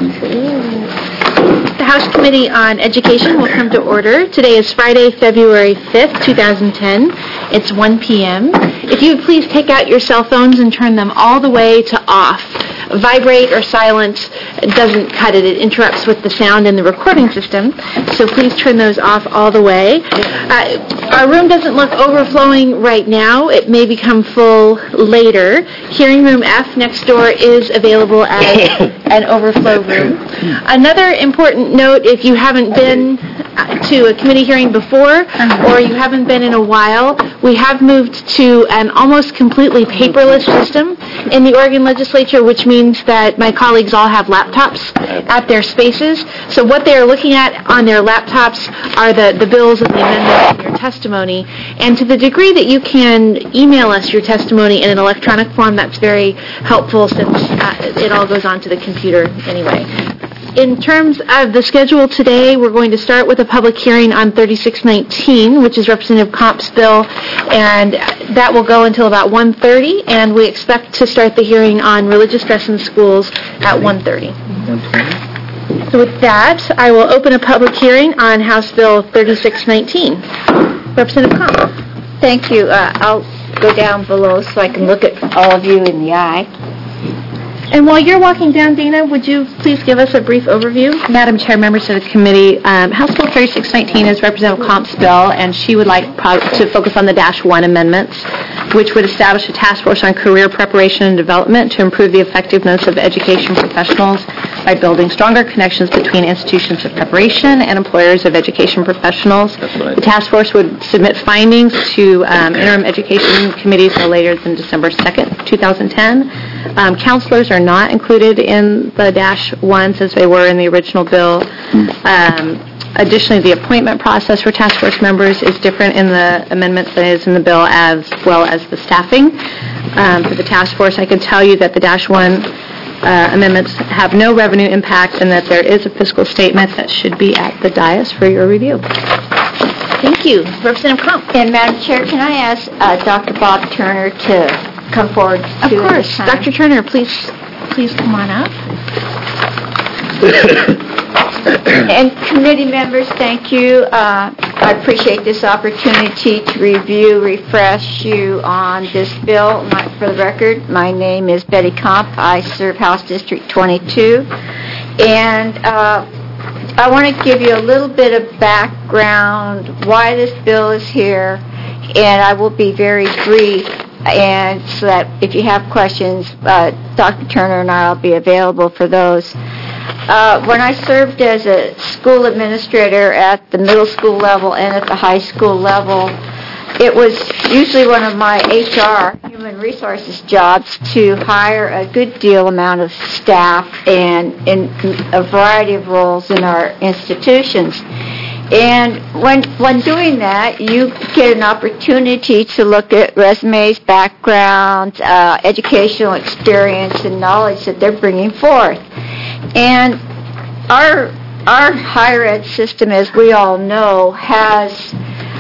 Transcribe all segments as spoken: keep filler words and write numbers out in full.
The House Committee on Education will come to order. Today is Friday, February fifth, twenty ten. It's one p.m. If you would please take out your cell phones and turn them all the way to off. Vibrate or silence doesn't cut it. It interrupts with the sound in the recording system. So please turn those off all the way. Uh, our room doesn't look overflowing right now. It may become full later. Hearing room F next door is available as an overflow room. Another important note, if you haven't been to a committee hearing before or you haven't been in a while, we have moved to an almost completely paperless system in the Oregon legislature, which means that my colleagues all have laptops at their spaces. So what they are looking at on their laptops are the, the bills and the amendments and your testimony. And to the degree that you can email us your testimony in an electronic form, that's very helpful since uh, it all goes onto the computer anyway. In terms of the schedule today, we're going to start with a public hearing on thirty-six nineteen, which is Representative Comp's bill, and that will go until about one thirty, and we expect to start the hearing on religious dress in schools at one thirty. So with that, I will open a public hearing on House Bill thirty-six nineteen. Representative Comp. Thank you. Uh, I'll go down below so I can look at all of you in the eye. And while you're walking down, Dana, would you please give us a brief overview? Madam Chair, members of the committee, um, House Bill thirty-six nineteen is Representative Comp's bill, and she would like pro- to focus on the Dash one amendments, which would establish a task force on career preparation and development to improve the effectiveness of education professionals by building stronger connections between institutions of preparation and employers of education professionals. Right. The task force would submit findings to um, interim education committees no later than December second, twenty ten. Um, counselors are not included in the Dash ones as they were in the original bill. Um, additionally, the appointment process for task force members is different in the amendments than it is in the bill, as well as the staffing. Um, for the task force, I can tell you that the Dash one uh, amendments have no revenue impact and that there is a fiscal statement that should be at the dais for your review. Thank you. Representative Crump. And Madam Chair, can I ask uh, Doctor Bob Turner to come forward? Of to course. Doctor Turner, please, please come on up. And committee members, thank you. Uh, I appreciate this opportunity to review, refresh you on this bill. My, for the record, my name is Betty Comp. I serve House District twenty-two. And uh, I want to give you a little bit of background why this bill is here, and I will be very brief. And so that if you have questions, uh, Doctor Turner and I will be available for those. Uh, when I served as a school administrator at the middle school level and at the high school level, it was usually one of my H R, human resources jobs, to hire a good deal amount of staff and in a variety of roles in our institutions. And when when doing that, you get an opportunity to look at resumes, backgrounds, uh, educational experience, and knowledge that they're bringing forth. And our our higher ed system, as we all know, has,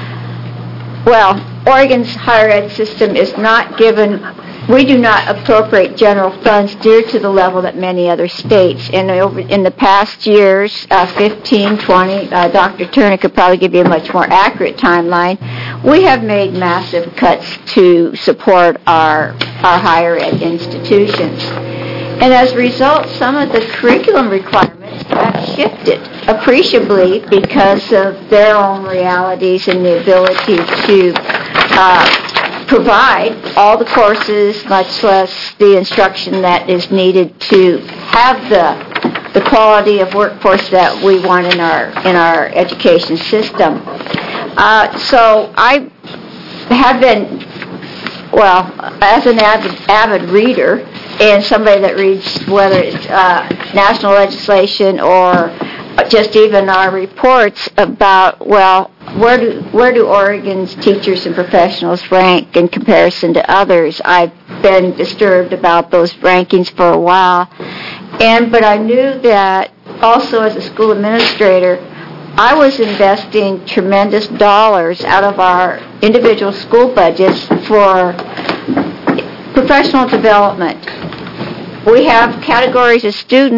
well, Oregon's higher ed system is not given, we do not appropriate general funds due to the level that many other states. And over in the past years, uh, fifteen, twenty, uh, Doctor Turner could probably give you a much more accurate timeline, we have made massive cuts to support our, our higher ed institutions. And as a result, some of the curriculum requirements have shifted appreciably because of their own realities and the ability to uh, provide all the courses, much less the instruction that is needed to have the the quality of workforce that we want in our in our education system. Uh, so I have been, well, as an avid, avid reader, and somebody that reads whether it's uh, national legislation or just even our reports about, well, where do where do Oregon's teachers and professionals rank in comparison to others? I've been disturbed about those rankings for a while, and but I knew that also as a school administrator, I was investing tremendous dollars out of our individual school budgets for professional development. We have categories of students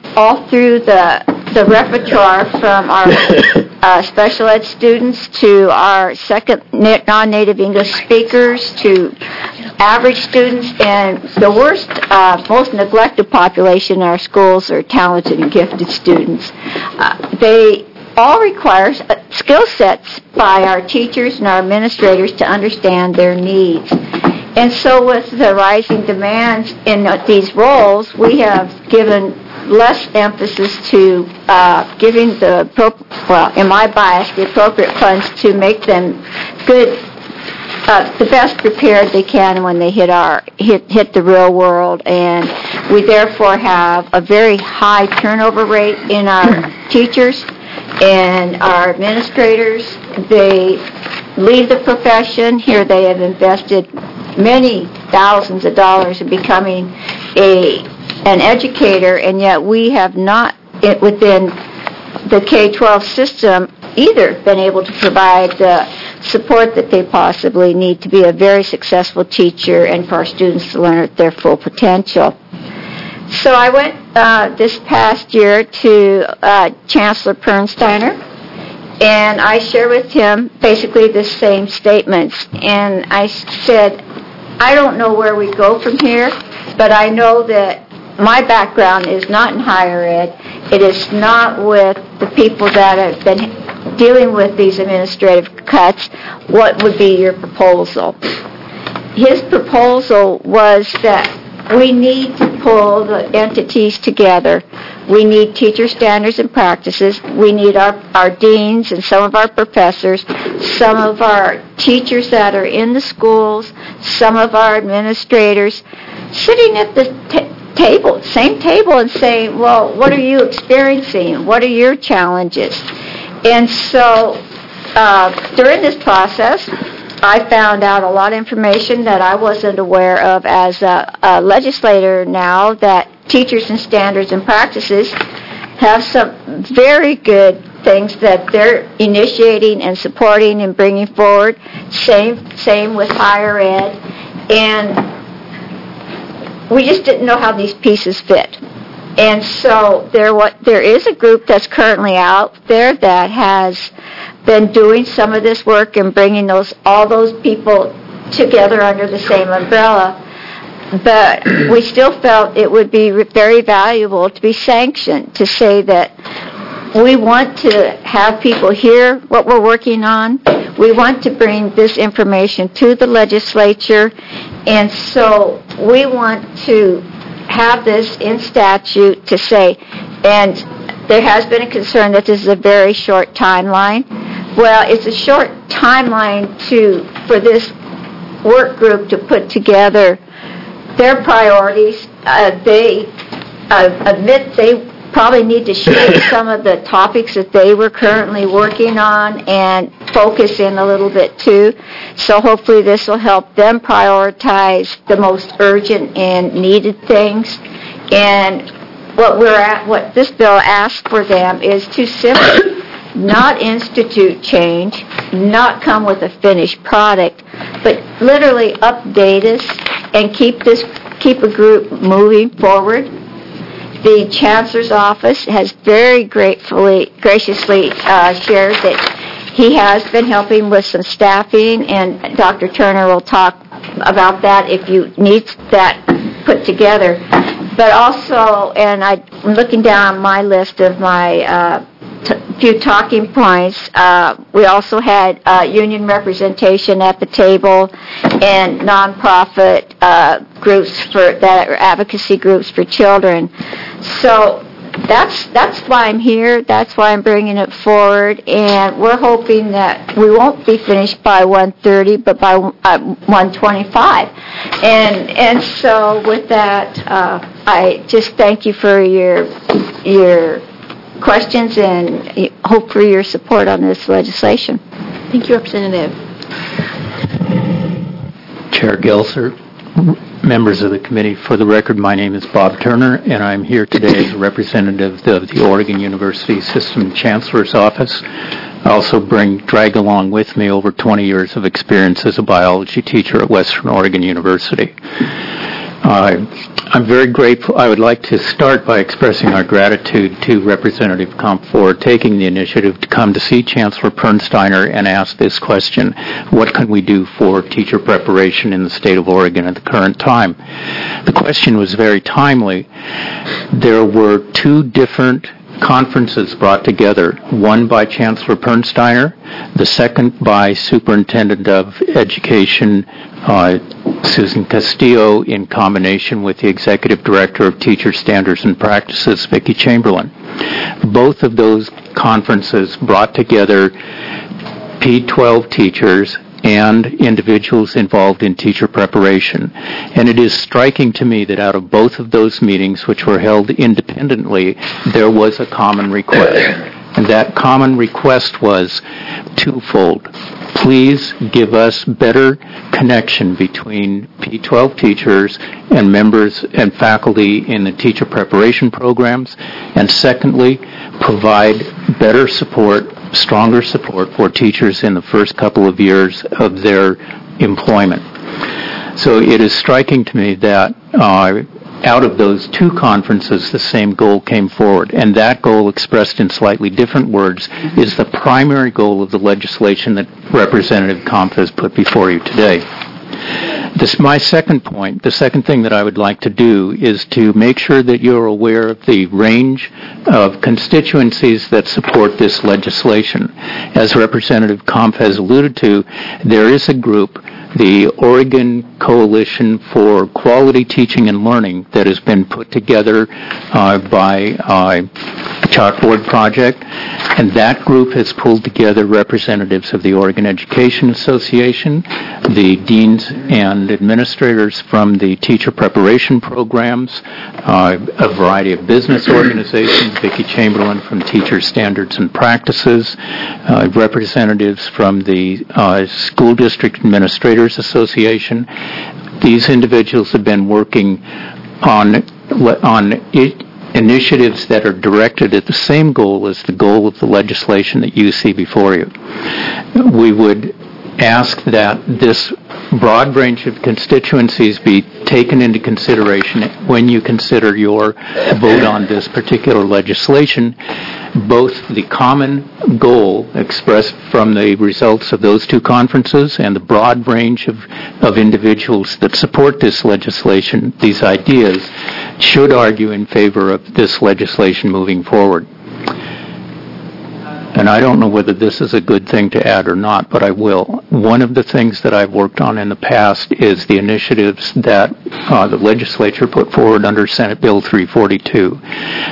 all through the the repertoire from our uh, special ed students to our second non-native English speakers to average students, and the worst, uh, most neglected population in our schools are talented and gifted students. Uh, they all require skill sets by our teachers and our administrators to understand their needs. And so with the rising demands in these roles, we have given less emphasis to uh, giving the, well, in my bias, the appropriate funds to make them good, uh, the best prepared they can when they hit our hit hit the real world. And we therefore have a very high turnover rate in our teachers and our administrators. They leave the profession. Here they have invested many thousands of dollars in becoming a an educator, and yet we have not, it, within the K twelve system, either been able to provide the support that they possibly need to be a very successful teacher and for our students to learn at their full potential. So I went uh, this past year to uh, Chancellor Pernsteiner, and I shared with him basically the same statements. And I said, I don't know where we go from here, but I know that my background is not in higher ed. It is not with the people that have been dealing with these administrative cuts. What would be your proposal? His proposal was that we need to pull the entities together. We need teacher standards and practices. We need our, our deans and some of our professors, some of our teachers that are in the schools, some of our administrators, sitting at the t- table, same table, and saying, well, what are you experiencing? What are your challenges? And so uh, during this process, I found out a lot of information that I wasn't aware of as a, a legislator now, that teachers and standards and practices have some very good things that they're initiating and supporting and bringing forward. Same, same with higher ed. And we just didn't know how these pieces fit. And so there, what, there is a group that's currently out there that has been doing some of this work and bringing those all those people together under the same umbrella. But we still felt it would be very valuable to be sanctioned, to say that we want to have people hear what we're working on. We want to bring this information to the legislature, and so we want to have this in statute to say, and there has been a concern that this is a very short timeline. Well, it's a short timeline to for this work group to put together their priorities. Uh, they uh, admit they probably need to shape some of the topics that they were currently working on and focus in a little bit too. So hopefully this will help them prioritize the most urgent and needed things. And what we're at, what this bill asks for them is to simply not institute change, not come with a finished product, but literally update us and keep this, keep a group moving forward. The Chancellor's Office has very gratefully, graciously uh, shared that he has been helping with some staffing, and Doctor Turner will talk about that if you need that put together. But also, and I, I'm looking down my list of my uh, t- few talking points, uh, we also had uh, union representation at the table and nonprofit uh, groups for that are advocacy groups for children. So that's that's why I'm here. That's why I'm bringing it forward, and we're hoping that we won't be finished by one thirty, but by uh, one twenty-five. And and so with that, uh, I just thank you for your your questions and hope for your support on this legislation. Thank you, Representative. Chair Gelser, members of the committee, for the record, my name is Bob Turner, and I'm here today as a representative of the Oregon University System Chancellor's Office. I also bring, drag along with me over twenty years of experience as a biology teacher at Western Oregon University. Uh, I'm very grateful. I would like to start by expressing our gratitude to Representative Kump for taking the initiative to come to see Chancellor Pernsteiner and ask this question: what can we do for teacher preparation in the state of Oregon at the current time? The question was very timely. There were two different conferences brought together, one by Chancellor Pernsteiner, the second by Superintendent of Education uh, Susan Castillo, in combination with the Executive Director of Teacher Standards and Practices, Vicki Chamberlain. Both of those conferences brought together P twelve teachers and individuals involved in teacher preparation. And it is striking to me that out of both of those meetings, which were held independently, there was a common request. And that common request was twofold. Please give us better connection between P twelve teachers and members and faculty in the teacher preparation programs. And secondly, provide better support, stronger support for teachers in the first couple of years of their employment. So it is striking to me that uh, out of those two conferences, the same goal came forward. And that goal, expressed in slightly different words, is the primary goal of the legislation that Representative Kump has put before you today. This, my second point, the second thing that I would like to do is to make sure that you're aware of the range of constituencies that support this legislation. As Representative Kump has alluded to, there is a group, the Oregon Coalition for Quality Teaching and Learning, that has been put together uh, by uh, Chalkboard Project, and that group has pulled together representatives of the Oregon Education Association, the deans and administrators from the teacher preparation programs, uh, a variety of business organizations, Vicki Chamberlain from Teacher Standards and Practices, uh, representatives from the uh, School District Administrators Association. These individuals have been working on on it, initiatives that are directed at the same goal as the goal of the legislation that you see before you. We would ask that this broad range of constituencies be taken into consideration when you consider your vote on this particular legislation. Both the common goal expressed from the results of those two conferences and the broad range of, of individuals that support this legislation, these ideas, should argue in favor of this legislation moving forward. And I don't know whether this is a good thing to add or not, but I will. One of the things that I've worked on in the past is the initiatives that uh, the legislature put forward under Senate Bill three forty-two.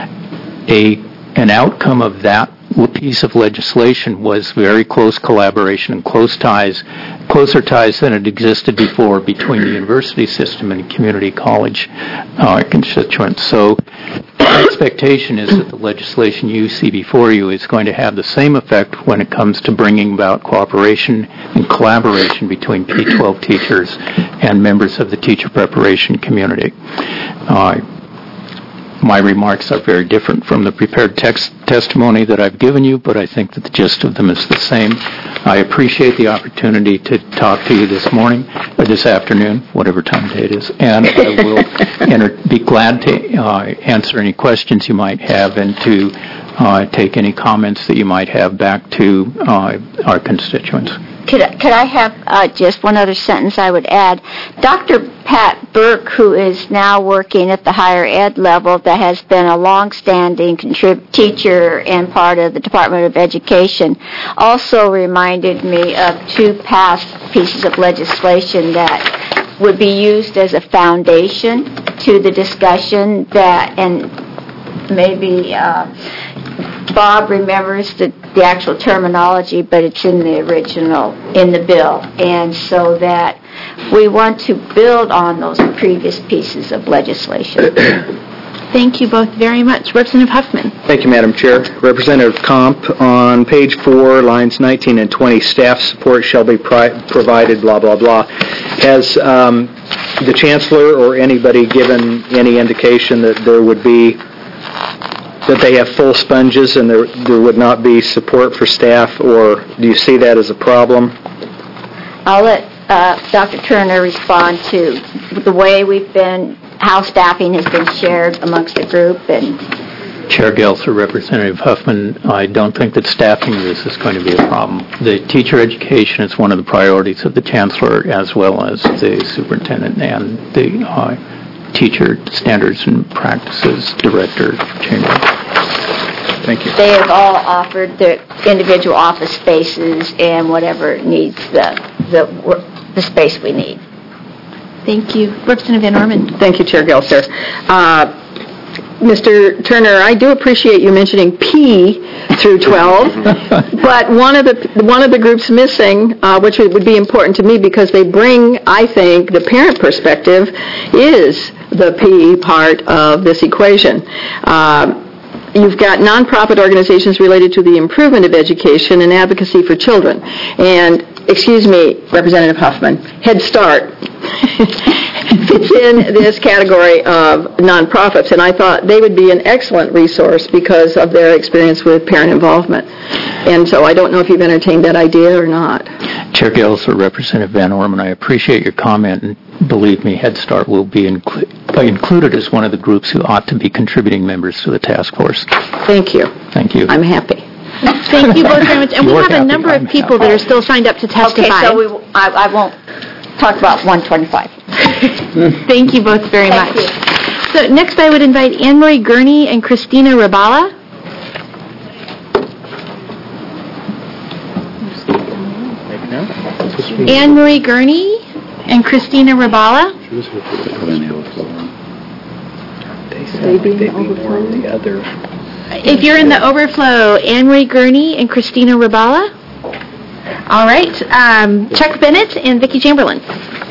A An outcome of that piece of legislation was very close collaboration and close ties, closer ties than had existed before between the university system and community college uh, constituents. So my expectation is that the legislation you see before you is going to have the same effect when it comes to bringing about cooperation and collaboration between P twelve teachers and members of the teacher preparation community. Uh, My remarks are very different from the prepared text testimony that I've given you, but I think that the gist of them is the same. I appreciate the opportunity to talk to you this morning, or this afternoon, whatever time of day it is, and I will enter, be glad to uh, answer any questions you might have and to uh, take any comments that you might have back to uh, our constituents. Could, could I have uh, just one other sentence I would add? Doctor Pat Burke, who is now working at the higher ed level, that has been a long-standing contrib- teacher and part of the Department of Education, also reminded me of two past pieces of legislation that would be used as a foundation to the discussion that, and maybe uh, Bob remembers the, the actual terminology, but it's in the original, in the bill. And so that we want to build on those previous pieces of legislation. Thank you both very much. Representative Huffman. Thank you, Madam Chair. Representative Kump, on page four, lines nineteen and twenty, staff support shall be pri- provided, blah, blah, blah. Has um, the Chancellor or anybody given any indication that there would be that they have full sponges and there, there would not be support for staff, or do you see that as a problem? I'll let uh, Doctor Turner respond to the way we've been, how staffing has been shared amongst the group? And Chair Gelser, Representative Huffman, I don't think that staffing this is going to be a problem. The teacher education is one of the priorities of the Chancellor, as well as the Superintendent and the uh, Teacher Standards and Practices Director, Chamber. Thank you. they have all offered the individual office spaces and whatever needs the, the, wor- the space we need. Thank you. Representative Van Orman. Thank you, Chair Gelser. Uh, Mister Turner, I do appreciate you mentioning P through twelve, but one of the one of the groups missing, uh, which would be important to me because they bring, I think, the parent perspective, is the P part of this equation. Uh, You've got nonprofit organizations related to the improvement of education and advocacy for children. And, excuse me, Representative Huffman, Head Start fits in this category of nonprofits, and I thought they would be an excellent resource because of their experience with parent involvement. And so I don't know if you've entertained that idea or not. Chair Gelser, Representative Van Orman, I appreciate your comment, and believe me, Head Start will be inclu- included as one of the groups who ought to be contributing members to the task force. Thank you. Thank you. I'm happy. Thank you both very much. And we You're have a happy, number I'm of people that are still signed up to testify. Okay, so we, I, I won't talk about one twenty-five. Thank you both very Thank much. you. So next I would invite Anne Marie Gurney and Christina Rabala. Anne Marie Gurney and Christina Rabala. They be more of the other. If you're in the overflow, Anne Marie Gurney and Christina Rabala. All right, um, Chuck Bennett and Vicki Chamberlain.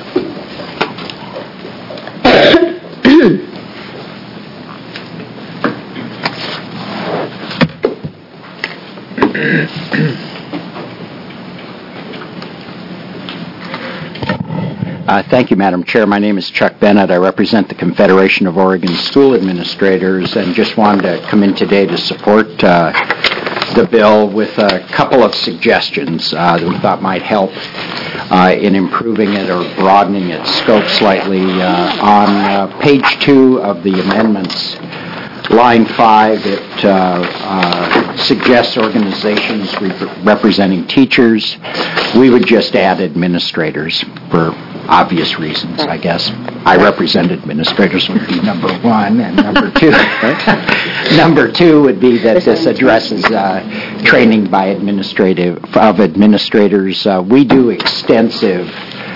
Uh, thank you, Madam Chair. My name is Chuck Bennett. I represent the Confederation of Oregon School Administrators and just wanted to come in today to support uh, the bill with a couple of suggestions uh, that we thought might help uh, in improving it or broadening its scope slightly. Uh, on uh, page two of the amendments, line five, it uh, uh, suggests organizations rep- representing teachers. We would just add administrators for obvious reasons, I guess. I represent administrators would be number one, and number two, number two would be that this addresses uh, training by administrative of administrators. Uh, we do extensive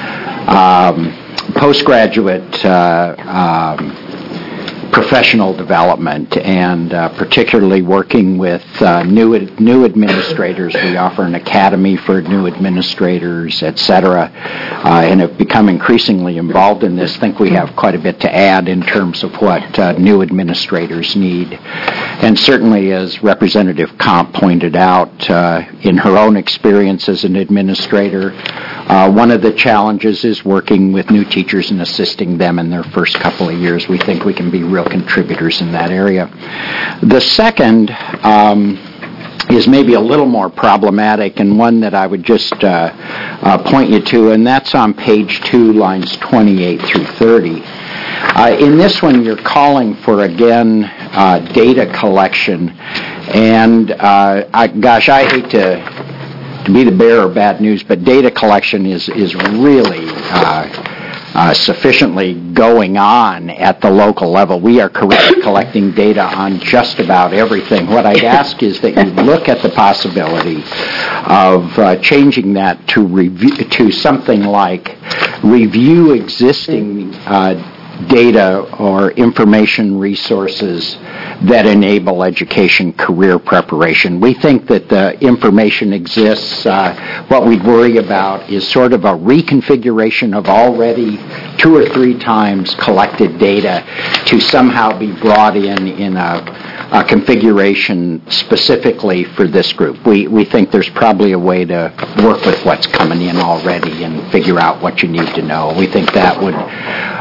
um, postgraduate uh, um, professional development, and uh, particularly working with uh, new new administrators. We offer an academy for new administrators, et cetera, uh, and have become increasingly involved in this. Think we have quite a bit to add in terms of what uh, new administrators need. And certainly, as Representative Comp pointed out, uh, in her own experience as an administrator, uh, one of the challenges is working with new teachers and assisting them in their first couple of years. We think we can be real contributors in that area. The second um, is maybe a little more problematic, and one that I would just uh, uh, point you to, and that's on page two, lines twenty-eight through thirty. Uh, in this one, you're calling for, again, uh, data collection, and uh, I, gosh, I hate to to be the bearer of bad news, but data collection is is really uh, uh, sufficiently going on at the local level. We are correct, collecting data on just about everything. What I'd ask is that you look at the possibility of uh, changing that to review to something like review existing uh, data or information resources that enable education career preparation. We think that the information exists. Uh, what we worry about is sort of a reconfiguration of already two or three times collected data to somehow be brought in in a, a configuration specifically for this group. We, we think there's probably a way to work with what's coming in already and figure out what you need to know. We think that would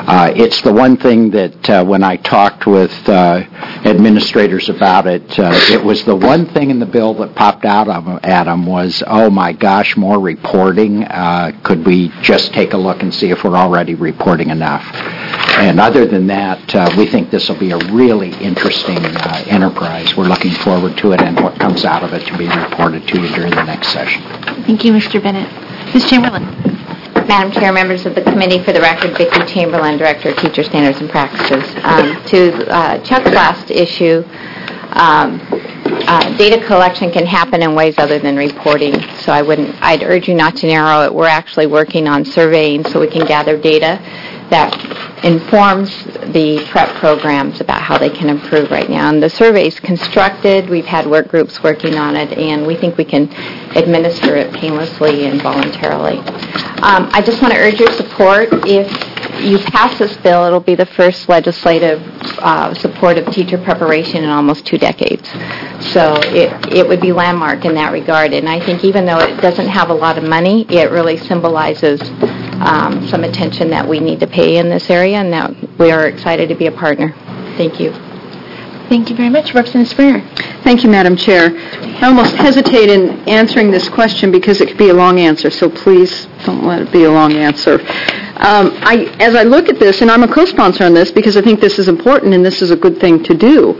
Uh, it's the one thing that uh, when I talked with uh, administrators about it, uh, it was the one thing in the bill that popped out of, at them was, oh my gosh, more reporting. Uh, could we just take a look and see if we're already reporting enough? And other than that, uh, we think this will be a really interesting uh, enterprise. We're looking forward to it and what comes out of it to be reported to you during the next session. Thank you, Mister Bennett. Miz Chamberlain. Madam Chair, members of the committee, for the record, Vicki Chamberlain, Director of Teacher Standards and Practices. Um, to uh, Chuck's last issue, um, uh, data collection can happen in ways other than reporting, so I wouldn't, I'd urge you not to narrow it. We're actually working on surveying so we can gather data that informs the prep programs about how they can improve right now. And the survey's constructed. We've had work groups working on it, and we think we can administer it painlessly and voluntarily. Um, I just want to urge your support. If you pass this bill, it'll be the first legislative uh, support of teacher preparation in almost two decades. So it, it would be landmark in that regard. And I think even though it doesn't have a lot of money, it really symbolizes um, some attention that we need to pay in this area, and that we are excited to be a partner. Thank you. Thank you very much. Representative Springer. Thank you, Madam Chair. I almost hesitate in answering this question because it could be a long answer, so please don't let it be a long answer. Um, I, as I look at this, and I'm a co-sponsor on this because I think this is important and this is a good thing to do,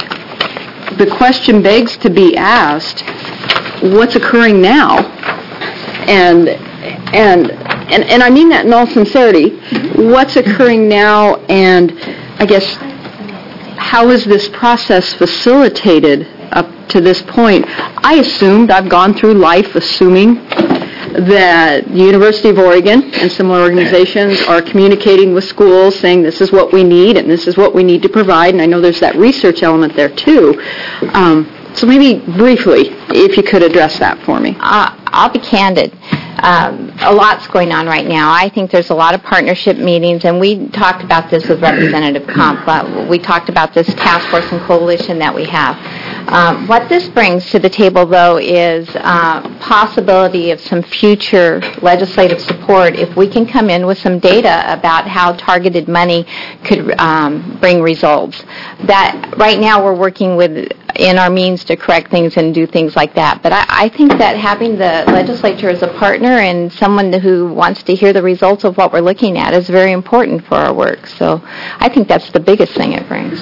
the question begs to be asked, what's occurring now? And and and, and I mean that in all sincerity. What's occurring now, and I guess how is this process facilitated up to this point? I assumed, I've gone through life assuming that the University of Oregon and similar organizations are communicating with schools saying this is what we need and this is what we need to provide, and I know there's that research element there too. Um, so maybe briefly, if you could address that for me. Uh, I'll be candid. Um, a lot's going on right now. I think there's a lot of partnership meetings, and we talked about this with Representative Comp. Uh, we talked about this task force and coalition that we have. Um, what this brings to the table, though, is uh, possibility of some future legislative support if we can come in with some data about how targeted money could um, bring results. That right now we're working with in our means to correct things and do things like that. But I, I think that having the legislature as a partner and someone who wants to hear the results of what we're looking at is very important for our work. So I think that's the biggest thing it brings.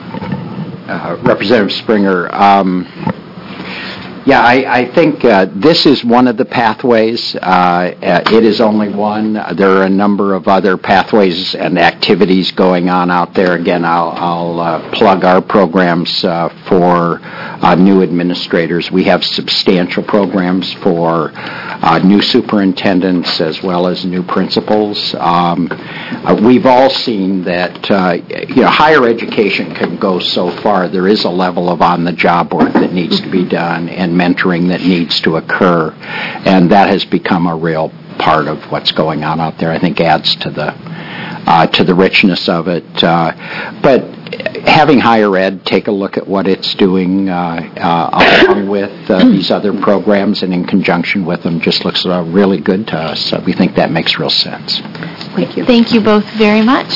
Uh, Representative Springer, um, yeah, I, I think uh, this is one of the pathways. Uh, it is only one. There are a number of other pathways and activities going on out there. Again, I'll, I'll uh, plug our programs uh, for uh, new administrators. We have substantial programs for uh, new superintendents as well as new principals. Um, uh, we've all seen that uh, you know higher education can go so far. There is a level of on-the-job work that needs to be done and mentoring that needs to occur, and that has become a real part of what's going on out there. I think adds to the uh, to the richness of it. Uh, but having higher ed take a look at what it's doing uh, uh, along with uh, these other programs and in conjunction with them just looks uh, really good to us. So we think that makes real sense. Thank you. Thank you both very much.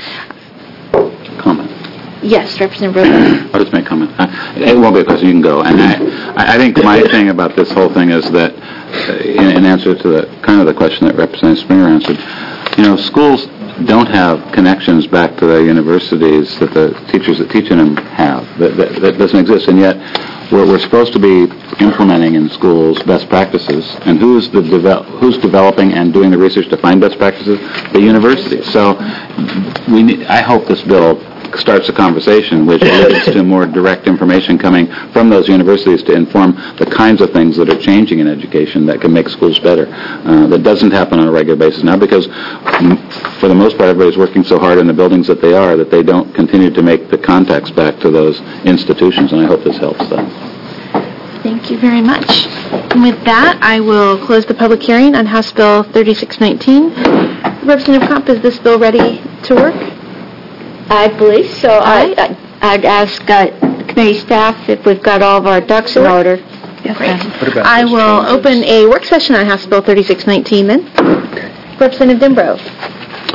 Comment. Yes, Representative Rosen. I'll just make a comment. Uh, it won't be a question. You can go. And I, I think my thing about this whole thing is that, uh, in, in answer to the kind of the question that Representative Springer answered, you know, schools don't have connections back to the universities that the teachers that teach in them have. That, that, that doesn't exist. And yet, we're, we're supposed to be implementing in schools best practices. And who's the devel- who's developing and doing the research to find best practices? The universities. So, we need, I hope this bill starts a conversation which leads to more direct information coming from those universities to inform the kinds of things that are changing in education that can make schools better. Uh, that doesn't happen on a regular basis now because, for the most part, everybody's working so hard in the buildings that they are that they don't continue to make the contacts back to those institutions, and I hope this helps them. Thank you very much. And with that, I will close the public hearing on House Bill thirty-six nineteen. Representative Comp, is this bill ready to work? I believe so. I, I, I'd ask uh, committee staff if we've got all of our ducks in order. Great. I will open a work session on House Bill thirty-six nineteen then. Representative Dimbrow.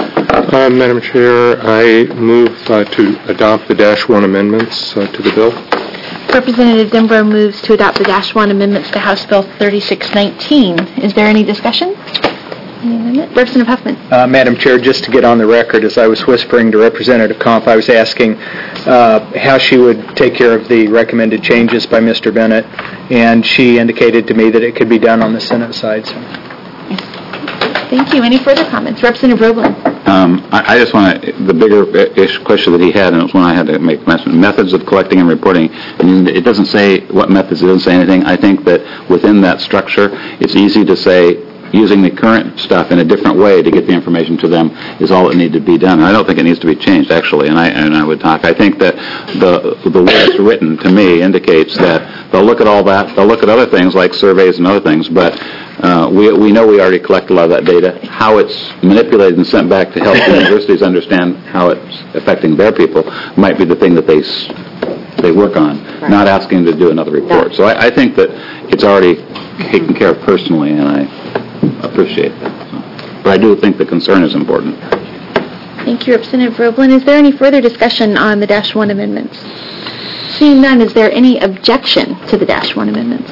Uh, Madam Chair, I move uh, to adopt the dash one amendments uh, to the bill. Representative Dimbrow moves to adopt the dash one amendments to House Bill thirty-six nineteen. Is there any discussion? Any amendment? Representative Huffman. Uh, Madam Chair, just to get on the record, as I was whispering to Representative Comp, I was asking uh, how she would take care of the recommended changes by Mister Bennett, and she indicated to me that it could be done on the Senate side. So. Thank you. Any further comments? Representative Roebling. Um, I, I just want to, the bigger ish question that he had, and it was one I had to make mention, methods of collecting and reporting. And it doesn't say what methods, it doesn't say anything. I think that within that structure, it's easy to say using the current stuff in a different way to get the information to them is all that needs to be done. And I don't think it needs to be changed, actually, and I and I would talk. I think that the the way it's written, to me, indicates that they'll look at all that, they'll look at other things like surveys and other things, but uh, we we know we already collect a lot of that data. How it's manipulated and sent back to help the universities understand how it's affecting their people might be the thing that they s- they work on, right. Not asking them to do another report. No. So I, I think that it's already taken care of personally, and I appreciate that. So. But I do think the concern is important. Thank you, Representative Roebling. Is there any further discussion on the dash one amendments? Seeing none, is there any objection to the dash one amendments?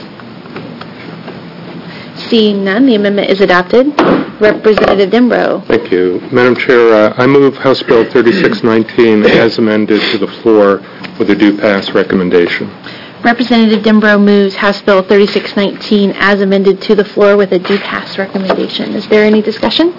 Seeing none, the amendment is adopted. Representative Dimbrow. Thank you. Madam Chair, uh, I move House Bill thirty-six nineteen as amended to the floor with a due pass recommendation. Representative Dimbrow moves House Bill thirty-six nineteen as amended to the floor with a due pass recommendation. Is there any discussion?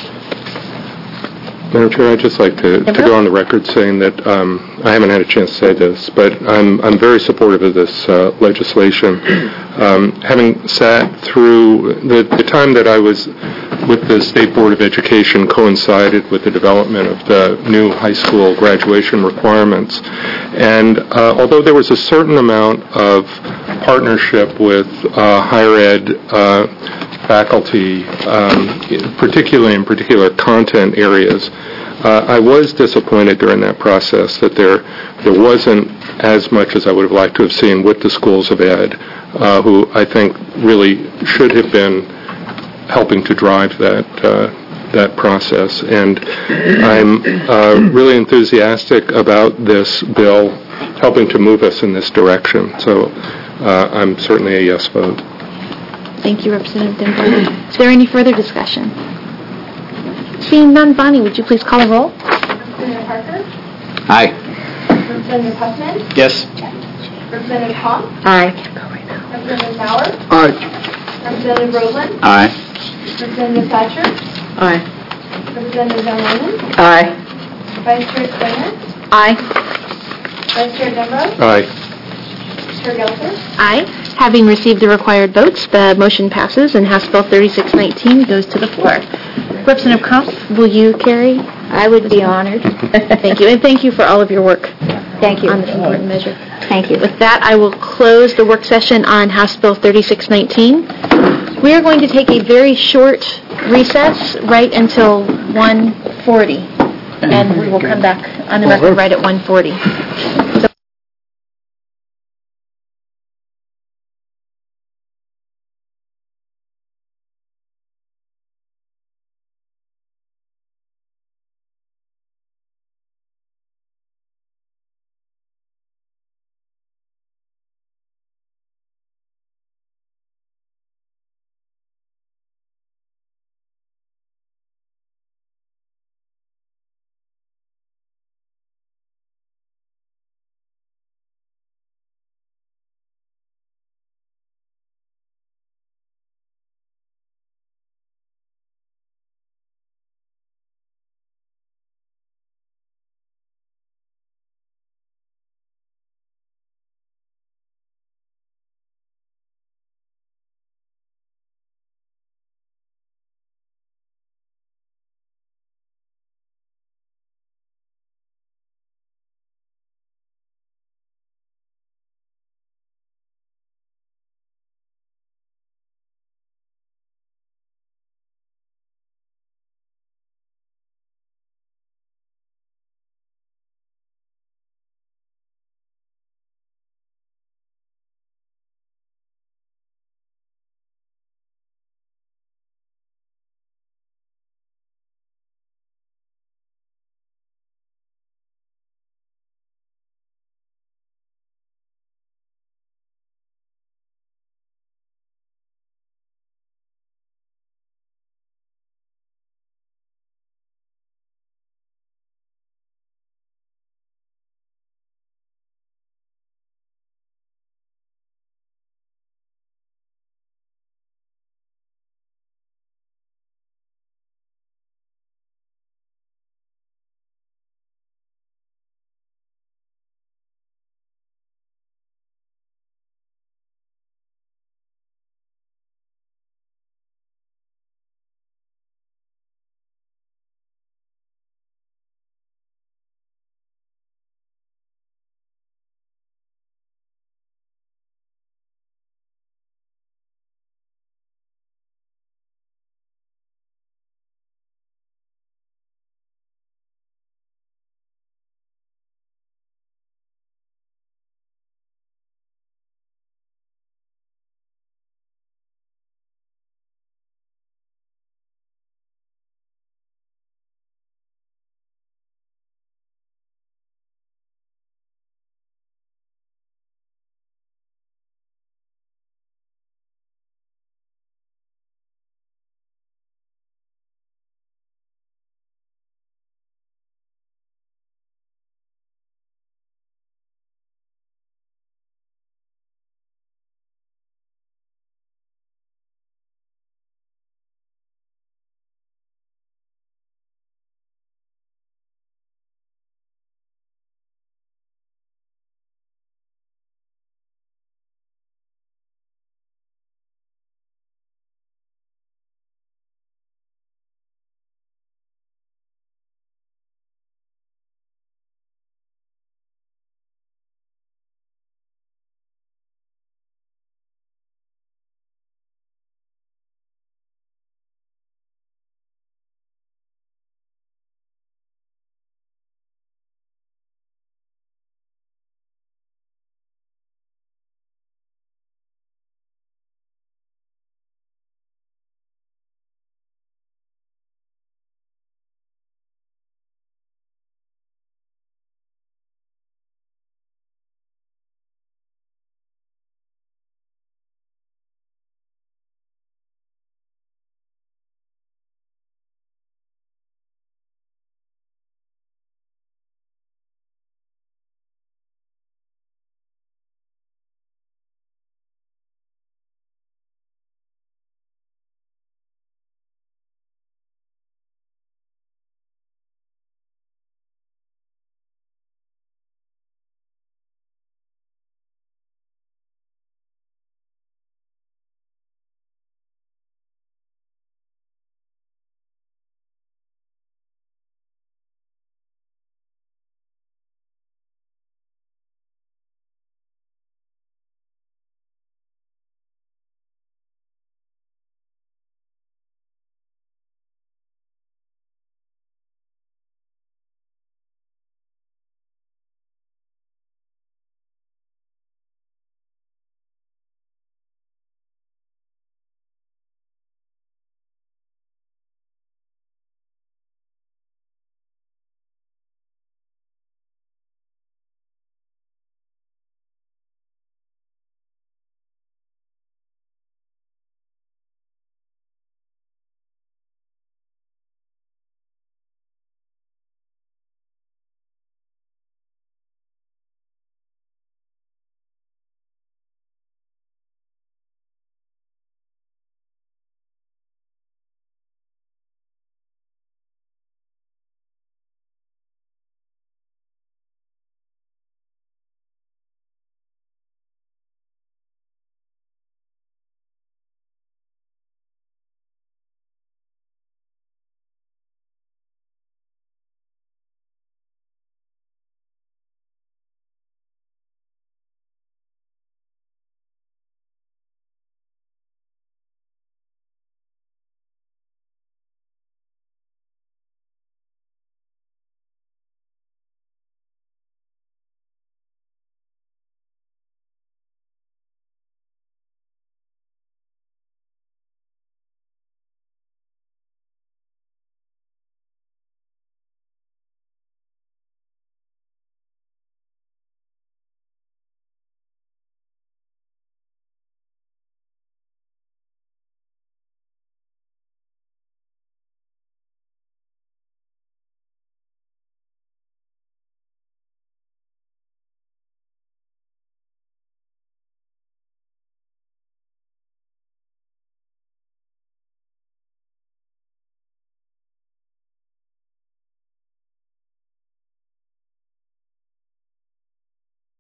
Madam Chair, I'd just like to, to go on the record saying that um, I haven't had a chance to say this, but I'm I'm very supportive of this uh, legislation. Um, having sat through the, the time that I was with the State Board of Education coincided with the development of the new high school graduation requirements. And uh, although there was a certain amount of partnership with uh, higher ed uh, faculty, um, particularly in particular content areas, uh, I was disappointed during that process that there there wasn't as much as I would have liked to have seen with the schools of ed, uh, who I think really should have been helping to drive that uh, that process. And I'm uh, really enthusiastic about this bill helping to move us in this direction. So uh, I'm certainly a yes vote. Thank you, Representative Dimbrow. Is there any further discussion? Seeing none, Bonnie, would you please call a roll? Representative Parker? Aye. Representative Huffman? Yes. Representative Comp? Aye. Representative Bauer? Aye. Representative Roebling? Aye. Representative Thatcher? Aye. Representative Van Loenen? Aye. Vice Chair Steiner? Aye. Vice Chair Dimbrow? Aye. Chair Gelser? Aye. Having received the required votes, the motion passes and House Bill thirty-six nineteen goes to the floor. Representative Comp, will you carry? I would be honored. Thank you, and thank you for all of your work Thank you. on this important measure. Thank you. With that, I will close the work session on House Bill thirty-six nineteen. We are going to take a very short recess right until one forty, and we will come back on the record right at one forty.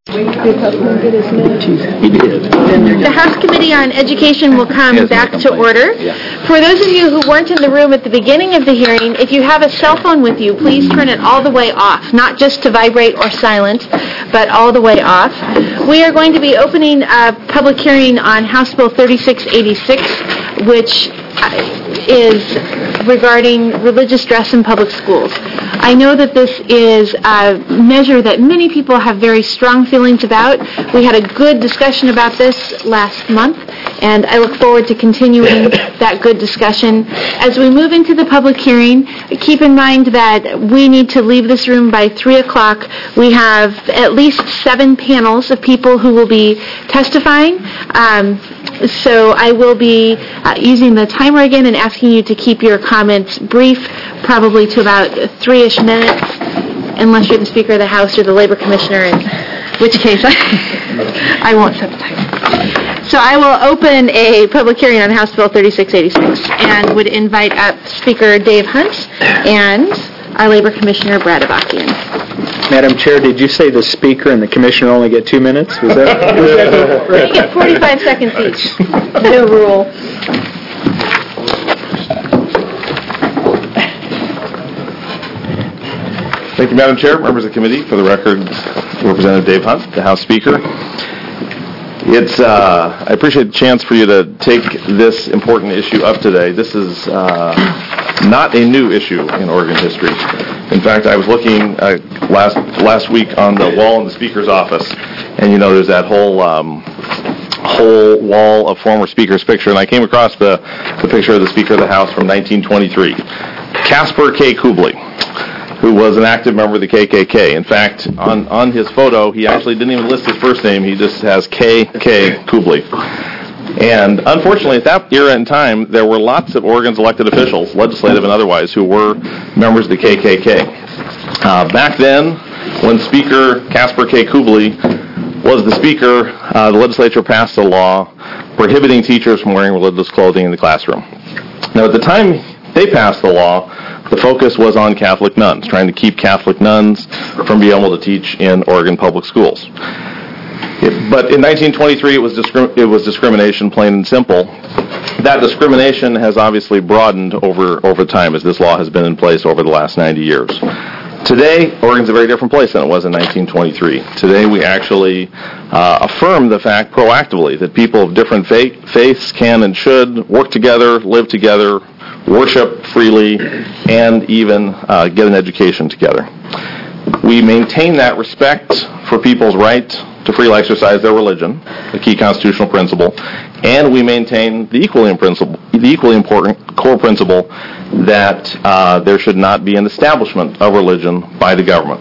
He did. The House Committee on Education will come back to order. For those of you who weren't in the room at the beginning of the hearing, if you have a cell phone with you, please turn it all the way off, not just to vibrate or silent, but all the way off. We are going to be opening a public hearing on House Bill thirty-six eighty-six, which is regarding religious dress in public schools. I know that this is a measure that many people have very strong feelings about. We had a good discussion about this last month, and I look forward to continuing that good discussion. As we move into the public hearing, keep in mind that we need to leave this room by three o'clock. We have at least seven panels of people who will be testifying. Um, So I will be uh, using the timer again and asking you to keep your comments brief, probably to about three-ish minutes, unless you're the Speaker of the House or the Labor Commissioner, in which case I, I won't set the timer. So I will open a public hearing on House Bill thirty-six eighty-six and would invite up Speaker Dave Hunt and our Labor Commissioner Brad Avakian. Madam Chair, did you say the Speaker and the Commissioner only get two minutes? Was that? Was that They get forty-five seconds each. No rule. Thank you, Madam Chair, members of the committee. For the record, Representative Dave Hunt, the House Speaker. It's, uh, I appreciate the chance for you to take this important issue up today. This is uh, not a new issue in Oregon history. In fact, I was looking uh, last last week on the wall in the Speaker's office, and you know there's that whole um, whole wall of former Speakers' picture, and I came across the, the picture of the Speaker of the House from nineteen twenty-three, Caspar K. Kubley, who was an active member of the K K K. In fact, on, on his photo, he actually didn't even list his first name. He just has K K. Kubley. And unfortunately, at that era and time, there were lots of Oregon's elected officials, legislative and otherwise, who were members of the K K K. Uh, back then, when Speaker Caspar K. Kubley was the Speaker, uh, the legislature passed a law prohibiting teachers from wearing religious clothing in the classroom. Now, at the time they passed the law, the focus was on Catholic nuns, trying to keep Catholic nuns from being able to teach in Oregon public schools. It, but in nineteen twenty-three, it was, discrim- it was discrimination, plain and simple. That discrimination has obviously broadened over, over time as this law has been in place over the last ninety years. Today, Oregon's a very different place than it was in nineteen twenty-three. Today, we actually uh, affirm the fact proactively that people of different faith, faiths can and should work together, live together, worship freely, and even uh, get an education together. We maintain that respect for people's right to freely exercise their religion, the key constitutional principle, and we maintain the equally, principle, the equally important core principle that uh, there should not be an establishment of religion by the government.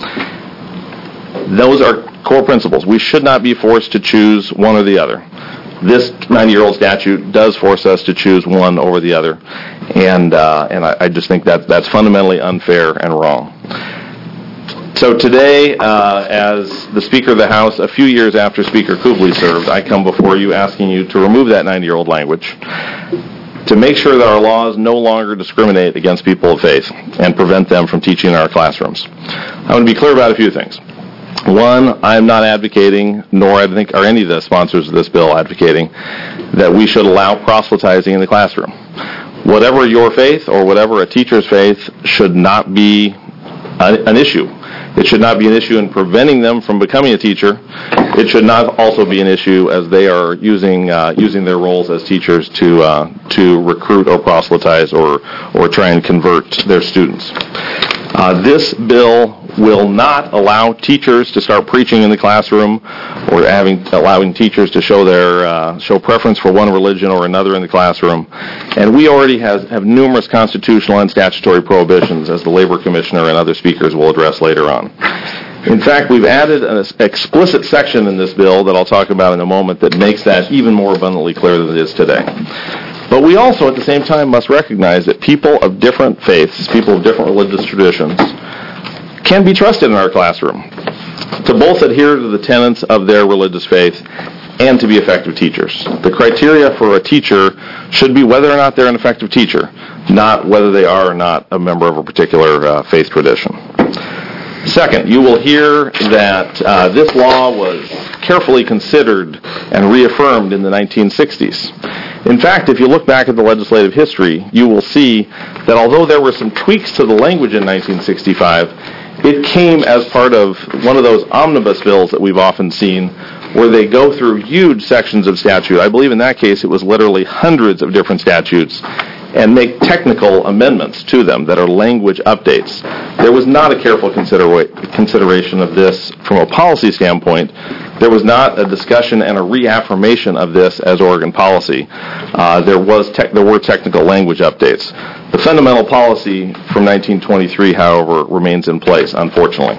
Those are core principles. We should not be forced to choose one or the other. This ninety-year-old statute does force us to choose one over the other, and uh, and I, I just think that that's fundamentally unfair and wrong. So today, uh, as the Speaker of the House, a few years after Speaker Kubley served, I come before you asking you to remove that ninety-year-old language, to make sure that our laws no longer discriminate against people of faith and prevent them from teaching in our classrooms. I want to be clear about a few things. One, I'm not advocating, nor I think are any of the sponsors of this bill advocating, that we should allow proselytizing in the classroom. Whatever your faith or whatever a teacher's faith should not be a, an issue. It should not be an issue in preventing them from becoming a teacher. It should not also be an issue as they are using uh, using their roles as teachers to uh, to recruit or proselytize or or try and convert their students. Uh, this bill will not allow teachers to start preaching in the classroom or having allowing teachers to show their uh, show preference for one religion or another in the classroom. And we already has, have numerous constitutional and statutory prohibitions, as the Labor Commissioner and other speakers will address later on. In fact, we've added an explicit section in this bill that I'll talk about in a moment that makes that even more abundantly clear than it is today. But we also, at the same time, must recognize that people of different faiths, people of different religious traditions, can be trusted in our classroom to both adhere to the tenets of their religious faith and to be effective teachers. The criteria for a teacher should be whether or not they're an effective teacher, not whether they are or not a member of a particular uh, faith tradition. Second, you will hear that uh, this law was carefully considered and reaffirmed in the nineteen sixties. In fact, if you look back at the legislative history, you will see that although there were some tweaks to the language in nineteen sixty-five, it came as part of one of those omnibus bills that we've often seen where they go through huge sections of statute. I believe in that case it was literally hundreds of different statutes and make technical amendments to them that are language updates. There was not a careful considera- consideration of this from a policy standpoint. There was not a discussion and a reaffirmation of this as Oregon policy. Uh, there was te- there were technical language updates. The fundamental policy from nineteen twenty-three, however, remains in place, unfortunately.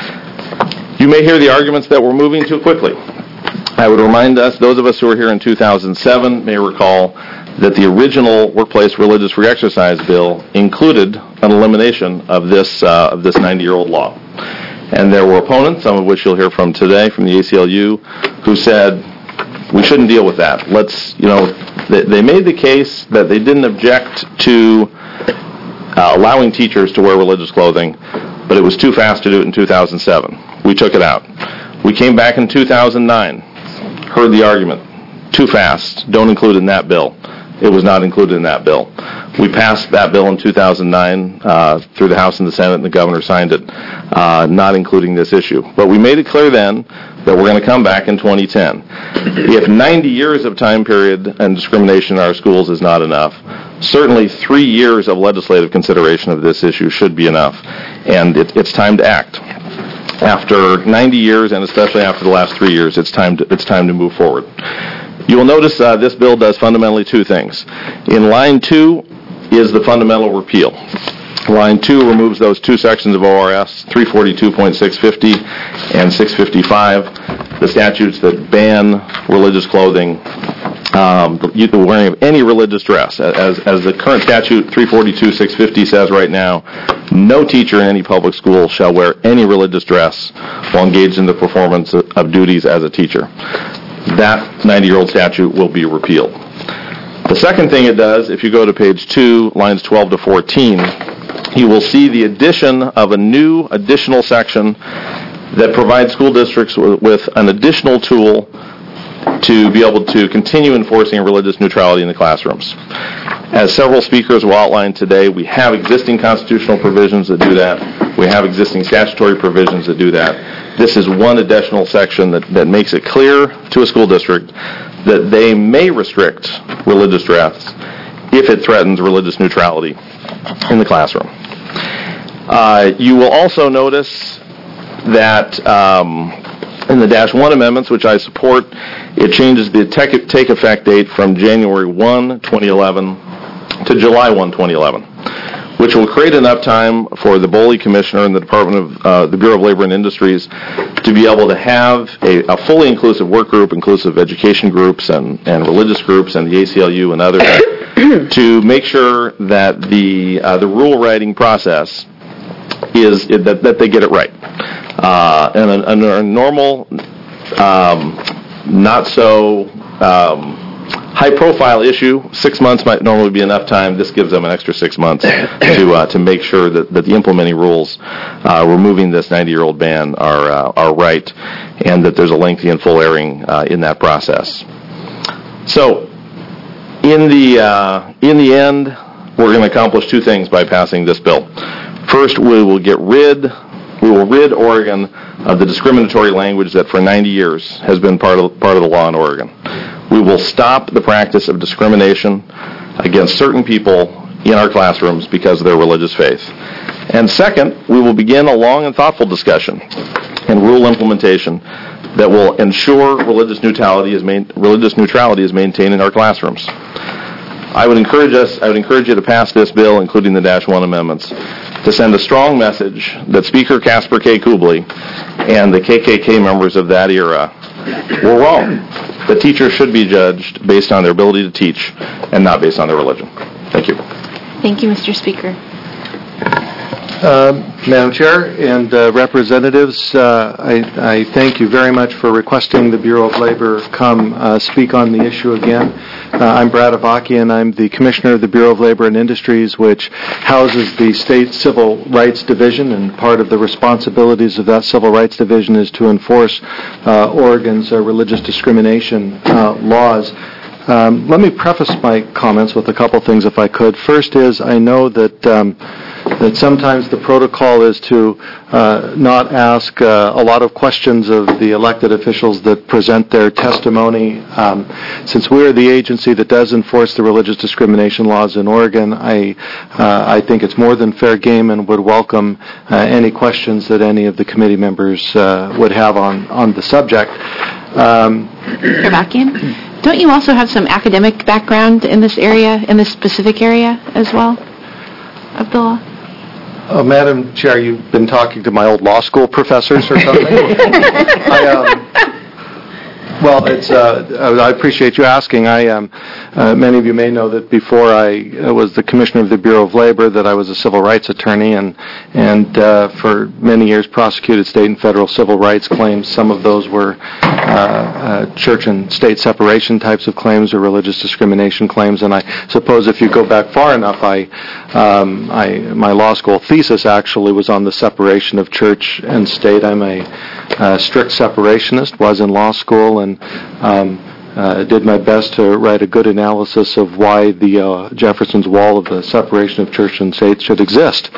You may hear the arguments that we're moving too quickly. I would remind us, those of us who were here in two thousand seven may recall that the original Workplace Religious Free Exercise bill included an elimination of this uh, of this ninety-year-old law. And there were opponents, some of which you'll hear from today from the A C L U, who said, we shouldn't deal with that. Let's, you know, they, they made the case that they didn't object to uh, allowing teachers to wear religious clothing, but it was too fast to do it in two thousand seven. We took it out. We came back in two thousand nine, heard the argument, too fast, don't include it in that bill. It was not included in that bill. We passed that bill in two thousand nine uh, through the House and the Senate, and the governor signed it, uh, not including this issue. But we made it clear then that we're going to come back in twenty ten. If ninety years of time period and discrimination in our schools is not enough, certainly three years of legislative consideration of this issue should be enough, and it, it's time to act. After ninety years, and especially after the last three years, it's time to, it's time to move forward. You will notice uh, this bill does fundamentally two things. In line two is the fundamental repeal. Line two removes those two sections of O R S, three forty-two point six fifty and six fifty-five, the statutes that ban religious clothing, um, the wearing of any religious dress. As, as the current statute three forty-two point six fifty says right now, no teacher in any public school shall wear any religious dress while engaged in the performance of duties as a teacher. That ninety-year-old statute will be repealed. The second thing it does, if you go to page two, lines twelve to fourteen, you will see the addition of a new additional section that provides school districts with, with an additional tool to be able to continue enforcing religious neutrality in the classrooms. As several speakers will outline today, we have existing constitutional provisions that do that. We have existing statutory provisions that do that. This is one additional section that, that makes it clear to a school district that they may restrict religious dress if it threatens religious neutrality in the classroom. Uh, you will also notice that um, in the Dash one amendments, which I support, it changes the take, take effect date from January first, twenty eleven to July first, twenty eleven, which will create enough time for the BOLI Commissioner and the Department of uh, the Bureau of Labor and Industries to be able to have a, a fully inclusive work group, inclusive education groups and, and religious groups and the A C L U and others, to make sure that the uh, the rule writing process is that, that they get it right. Uh, and under a normal, um, not so um, high-profile issue, six months might normally be enough time. This gives them an extra six months to uh, to make sure that, that the implementing rules uh, removing this ninety-year-old ban are uh, are right, and that there's a lengthy and full airing uh, in that process. So, in the uh, in the end, we're going to accomplish two things by passing this bill. First, we will get rid, we will rid Oregon of the discriminatory language that for ninety years has been part of part of the law in Oregon. We will stop the practice of discrimination against certain people in our classrooms because of their religious faith. And second, we will begin a long and thoughtful discussion and rule implementation that will ensure religious neutrality is main, religious neutrality is maintained in our classrooms. I would encourage us, I would encourage you to pass this bill, including the Dash one amendments, to send a strong message that Speaker Casper K. Kubley and the K K K members of that era were wrong. That teachers should be judged based on their ability to teach and not based on their religion. Thank you. Thank you, Mister Speaker. Um, Madam Chair and uh, representatives, uh, I, I thank you very much for requesting the Bureau of Labor come uh, speak on the issue again. Uh, I'm Brad Avakian. I'm the Commissioner of the Bureau of Labor and Industries, which houses the State Civil Rights Division, and part of the responsibilities of that Civil Rights Division is to enforce uh, Oregon's uh, religious discrimination uh, laws. Um, let me preface my comments with a couple things, if I could. First is, I know that um, that sometimes the protocol is to uh, not ask uh, a lot of questions of the elected officials that present their testimony. Um, since we are the agency that does enforce the religious discrimination laws in Oregon, I uh, I think it's more than fair game and would welcome uh, any questions that any of the committee members uh, would have on, on the subject. Um, Mister Avakian, don't you also have some academic background in this area, in this specific area as well of the law? Oh, Madam Chair, you've been talking to my old law school professors or something? I, um, well, it's. Uh, I appreciate you asking. I, um, uh, many of you may know that before I was the Commissioner of the Bureau of Labor, that I was a civil rights attorney, and and uh, for many years prosecuted state and federal civil rights claims. Some of those were uh, uh, church and state separation types of claims or religious discrimination claims. And I suppose if you go back far enough, I, um, I my law school thesis actually was on the separation of church and state. I'm a uh, strict separationist, was in law school, and um, uh, did my best to write a good analysis of why the uh, Jefferson's Wall of the separation of church and state should exist.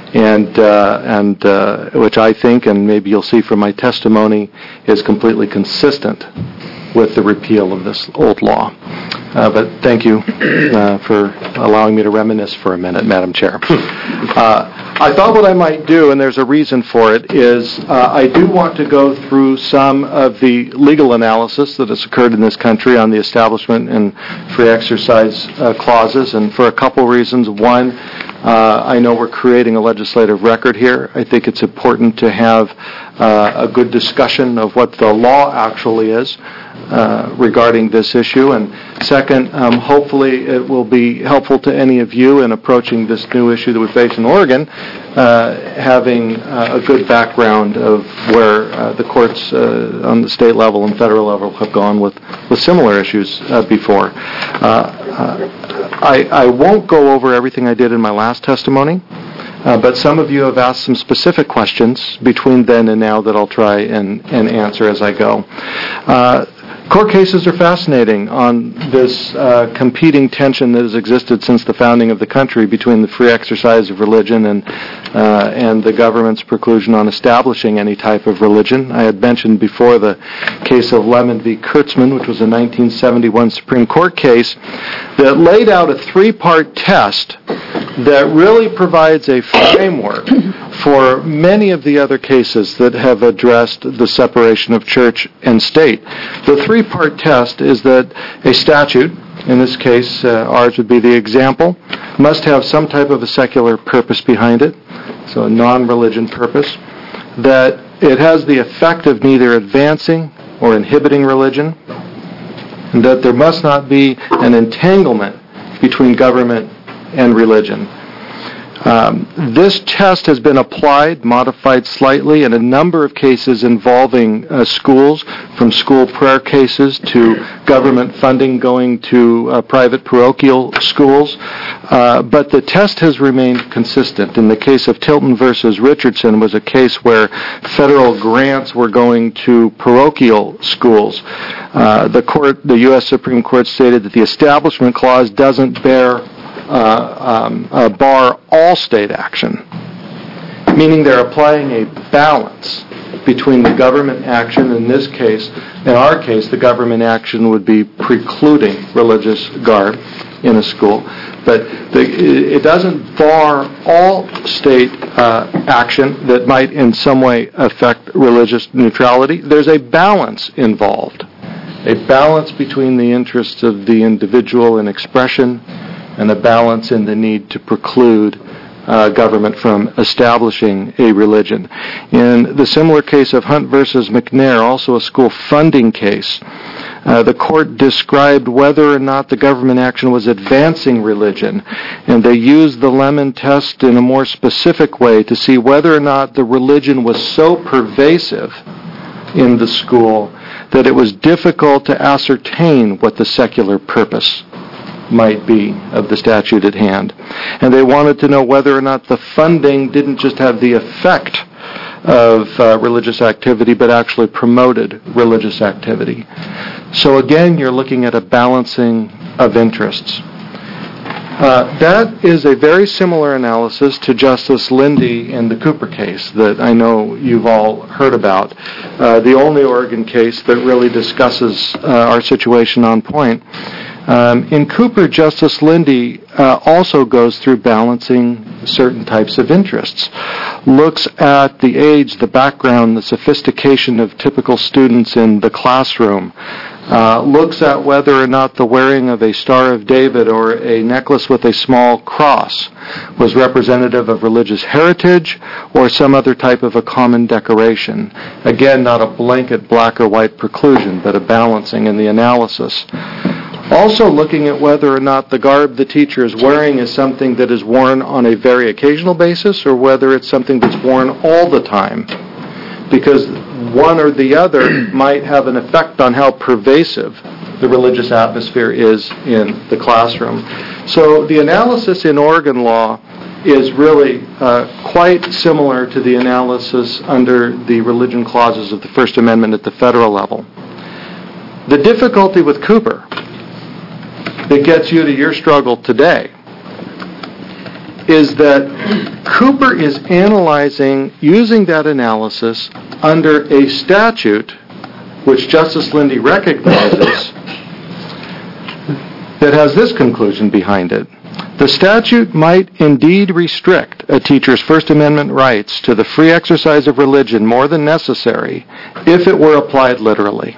And uh, and uh, which I think, and maybe you'll see from my testimony, is completely consistent with the repeal of this old law. Uh, but thank you uh, for allowing me to reminisce for a minute, Madam Chair. Uh, I thought what I might do, and there's a reason for it, is uh, I do want to go through some of the legal analysis that has occurred in this country on the establishment and free exercise uh, clauses, and for a couple reasons. One, uh, I know we're creating a legislative record here. I think it's important to have uh, a good discussion of what the law actually is uh, regarding this issue. And second, um, hopefully it will be helpful to any of you in approaching this new issue that we face in Oregon, uh, having uh, a good background of where uh, the courts uh, on the state level and federal level have gone with, with similar issues uh, before. Uh, uh, I, I won't go over everything I did in my last testimony, uh, but some of you have asked some specific questions between then and now that I'll try and, and answer as I go. Uh, Court cases are fascinating on this uh, competing tension that has existed since the founding of the country between the free exercise of religion and uh, and the government's preclusion on establishing any type of religion. I had mentioned before the case of Lemon v. Kurtzman, which was a nineteen seventy-one Supreme Court case that laid out a three-part test that really provides a framework for many of the other cases that have addressed the separation of church and state. The three-part test is that a statute, in this case uh, ours would be the example, must have some type of a secular purpose behind it, so a non-religion purpose, that it has the effect of neither advancing or inhibiting religion, and that there must not be an entanglement between government and religion. Um, this test has been applied, modified slightly, in a number of cases involving uh, schools, from school prayer cases to government funding going to uh, private parochial schools. Uh, but the test has remained consistent. In the case of Tilton versus Richardson was a case where federal grants were going to parochial schools. Uh, the court, the U S Supreme Court stated that the Establishment Clause doesn't bear Uh, um, uh, bar all state action, meaning they're applying a balance between the government action. In this case, in our case, the government action would be precluding religious garb in a school, but the, it doesn't bar all state uh, action that might in some way affect religious neutrality. There's a balance involved, a balance between the interests of the individual in expression and a balance in the need to preclude uh, government from establishing a religion. In the similar case of Hunt versus McNair, also a school funding case, Uh, the court described whether or not the government action was advancing religion, and they used the Lemon test in a more specific way to see whether or not the religion was so pervasive in the school that it was difficult to ascertain what the secular purpose might be of the statute at hand. And they wanted to know whether or not the funding didn't just have the effect of uh, religious activity, but actually promoted religious activity. So again, you're looking at a balancing of interests. Uh, that is a very similar analysis to Justice Lindy in the Cooper case that I know you've all heard about, uh, the only Oregon case that really discusses uh, our situation on point. Um, in Cooper, Justice Lindy uh, also goes through balancing certain types of interests, looks at the age, the background, the sophistication of typical students in the classroom, uh, looks at whether or not the wearing of a Star of David or a necklace with a small cross was representative of religious heritage or some other type of a common decoration. Again, not a blanket black or white preclusion, but a balancing in the analysis. Also looking at whether or not the garb the teacher is wearing is something that is worn on a very occasional basis or whether it's something that's worn all the time. Because one or the other might have an effect on how pervasive the religious atmosphere is in the classroom. So the analysis in Oregon law is really uh, quite similar to the analysis under the religion clauses of the First Amendment at the federal level. The difficulty with Cooper that gets you to your struggle today is that Cooper is analyzing, using that analysis under a statute which Justice Lindy recognizes that has this conclusion behind it. The statute might indeed restrict a teacher's First Amendment rights to the free exercise of religion more than necessary if it were applied literally.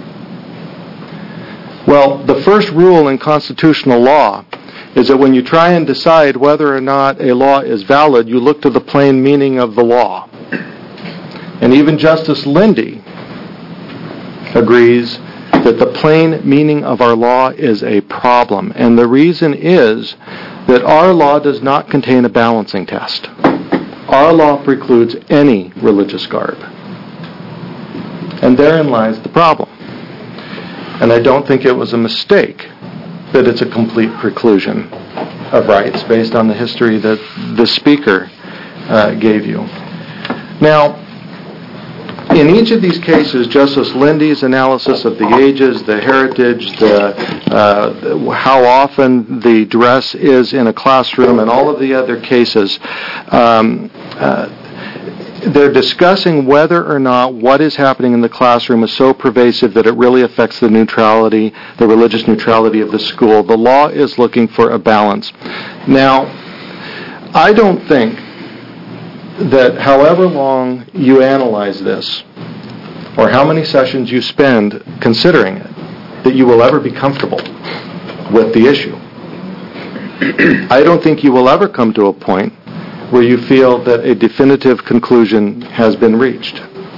Well, the first rule in constitutional law is that when you try and decide whether or not a law is valid, you look to the plain meaning of the law. And even Justice Lindy agrees that the plain meaning of our law is a problem. And the reason is that our law does not contain a balancing test. Our law precludes any religious garb. And therein lies the problem. And I don't think it was a mistake that it's a complete preclusion of rights based on the history that the speaker uh, gave you. Now, in each of these cases, Justice Lindy's analysis of the ages, the heritage, the uh, how often the dress is in a classroom, and all of the other cases, um, uh, they're discussing whether or not what is happening in the classroom is so pervasive that it really affects the neutrality, the religious neutrality of the school. The law is looking for a balance. Now, I don't think that however long you analyze this, or how many sessions you spend considering it, that you will ever be comfortable with the issue. I don't think you will ever come to a point where you feel that a definitive conclusion has been reached.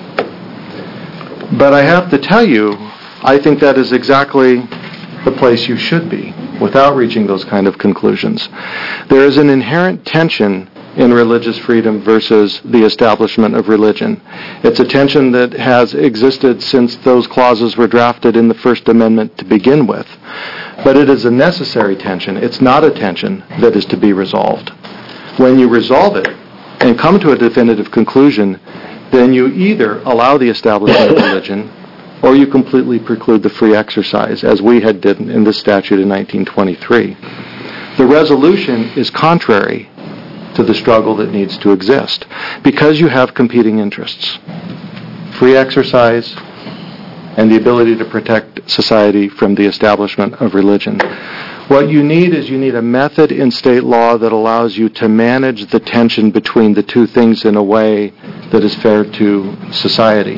But I have to tell you, I think that is exactly the place you should be without reaching those kind of conclusions. There is an inherent tension in religious freedom versus the establishment of religion. It's a tension that has existed since those clauses were drafted in the First Amendment to begin with. But it is a necessary tension. It's not a tension that is to be resolved. When you resolve it and come to a definitive conclusion, then you either allow the establishment of religion or you completely preclude the free exercise, as we had did in the statute in nineteen twenty-three. The resolution is contrary to the struggle that needs to exist because you have competing interests. Free exercise and the ability to protect society from the establishment of religion. What you need is you need a method in state law that allows you to manage the tension between the two things in a way that is fair to society.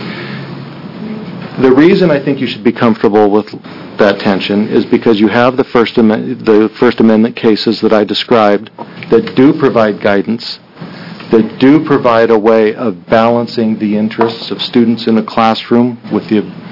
The reason I think you should be comfortable with that tension is because you have the First Amendment, the First Amendment cases that I described that do provide guidance, that do provide a way of balancing the interests of students in a classroom with the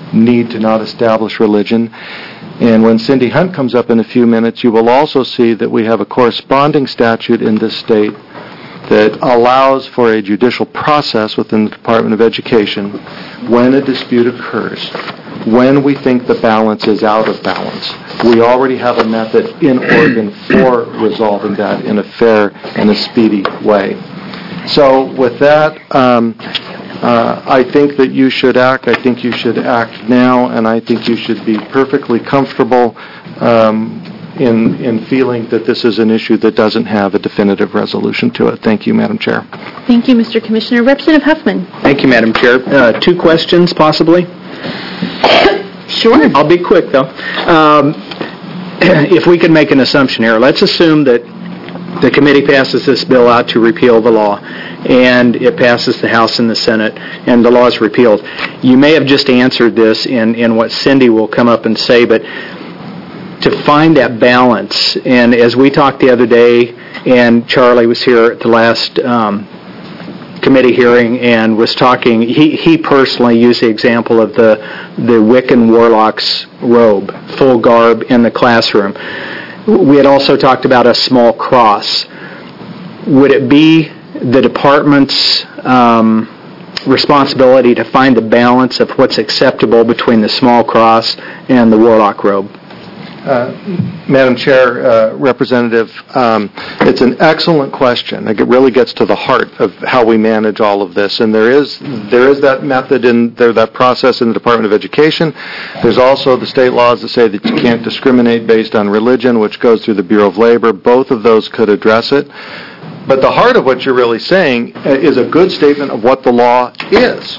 need to not establish religion. And when Cindy Hunt comes up in a few minutes, you will also see that we have a corresponding statute in this state that allows for a judicial process within the Department of Education when a dispute occurs, when we think the balance is out of balance. We already have a method in Oregon for resolving that in a fair and a speedy way. So with that, um, uh, I think that you should act. I think you should act now, and I think you should be perfectly comfortable um, in in feeling that this is an issue that doesn't have a definitive resolution to it. Thank you, Madam Chair. Thank you, Mister Commissioner. Representative Huffman. Thank you, Madam Chair. Uh, two questions, possibly? Sure. I'll be quick, though. Um, if we could make an assumption here, let's assume that the committee passes this bill out to repeal the law, and it passes the House and the Senate, and the law is repealed. You may have just answered this in, in what Cindy will come up and say, but to find that balance, and as we talked the other day, and Charlie was here at the last um, committee hearing and was talking, he, he personally used the example of the, the Wiccan warlock's robe, full garb in the classroom. We had also talked about a small cross. Would it be the department's um, responsibility to find the balance of what's acceptable between the small cross and the warlock robe? Uh, Madam Chair, uh, Representative, um, it's an excellent question. It really gets to the heart of how we manage all of this. And there is there is that method in there, that process in the Department of Education. There's also the state laws that say that you can't discriminate based on religion, which goes through the Bureau of Labor. Both of those could address it. But the heart of what you're really saying is a good statement of what the law is.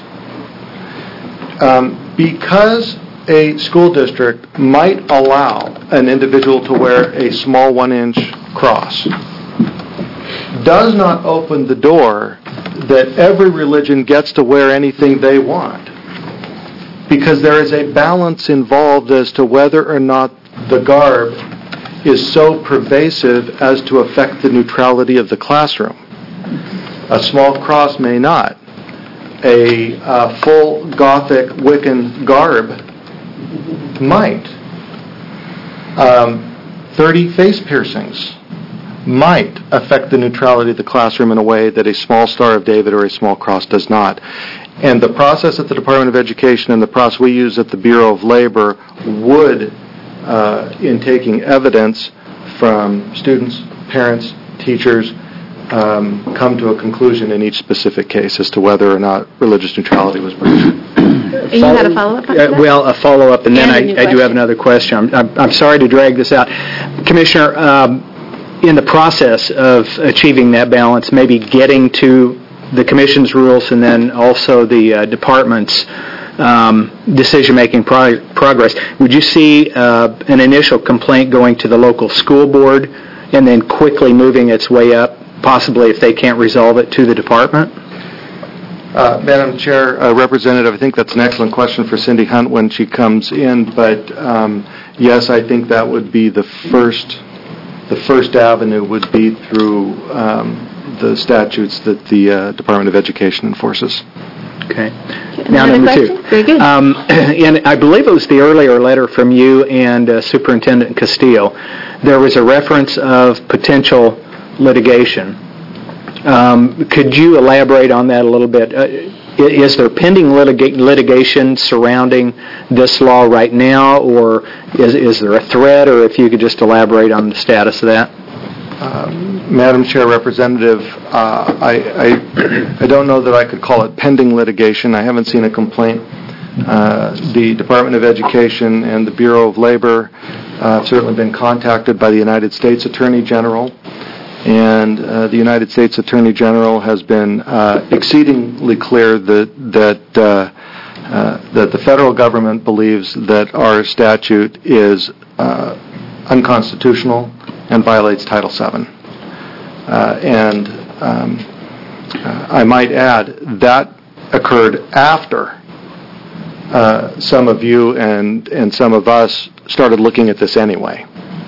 Um, because a school district might allow an individual to wear a small one-inch cross does not open the door that every religion gets to wear anything they want, because there is a balance involved as to whether or not the garb is so pervasive as to affect the neutrality of the classroom. A small cross may not. A uh, full Gothic Wiccan garb might. Um, thirty face piercings might affect the neutrality of the classroom in a way that a small Star of David or a small cross does not. And the process at the Department of Education and the process we use at the Bureau of Labor would, uh, in taking evidence from students, parents, teachers, um, come to a conclusion in each specific case as to whether or not religious neutrality was breached. You had a follow-up on that? Uh, well, a follow-up, and then And a I, new I do have question. another question. I'm, I'm, I'm sorry to drag this out. Commissioner, um, in the process of achieving that balance, maybe getting to the Commission's rules and then also the uh, Department's um, decision-making pro- progress, would you see uh, an initial complaint going to the local school board and then quickly moving its way up, possibly if they can't resolve it, to the Department? Uh, Madam Chair, uh, Representative, I think that's an excellent question for Cindy Hunt when she comes in, but um, yes, I think that would be the first, the first avenue would be through um, the statutes that the uh, Department of Education enforces. Okay. Another Now, number question? two. Very good. Um, and I believe it was the earlier letter from you and uh, Superintendent Castillo. There was a reference of potential litigation. Um, could you elaborate on that a little bit? Uh, is there pending litiga- litigation surrounding this law right now, or is, is there a threat, or if you could just elaborate on the status of that? Um, Madam Chair, Representative, uh, I, I, I don't know that I could call it pending litigation. I haven't seen a complaint. Uh, the Department of Education and the Bureau of Labor uh, have certainly been contacted by the United States Attorney General, and uh, the United States Attorney General has been uh, exceedingly clear that that uh, uh, that the federal government believes that our statute is uh, unconstitutional and violates Title seven. Uh, and um, uh, I might add, that occurred after uh, some of you and, and some of us started looking at this anyway.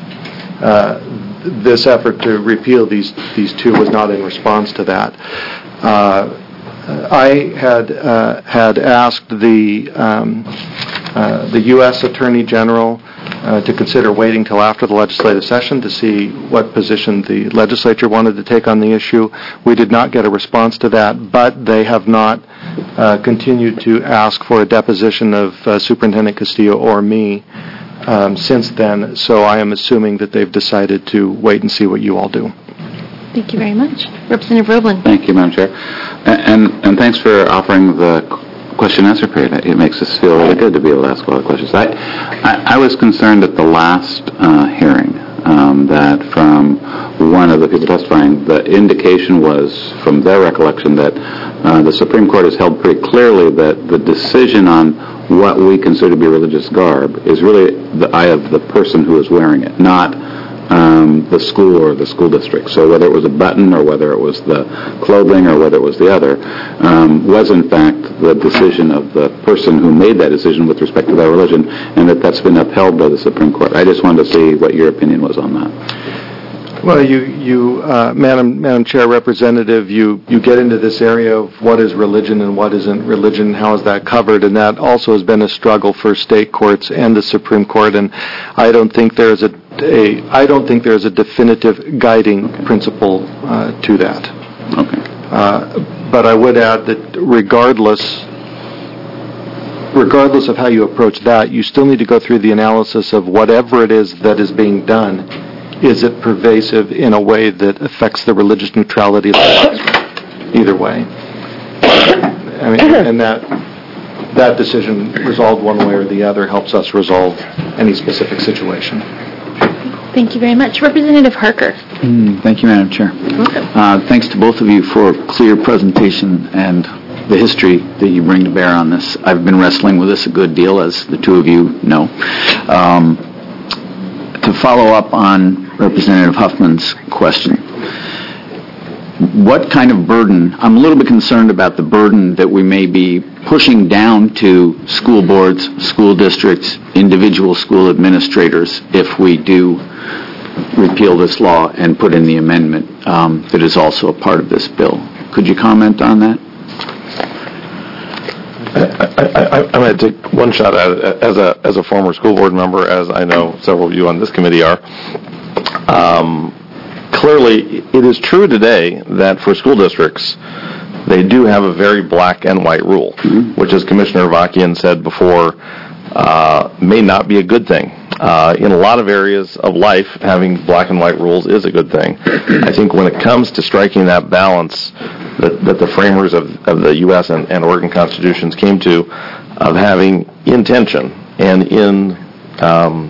Uh, this effort to repeal these, these two was not in response to that. Uh, I had uh, had asked the um, uh, the U S Attorney General uh, to consider waiting till after the legislative session to see what position the legislature wanted to take on the issue. We did not get a response to that, but they have not uh, continued to ask for a deposition of uh, Superintendent Castillo or me um, since then, so I am assuming that they've decided to wait and see what you all do. Thank you very much. Representative Roblin. Thank you, Madam Chair. And, and, and thanks for offering the question and answer period. It makes us feel really good to be able to ask all the questions. I, I, I was concerned at the last uh, hearing um, that from one of the people testifying, the indication was, from their recollection, that uh, the Supreme Court has held pretty clearly that the decision on what we consider to be religious garb is really the eye of the person who is wearing it, not Um, the school or the school district. So whether it was a button or whether it was the clothing or whether it was the other, um, was in fact the decision of the person who made that decision with respect to their religion, and that that's been upheld by the Supreme Court. I just wanted to see what your opinion was on that. Well, you, you, uh, Madam, Madam Chair, Representative, you, you get into this area of what is religion and what isn't religion, how is that covered, and that also has been a struggle for state courts and the Supreme Court, and I don't think there's a, a I don't think there's a definitive guiding principle uh, to that. Okay. Uh, but I would add that regardless, regardless of how you approach that, you still need to go through the analysis of whatever it is that is being done. Is it pervasive in a way that affects the religious neutrality of the laws? Either way. I mean, and that that decision resolved one way or the other helps us resolve any specific situation. Thank you very much. Representative Harker. Mm, thank you, Madam Chair. Uh, thanks to both of you for a clear presentation and the history that you bring to bear on this. I've been wrestling with this a good deal, as the two of you know. Um, to follow up on Representative Huffman's question, what kind of burden, I'm a little bit concerned about the burden that we may be pushing down to school boards, school districts, individual school administrators if we do repeal this law and put in the amendment um, that is also a part of this bill. Could you comment on that? I, I, I'm going to take one shot at it as a as a former school board member, as I know several of you on this committee are. Um, clearly, it is true today that for school districts, they do have a very black and white rule, mm-hmm. which, as Commissioner Avakian said before, uh, may not be a good thing. Uh, in a lot of areas of life, having black and white rules is a good thing. I think when it comes to striking that balance that, that the framers of, of the U S and, and Oregon constitutions came to, of having in tension and in um,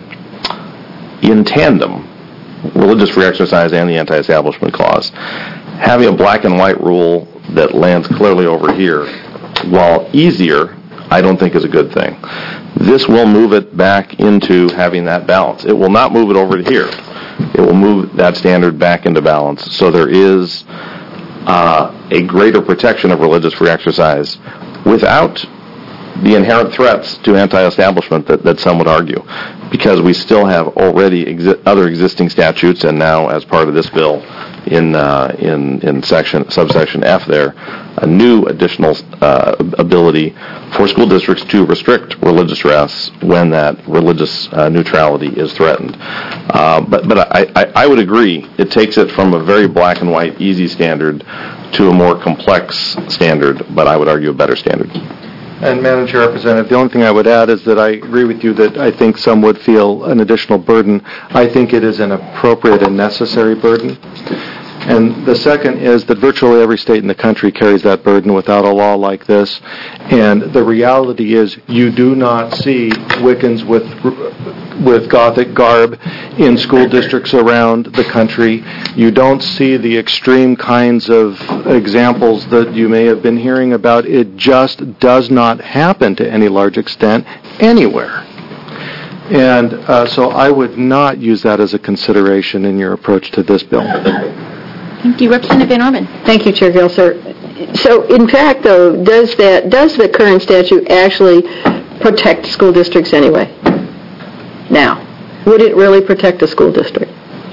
in tandem religious free exercise and the anti-establishment clause, having a black and white rule that lands clearly over here, while easier, I don't think is a good thing. This will move it back into having that balance. It will not move it over to here. It will move that standard back into balance. So there is uh, a greater protection of religious free exercise without the inherent threats to anti-establishment that, that some would argue, because we still have already exi- other existing statutes, and now as part of this bill in uh, in in section subsection F there, a new additional uh, ability for school districts to restrict religious dress when that religious uh, neutrality is threatened. Uh, but but I, I, I would agree, it takes it from a very black and white easy standard to a more complex standard, but I would argue a better standard. And Madam Chair, Representative, the only thing I would add is that I agree with you that I think some would feel an additional burden. I think it is an appropriate and necessary burden. And the second is that virtually every state in the country carries that burden without a law like this. And the reality is you do not see Wiccans with with Gothic garb in school districts around the country. You don't see the extreme kinds of examples that you may have been hearing about. It just does not happen to any large extent anywhere. And uh, so I would not use that as a consideration in your approach to this bill. Thank you. Representative Van Orman. Thank you, Chair Gilser. So, in fact, though, does that does the current statute actually protect school districts anyway? Now, would it really protect a school district?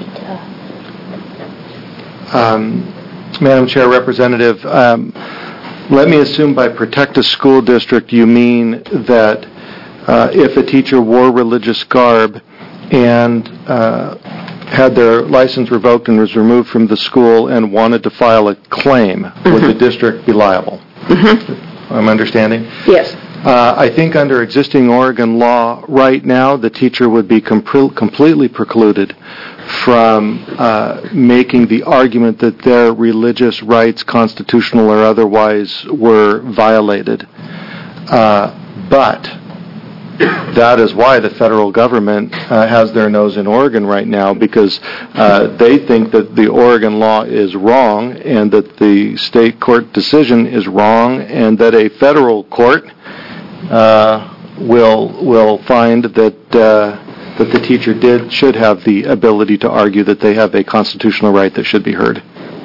Um, Madam Chair, Representative, um, let me assume by protect a school district you mean that uh, if a teacher wore religious garb and uh, had their license revoked and was removed from the school and wanted to file a claim, mm-hmm. would the district be liable? Mm-hmm. I'm understanding? Yes. Uh, I think under existing Oregon law right now, the teacher would be com- completely precluded from uh, making the argument that their religious rights, constitutional or otherwise, were violated. Uh, but that is why the federal government uh, has their nose in Oregon right now, because uh, they think that the Oregon law is wrong and that the state court decision is wrong, and that a federal court uh, will will find that uh, that the teacher did should have the ability to argue that they have a constitutional right that should be heard.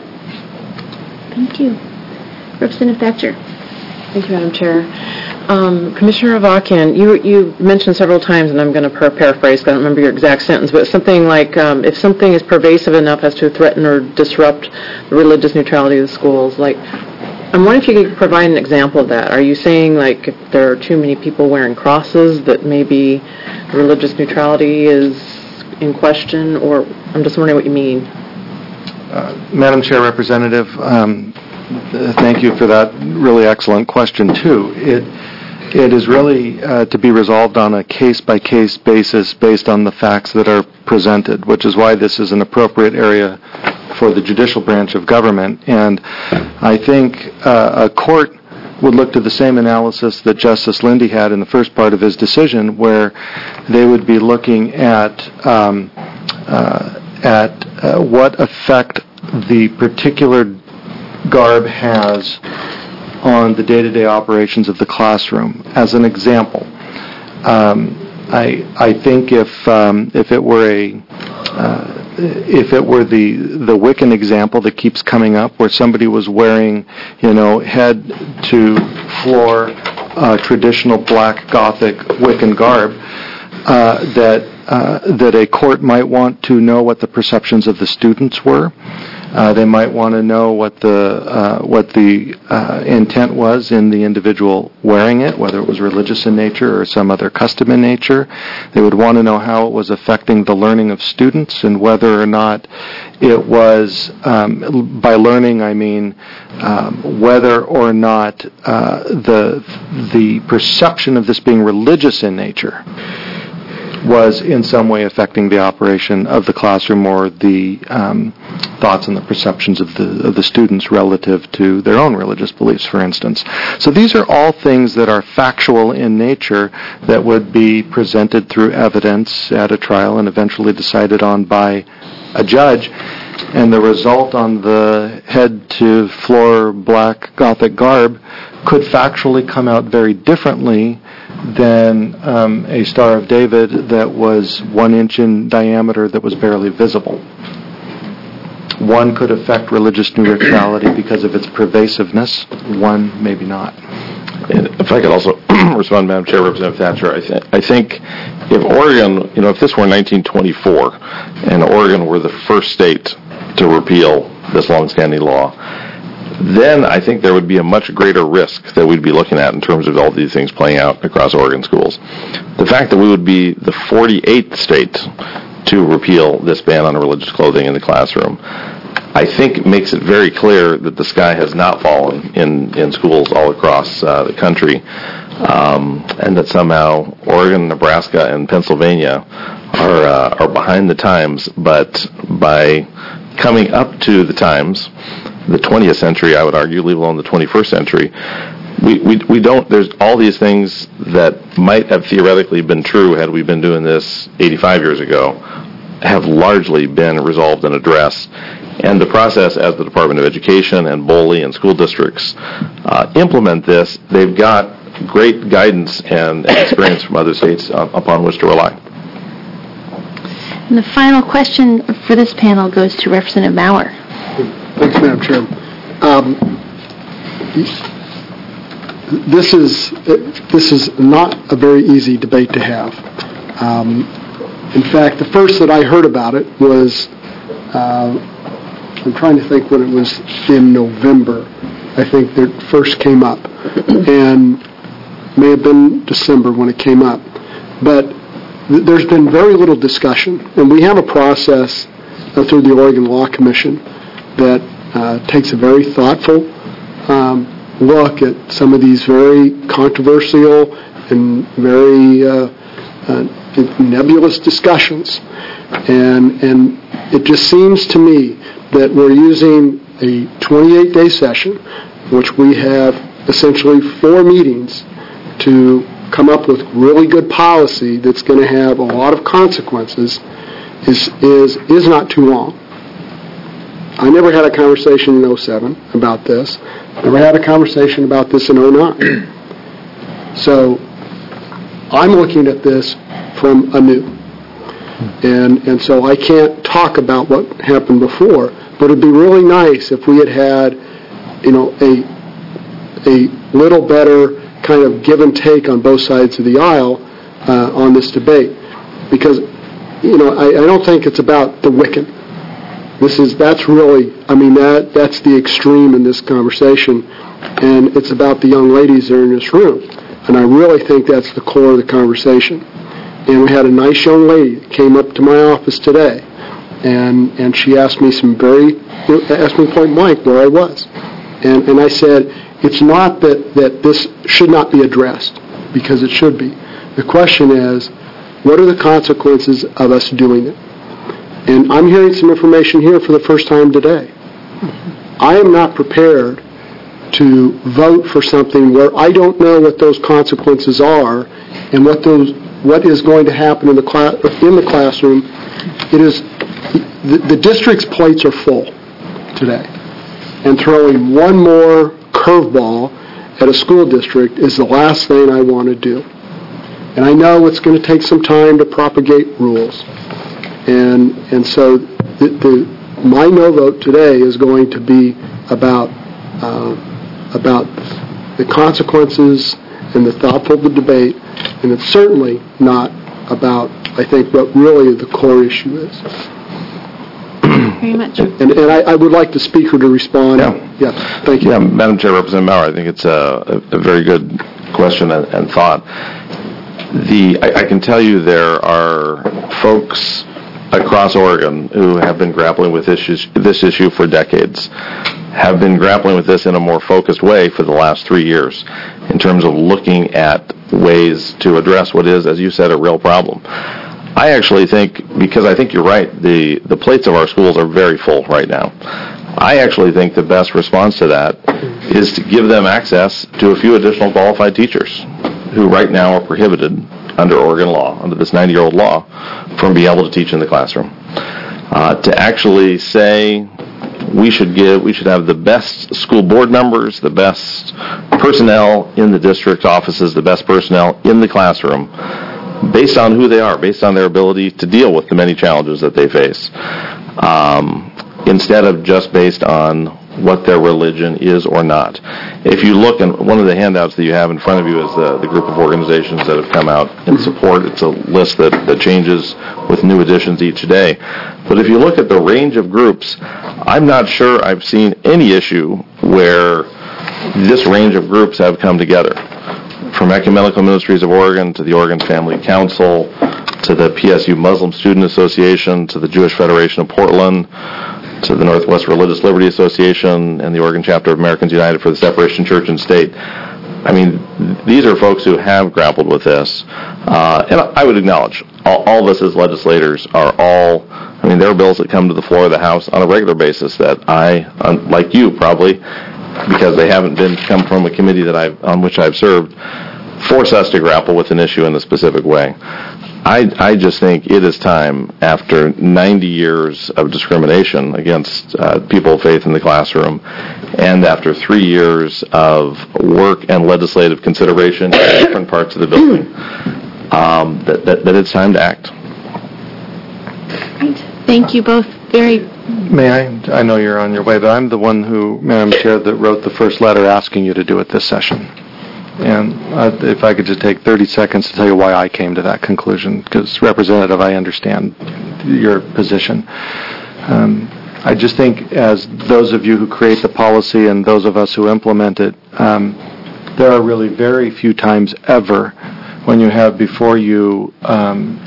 Thank you. Representative Thatcher. Thank you, Madam Chair. Um, Commissioner Avakian, you you mentioned several times, and I'm going to paraphrase, I don't remember your exact sentence, but something like um, if something is pervasive enough as to threaten or disrupt the religious neutrality of the schools, like, I'm wondering if you could provide an example of that. Are you saying, like, if there are too many people wearing crosses, that maybe religious neutrality is in question, or I'm just wondering what you mean. Uh, Madam Chair, Representative, um, thank you for that really excellent question, too. It It is really uh, to be resolved on a case-by-case basis based on the facts that are presented, which is why this is an appropriate area for the judicial branch of government. And I think uh, a court would look to the same analysis that Justice Lindy had in the first part of his decision, where they would be looking at um, uh, at uh, what effect the particular garb has on the day-to-day operations of the classroom. As an example, um, I I think if um, if it were a uh, if it were the the Wiccan example that keeps coming up, where somebody was wearing, you know, head to floor uh, traditional black Gothic Wiccan garb, uh, that uh, that a court might want to know what the perceptions of the students were. Uh, they might want to know what the uh, what the uh, intent was in the individual wearing it, whether it was religious in nature or some other custom in nature. They would want to know how it was affecting the learning of students, and whether or not it was, um, by learning I mean um, whether or not uh, the the perception of this being religious in nature was in some way affecting the operation of the classroom, or the um, thoughts and the perceptions of the of the students relative to their own religious beliefs, for instance. So these are all things that are factual in nature that would be presented through evidence at a trial and eventually decided on by a judge. And the result on the head-to-floor black Gothic garb could factually come out very differently than um, a Star of David that was one inch in diameter that was barely visible. One could affect religious neutrality because of its pervasiveness, one maybe not. And if I could also respond, Madam Chair, Representative Thatcher, I, th- I think if Oregon, you know, if this were nineteen twenty-four and Oregon were the first state to repeal this longstanding law, then I think there would be a much greater risk that we'd be looking at in terms of all these things playing out across Oregon schools. The fact that we would be the forty-eighth state to repeal this ban on religious clothing in the classroom, I think makes it very clear that the sky has not fallen in, in schools all across uh, the country, um, and that somehow Oregon, Nebraska, and Pennsylvania are uh, are behind the times. But by coming up to the times, the twentieth century, I would argue, leave alone the twenty-first century, we, we we don't, there's all these things that might have theoretically been true had we been doing this eighty-five years ago, have largely been resolved and addressed. And the process, as the Department of Education and BOLI and school districts uh, implement this, they've got great guidance and, and experience from other states uh, upon which to rely. And the final question for this panel goes to Representative Maurer. Thanks, Madam Chair. Um, this is this is not a very easy debate to have. Um, in fact, the first that I heard about it was, uh, I'm trying to think when it was in November, I think that first came up. And may have been December when it came up. But th- there's been very little discussion, and we have a process uh, through the Oregon Law Commission that uh, takes a very thoughtful um, look at some of these very controversial and very uh, uh, nebulous discussions. And, and it just seems to me that we're using a twenty-eight day session, which we have essentially four meetings to come up with really good policy that's going to have a lot of consequences, is is is not too long. I never had a conversation in oh seven about this. Never had a conversation about this in oh nine. So I'm looking at this from anew. And and so I can't talk about what happened before, but it'd be really nice if we had had, you know, a a little better kind of give and take on both sides of the aisle uh, on this debate, because, you know, I, I don't think it's about the wicked. This is that's really, I mean, that that's the extreme in this conversation, and it's about the young ladies that are in this room, and I really think that's the core of the conversation. And we had a nice young lady that came up to my office today, and and she asked me some very, asked me point blank where I was. And and I said, it's not that, that this should not be addressed, because it should be. The question is, what are the consequences of us doing it? And I'm hearing some information here for the first time today. I am not prepared to vote for something where I don't know what those consequences are and what those what is going to happen in the class in the classroom. It is the, the district's plates are full today, and throwing one more curveball at a school district is the last thing I want to do. And I know it's going to take some time to propagate rules, and and so the, the my no vote today is going to be about uh, about the consequences and the thoughtful debate. And it's certainly not about, I think, what really the core issue is. Very much. And, and I, I would like the speaker to respond. Yeah. Yes, thank you. Yeah, Madam Chair, Representative Maurer, I think it's a, a very good question and, and thought. The I, I can tell you there are folks across Oregon who have been grappling with issues, this issue for decades, have been grappling with this in a more focused way for the last three years in terms of looking at ways to address what is, as you said, a real problem. I actually think, because I think you're right, the, the plates of our schools are very full right now. I actually think the best response to that is to give them access to a few additional qualified teachers who right now are prohibited under Oregon law, under this ninety-year-old law, from being able to teach in the classroom. Uh, to actually say we should give, we should have the best school board members, the best personnel in the district offices, the best personnel in the classroom, based on who they are, based on their ability to deal with the many challenges that they face, um, instead of just based on what their religion is or not. If you look, and one of the handouts that you have in front of you is the, the group of organizations that have come out in support. It's a list that, that changes with new additions each day. But if you look at the range of groups, I'm not sure I've seen any issue where this range of groups have come together. From Ecumenical Ministries of Oregon to the Oregon Family Council to the P S U Muslim Student Association to the Jewish Federation of Portland to the Northwest Religious Liberty Association and the Oregon Chapter of Americans United for the Separation of Church and State. I mean, these are folks who have grappled with this. Uh, and I would acknowledge, all, all of us as legislators are all, I mean, there are bills that come to the floor of the House on a regular basis that I, like you probably, because they haven't been come from a committee that I've, on which I've served, force us to grapple with an issue in a specific way. I, I just think it is time, after ninety years of discrimination against uh, people of faith in the classroom, and after three years of work and legislative consideration in different parts of the building, um, that, that, that it's time to act. Great. Thank you both very May I? I know you're on your way, but I'm the one who, Madam Chair, that wrote the first letter asking you to do it this session. And uh, if I could just take thirty seconds to tell you why I came to that conclusion, because, Representative, I understand your position. Um, I just think, as those of you who create the policy and those of us who implement it, um, there are really very few times ever when you have before you um,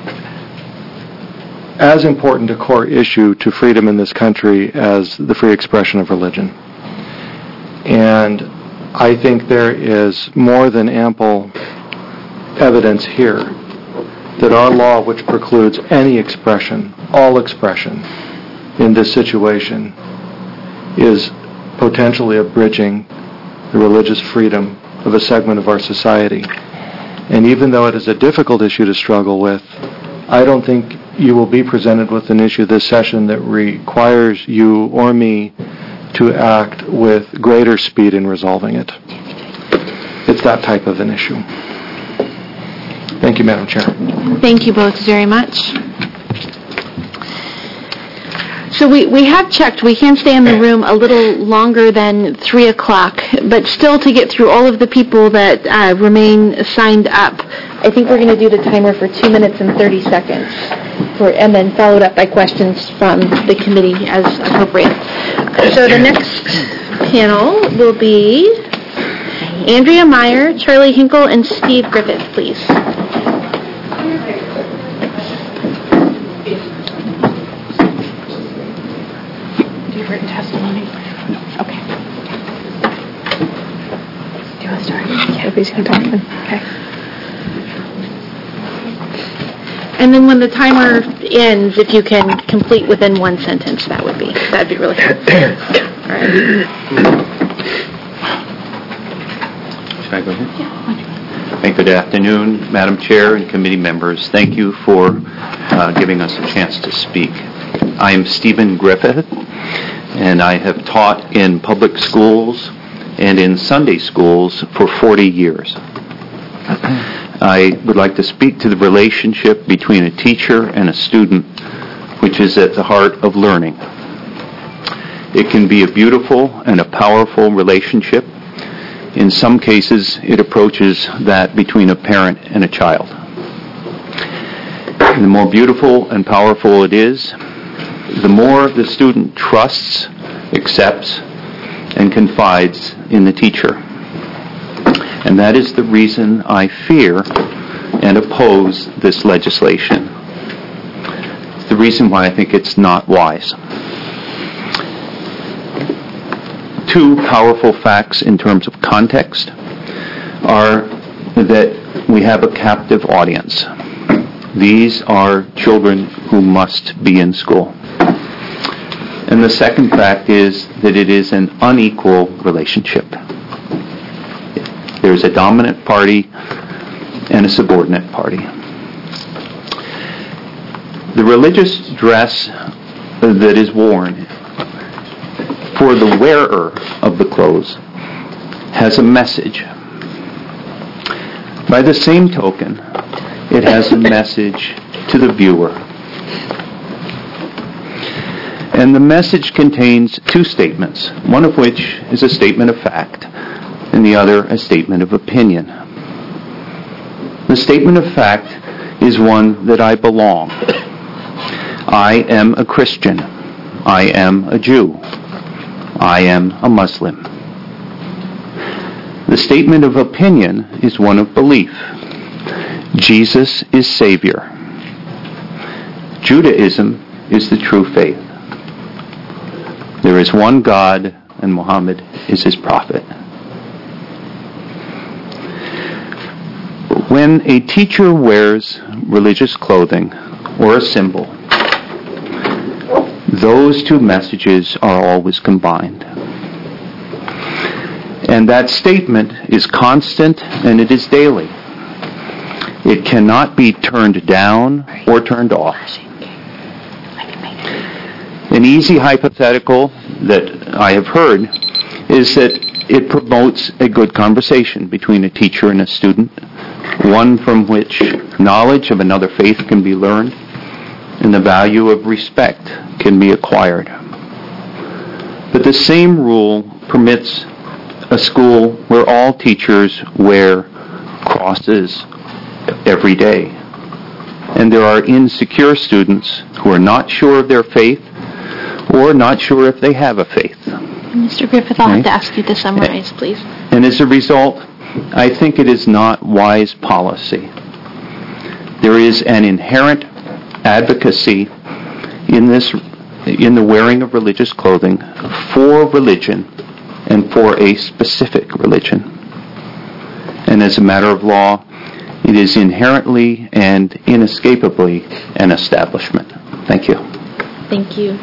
as important a core issue to freedom in this country as the free expression of religion. And I think there is more than ample evidence here that our law, which precludes any expression, all expression, in this situation, is potentially abridging the religious freedom of a segment of our society. And even though it is a difficult issue to struggle with, I don't think you will be presented with an issue this session that requires you or me to act with greater speed in resolving it. It's that type of an issue. Thank you, Madam Chair. Thank you both very much. So we, we have checked. We can stay in the room a little longer than three o'clock, but still to get through all of the people that uh, remain signed up, I think we're going to do the timer for two minutes and thirty seconds, for, and then followed up by questions from the committee as appropriate. So the next panel will be Andrea Meyer, Charlie Hinkle, and Steve Griffith, please. Written testimony? Okay. Do you want to start? Yeah, if he's going to talk then. Okay. And then when the timer ends, if you can complete within one sentence, that would be, that'd be really good. All right. Should I go ahead? Yeah. Good afternoon, Madam Chair and committee members. Thank you for uh, giving us a chance to speak. I am Stephen Griffith, and I have taught in public schools and in Sunday schools for forty years. I would like to speak to the relationship between a teacher and a student, which is at the heart of learning. It can be a beautiful and a powerful relationship. In some cases, it approaches that between a parent and a child. The more beautiful and powerful it is, the more the student trusts, accepts, and confides in the teacher. And that is the reason I fear and oppose this legislation. It's the reason why I think it's not wise. Two powerful facts in terms of context are that we have a captive audience. These are children who must be in school. And the second fact is that it is an unequal relationship. There's a dominant party and a subordinate party. The religious dress that is worn for the wearer of the clothes has a message. By the same token, it has a message to the viewer. And the message contains two statements, one of which is a statement of fact, and the other a statement of opinion. The statement of fact is one that I belong. I am a Christian. I am a Jew. I am a Muslim. The statement of opinion is one of belief. Jesus is Savior. Judaism is the true faith. There is one God, and Muhammad is his prophet. When a teacher wears religious clothing or a symbol, those two messages are always combined. And that statement is constant and it is daily. It cannot be turned down or turned off. An easy hypothetical that I have heard is that it promotes a good conversation between a teacher and a student, one from which knowledge of another faith can be learned and the value of respect can be acquired. But the same rule permits a school where all teachers wear crosses every day. And there are insecure students who are not sure of their faith or not sure if they have a faith. Mister Griffith, I'll have Okay. to ask you to summarize, please. And as a result, I think it is not wise policy. There is an inherent advocacy in this, in the wearing of religious clothing for religion and for a specific religion. And as a matter of law, it is inherently and inescapably an establishment. Thank you. Thank you.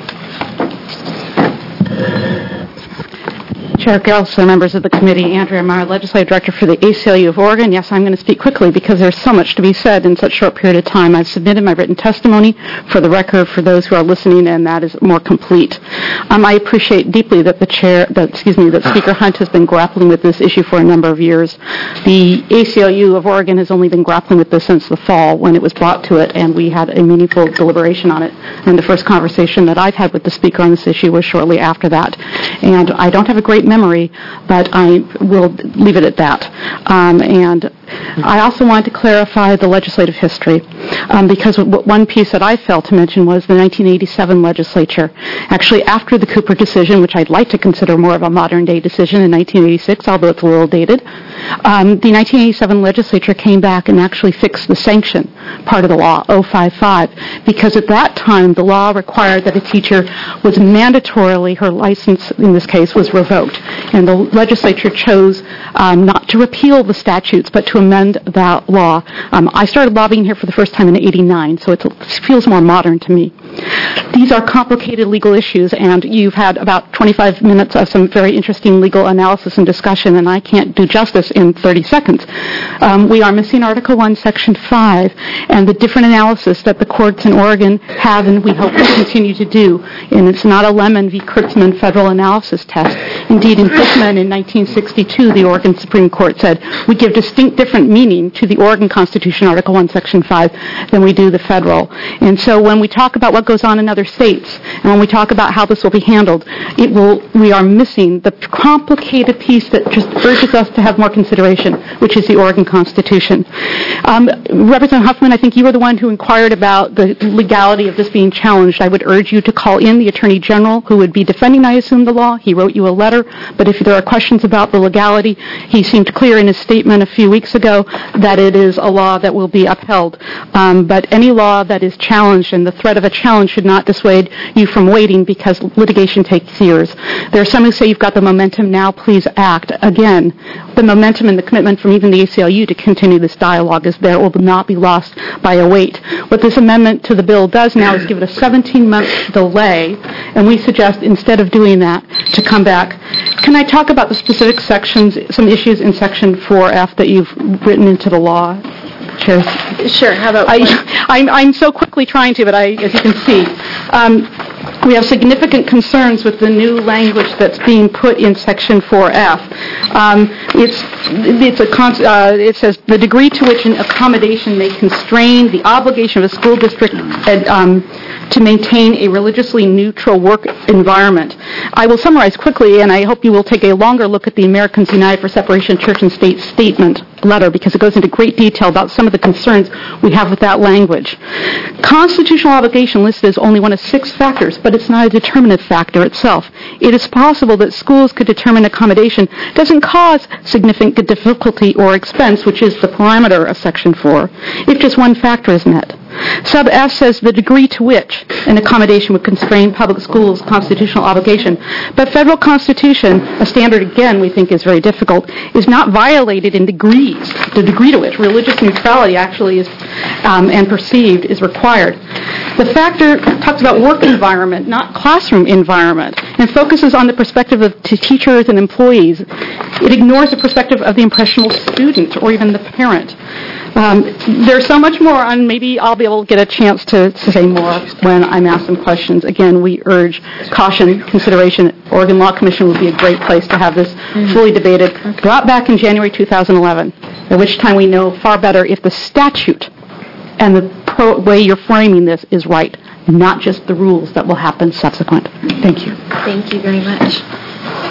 Chair Gelson, members of the committee, Andrea Meyer, Legislative Director for the A C L U of Oregon. Yes, I'm going to speak quickly because there's so much to be said in such a short period of time. I've submitted my written testimony for the record for those who are listening, and that is more complete. Um, I appreciate deeply that the chair, that, excuse me, that Speaker Hunt has been grappling with this issue for a number of years. The A C L U of Oregon has only been grappling with this since the fall when it was brought to it, and we had a meaningful deliberation on it. And the first conversation that I've had with the Speaker on this issue was shortly after that. And I don't have a great memory, but I will leave it at that. Um, and I also wanted to clarify the legislative history, um, because w- one piece that I failed to mention was the nineteen eighty-seven legislature. Actually, after the Cooper decision, which I'd like to consider more of a modern-day decision in nineteen eighty-six, although it's a little dated, um, the nineteen eighty-seven legislature came back and actually fixed the sanction part of the law, oh five five, because at that time the law required that a teacher was mandatorily, her license in this case, was revoked. And the legislature chose um, not to repeal the statutes, but to amend that law. Um, I started lobbying here for the first time in eighty-nine, so it's, it feels more modern to me. These are complicated legal issues, and you've had about twenty-five minutes of some very interesting legal analysis and discussion, and I can't do justice in thirty seconds. Um, we are missing Article one, Section five, and the different analysis that the courts in Oregon have, and we hope will continue to do. And it's not a Lemon v. Kurtzman federal analysis test. Indeed, in Hickman in nineteen sixty-two, the Oregon Supreme Court said, we give distinct different meaning to the Oregon Constitution, Article one, Section five, than we do the federal. And so when we talk about what goes on in other states, and when we talk about how this will be handled, it will, we are missing the complicated piece that just urges us to have more consideration, which is the Oregon Constitution. Um, Representative Huffman, I think you were the one who inquired about the legality of this being challenged. I would urge you to call in the Attorney General, who would be defending, I assume, the law. He wrote you a letter, but if there are questions about the legality, he seemed clear in his statement a few weeks ago that it is a law that will be upheld. Um, but any law that is challenged, and the threat of a challenge should not dissuade you from waiting, because litigation takes years. There are some who say you've got the momentum now, please act. Again, the momentum and the commitment from even the A C L U to continue this dialogue is there. It will not be lost by a wait. What this amendment to the bill does now is give it a seventeen-month delay, and we suggest instead of doing that to come back. Can I talk about the specific sections, some issues in Section four F that you've written into the law? Chair. Sure. How about I, I'm, I'm so quickly trying to, but I, as you can see, um, we have significant concerns with the new language that's being put in Section four F. Um, it's, it's a con- uh, it says the degree to which an accommodation may constrain the obligation of a school district uh, um, to maintain a religiously neutral work environment. I will summarize quickly, and I hope you will take a longer look at the Americans United for Separation of Church and State statement letter, because it goes into great detail about some of the concerns we have with that language. Constitutional obligation listed as only one of six factors, but it's not a determinative factor itself. It is possible that schools could determine accommodation doesn't cause significant difficulty or expense, which is the parameter of Section four, if just one factor is met. Sub F says the degree to which an accommodation would constrain public schools' constitutional obligation. But federal constitution, a standard again we think is very difficult, is not violated in degrees. The degree to which religious neutrality actually is um, and perceived is required. The factor talks about work environment, not classroom environment, and focuses on the perspective of to teachers and employees. It ignores the perspective of the impressionable student or even the parent. Um, there's so much more on. Maybe I'll be able to get a chance to, to say more when I'm asked some questions. Again, we urge caution, consideration. Oregon Law Commission would be a great place to have this mm-hmm. fully debated, okay. brought back in January two thousand eleven, at which time we know far better if the statute and the pro- way you're framing this is right, not just the rules that will happen subsequent. Thank you. Thank you very much.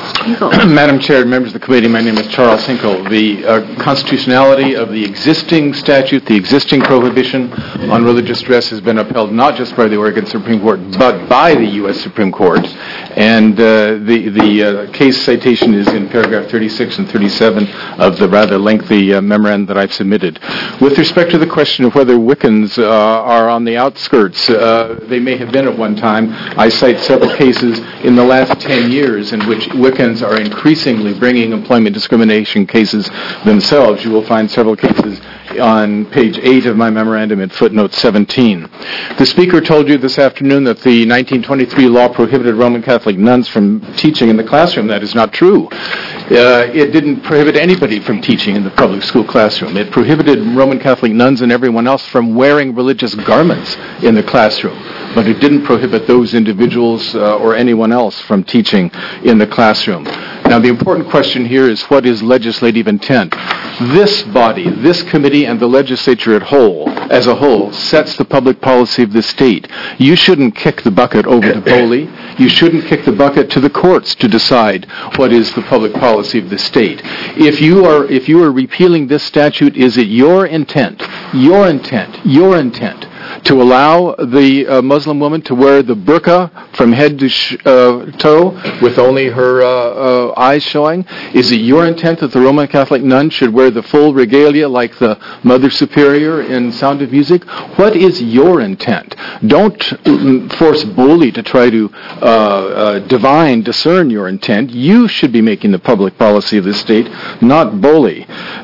Madam Chair, members of the committee, my name is Charles Hinkle. The uh, constitutionality of the existing statute, the existing prohibition on religious dress has been upheld not just by the Oregon Supreme Court, but by the U S Supreme Court. And uh, the, the uh, case citation is in paragraph thirty-six and thirty-seven of the rather lengthy uh, memorandum that I've submitted. With respect to the question of whether Wiccans uh, are on the outskirts, uh, they may have been at one time. I cite several cases in the last ten years in which Wiccans are increasingly bringing employment discrimination cases themselves. You will find several cases on page eight of my memorandum at footnote seventeen. The Speaker told you this afternoon that the nineteen twenty-three law prohibited Roman Catholic nuns from teaching in the classroom. That is not true. Uh, it didn't prohibit anybody from teaching in the public school classroom. It prohibited Roman Catholic nuns and everyone else from wearing religious garments in the classroom. But it didn't prohibit those individuals uh, or anyone else from teaching in the classroom. Now, the important question here is, what is legislative intent? This body, this committee, and the legislature at whole, as a whole, sets the public policy of the state. You shouldn't kick the bucket over to BOLI. You shouldn't kick the bucket to the courts to decide what is the public policy of the state. If you are, if you are repealing this statute, is it your intent, your intent, your intent, to allow the uh, Muslim woman to wear the burqa from head to sh- uh, toe with only her uh, uh, eyes showing? Is it your intent that the Roman Catholic nun should wear the full regalia like the Mother Superior in Sound of Music? What is your intent? Don't force BOLI to try to uh, uh, divine, discern your intent. You should be making the public policy of the state, not BOLI.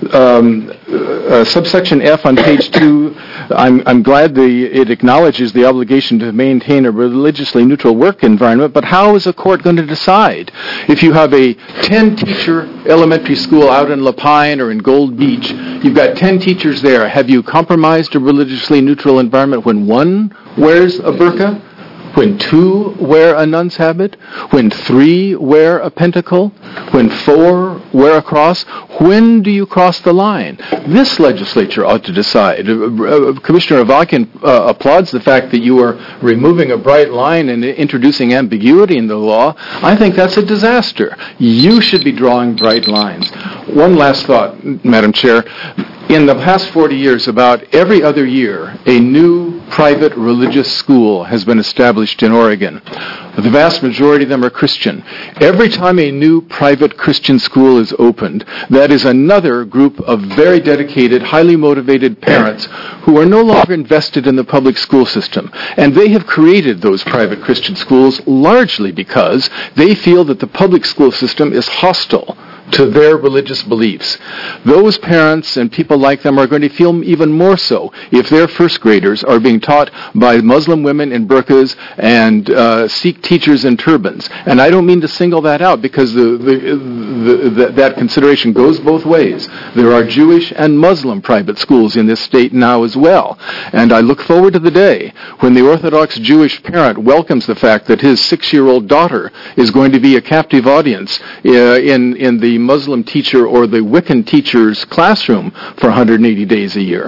Um, uh, subsection F on page two, I'm, I'm glad the it acknowledges the obligation to maintain a religiously neutral work environment, but how is a court going to decide? If you have a ten-teacher elementary school out in Lapine or in Gold Beach, you've got ten teachers there. Have you compromised a religiously neutral environment when one wears a burqa? When two wear a nun's habit? When three wear a pentacle? When four wear a cross? When do you cross the line? This legislature ought to decide. Uh, Commissioner Avakian uh, applauds the fact that you are removing a bright line and introducing ambiguity in the law. I think that's a disaster. You should be drawing bright lines. One last thought, Madam Chair. In the past forty years, about every other year, a new private religious school has been established in Oregon. The vast majority of them are Christian. Every time a new private Christian school is opened, that is another group of very dedicated, highly motivated parents who are no longer invested in the public school system. And they have created those private Christian schools largely because they feel that the public school system is hostile to their religious beliefs. Those parents and people like them are going to feel even more so if their first graders are being taught by Muslim women in burqas and uh, Sikh teachers in turbans. And I don't mean to single that out, because the, the, the, the, that consideration goes both ways. There are Jewish and Muslim private schools in this state now as well. And I look forward to the day when the Orthodox Jewish parent welcomes the fact that his six-year-old daughter is going to be a captive audience uh, in, in the Muslim teacher or the Wiccan teacher's classroom for one hundred eighty days a year.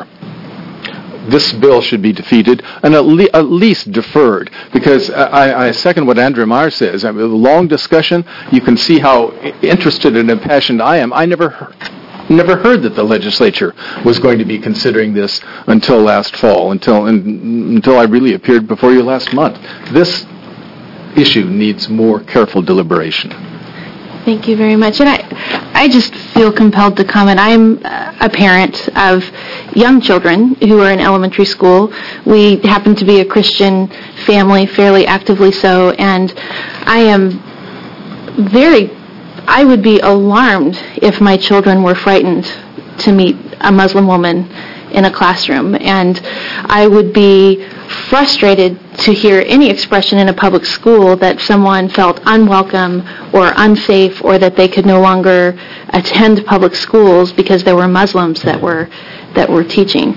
This bill should be defeated and at, le- at least deferred, because I, I second what Andrea Meyer says. I mean, a long discussion, you can see how interested and impassioned I am. I never heard, never heard that the legislature was going to be considering this until last fall, until, and, until I really appeared before you last month. This issue needs more careful deliberation. Thank you very much. And I, I just feel compelled to comment. I'm a parent of young children who are in elementary school. We happen to be a Christian family, fairly actively so, and I am very, I would be alarmed if my children were frightened to meet a Muslim woman in a classroom. And I would be frustrated to hear any expression in a public school that someone felt unwelcome or unsafe, or that they could no longer attend public schools because there were Muslims that were that were teaching.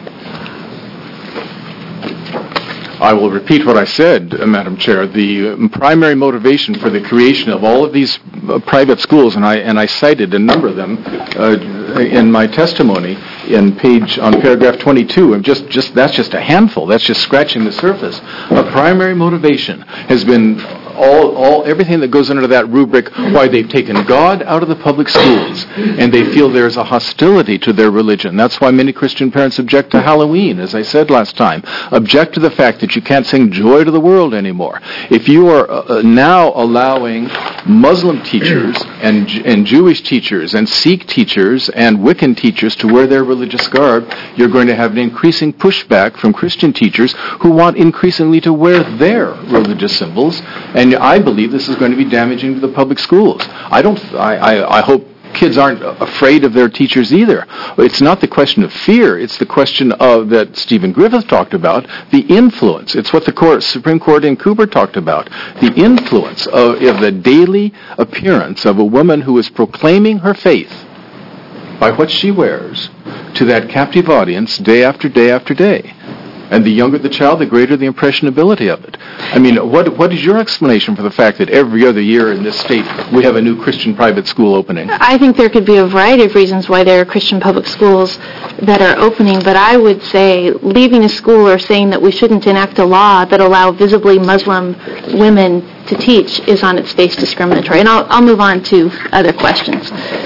I will repeat what I said, uh, Madam Chair. The uh, primary motivation for the creation of all of these uh, private schools, and I and I cited a number of them uh, in my testimony in page on paragraph twenty-two. And just just that's just a handful. That's just scratching the surface. A primary motivation has been all, all, everything that goes under that rubric, why they've taken God out of the public schools, and they feel there's a hostility to their religion. That's why many Christian parents object to Halloween, as I said last time, object to the fact that you can't sing Joy to the World anymore. If you are uh, now allowing Muslim teachers and, and Jewish teachers and Sikh teachers and Wiccan teachers to wear their religious garb, you're going to have an increasing pushback from Christian teachers who want increasingly to wear their religious symbols, and I believe this is going to be damaging to the public schools. I don't. I, I, I hope kids aren't afraid of their teachers either. It's not the question of fear. It's the question of that Stephen Griffith talked about, the influence. It's what the court, Supreme Court in Cooper talked about, the influence of, of the daily appearance of a woman who is proclaiming her faith by what she wears to that captive audience day after day after day. And the younger the child, the greater the impressionability of it. I mean, what what is your explanation for the fact that every other year in this state we have a new Christian private school opening? I think there could be a variety of reasons why there are Christian public schools that are opening, but I would say leaving a school or saying that we shouldn't enact a law that allow visibly Muslim women to teach is on its face discriminatory. And I'll, I'll move on to other questions.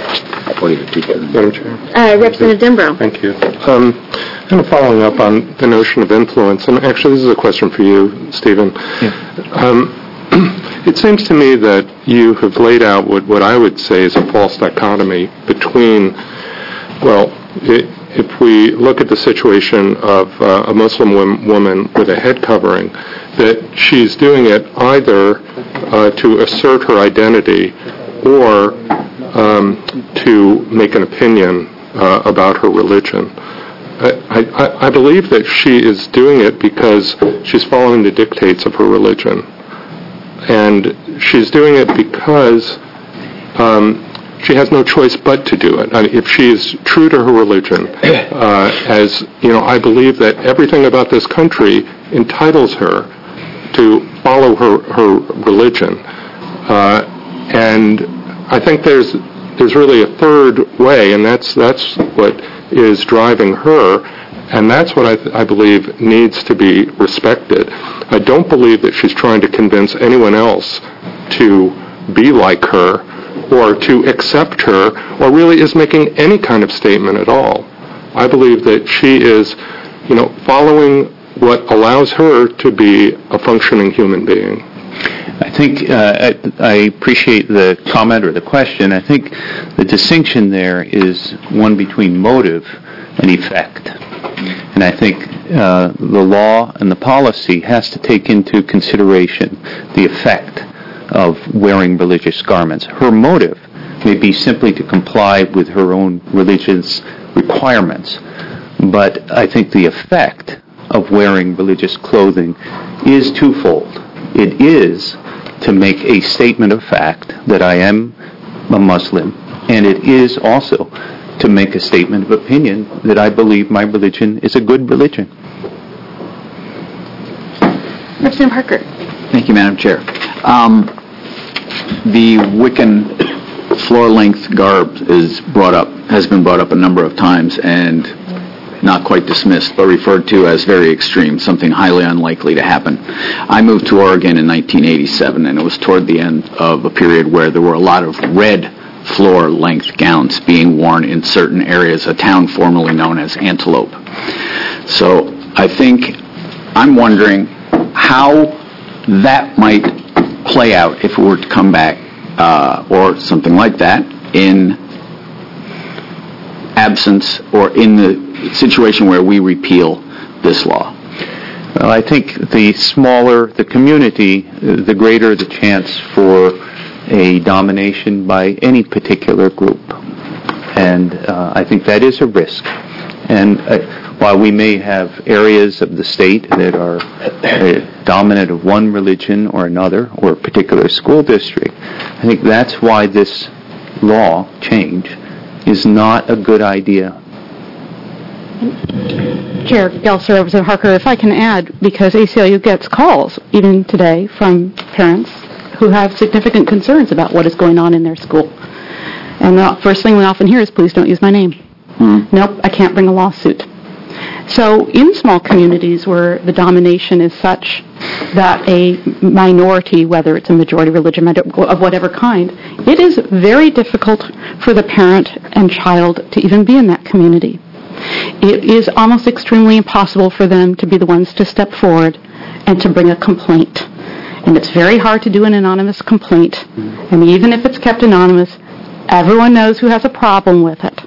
Madam Chair. Uh, Representative Denbrough. Thank you. Um, kind of following up on the notion of influence, and actually this is a question for you, Stephen. Yeah. Um, it seems to me that you have laid out what, what I would say is a false dichotomy between, well, it, if we look at the situation of uh, a Muslim wom- woman with a head covering, that she's doing it either uh, to assert her identity or um, to make an opinion uh, about her religion. I, I, I believe that she is doing it because she's following the dictates of her religion. And she's doing it because um, she has no choice but to do it. I mean, if she is true to her religion, uh, as, you know, I believe that everything about this country entitles her to follow her, her religion. Uh, and I think there's there's really a third way, and that's that's what is driving her, and that's what I, th- I believe needs to be respected. I don't believe that she's trying to convince anyone else to be like her or to accept her, or really is making any kind of statement at all. I believe that she is, you know, following what allows her to be a functioning human being. I think uh, I, I appreciate the comment or the question. I think the distinction there is one between motive and effect. And I think uh, the law and the policy has to take into consideration the effect of wearing religious garments. Her motive may be simply to comply with her own religious requirements, but I think the effect of wearing religious clothing is twofold. It is to make a statement of fact that I am a Muslim, and it is also to make a statement of opinion that I believe my religion is a good religion. Representative Parker. Thank you, Madam Chair. Um, the Wiccan floor-length garb is brought up, has been brought up a number of times, and not quite dismissed, but referred to as very extreme, something highly unlikely to happen. I moved to Oregon in nineteen eighty-seven, and it was toward the end of a period where there were a lot of red floor-length gowns being worn in certain areas, a town formerly known as Antelope. So I think, I'm wondering how that might play out if it were to come back, uh, or something like that, in absence or in the situation where we repeal this law. Well, I think the smaller the community, the greater the chance for a domination by any particular group. And uh, I think that is a risk. And uh, while we may have areas of the state that are uh, dominant of one religion or another, or a particular school district, I think that's why this law change is not a good idea. Chair Gelser, Representative Harker, if I can add, because A C L U gets calls, even today, from parents who have significant concerns about what is going on in their school. And the first thing we often hear is, please don't use my name. Hmm. Nope, I can't bring a lawsuit. So in small communities where the domination is such that a minority, whether it's a majority religion of whatever kind, it is very difficult for the parent and child to even be in that community. It is almost extremely impossible for them to be the ones to step forward and to bring a complaint. And it's very hard to do an anonymous complaint. And even if it's kept anonymous, everyone knows who has a problem with it.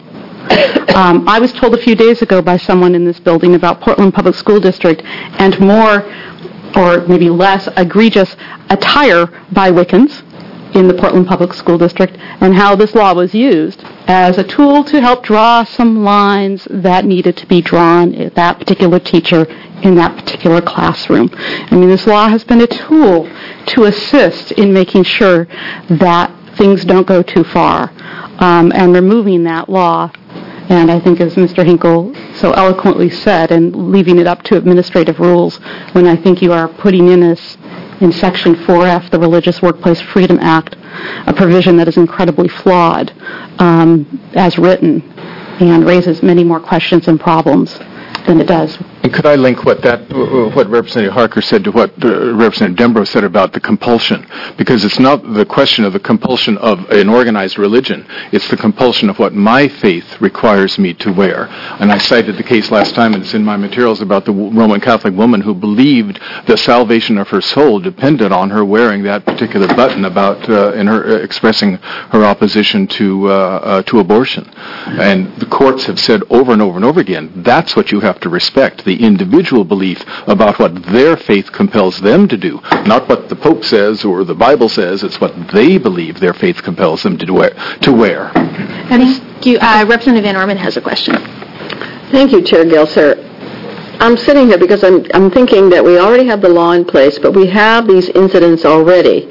Um, I was told a few days ago by someone in this building about Portland Public School District and more or maybe less egregious attire by Wiccans in the Portland Public School District and how this law was used as a tool to help draw some lines that needed to be drawn at that particular teacher in that particular classroom. I mean, this law has been a tool to assist in making sure that things don't go too far. Um, and removing that law, and I think as Mister Hinkle so eloquently said, and leaving it up to administrative rules, when I think you are putting in this, in Section four F, the Religious Workplace Freedom Act, a provision that is incredibly flawed um, as written and raises many more questions and problems than it does. And could I link what that, what Representative Harker said to what uh, Representative Dembro said about the compulsion? Because it's not the question of the compulsion of an organized religion. It's the compulsion of what my faith requires me to wear. And I cited the case last time, and it's in my materials, about the Roman Catholic woman who believed the salvation of her soul depended on her wearing that particular button about uh, in her uh, expressing her opposition to uh, uh, to abortion. And the courts have said over and over and over again, that's what you have to respect. The individual belief about what their faith compels them to do, not what the Pope says or the Bible says. It's what they believe their faith compels them to wear. To wear. Thank you. Uh, Representative Van Orman has a question. Thank you, Chair Gelser. I'm sitting here because I'm, I'm thinking that we already have the law in place, but we have these incidents already.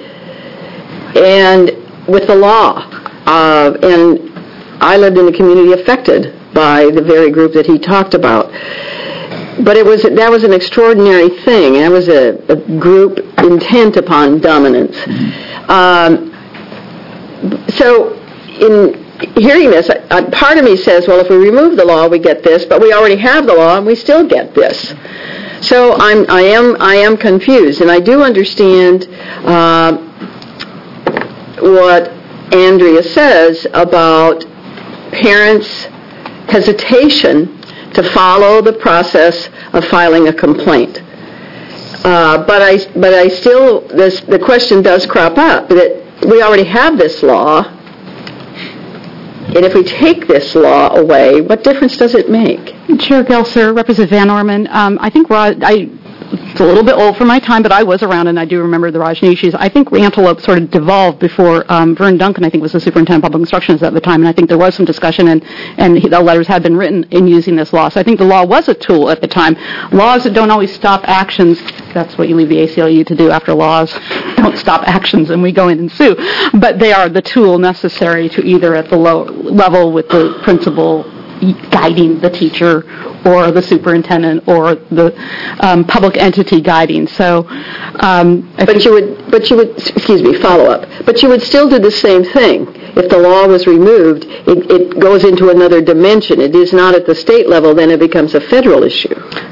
And with the law, uh, and I lived in a community affected by the very group that he talked about. But it was that was an extraordinary thing. That was a, a group intent upon dominance. Um, so in hearing this, uh, part of me says, well, if we remove the law, we get this, but we already have the law, and we still get this. So I'm, I am, I am confused, and I do understand uh, what Andrea says about parents' hesitation to follow the process of filing a complaint. Uh, but I, but I still, this, the question does crop up that we already have this law, and if we take this law away, what difference does it make? Chair Gelser, Representative Van Orman, um, I think Rod, I, it's a little bit old for my time, but I was around and I do remember the Rajneeshis. I think Antelope sort of devolved before um, Vern Duncan, I think, was the superintendent of public instruction at the time, and I think there was some discussion and, and the letters had been written in using this law. So I think the law was a tool at the time. Laws that don't always stop actions, that's what you leave the A C L U to do after laws don't stop actions and we go in and sue. But they are the tool necessary to either at the low level with the principal guiding the teacher or the superintendent or the um, public entity guiding. So, um, but you would, but you would, excuse me, follow up. But you would still do the same thing if the law was removed. It, it goes into another dimension. It is not at the state level. Then it becomes a federal issue.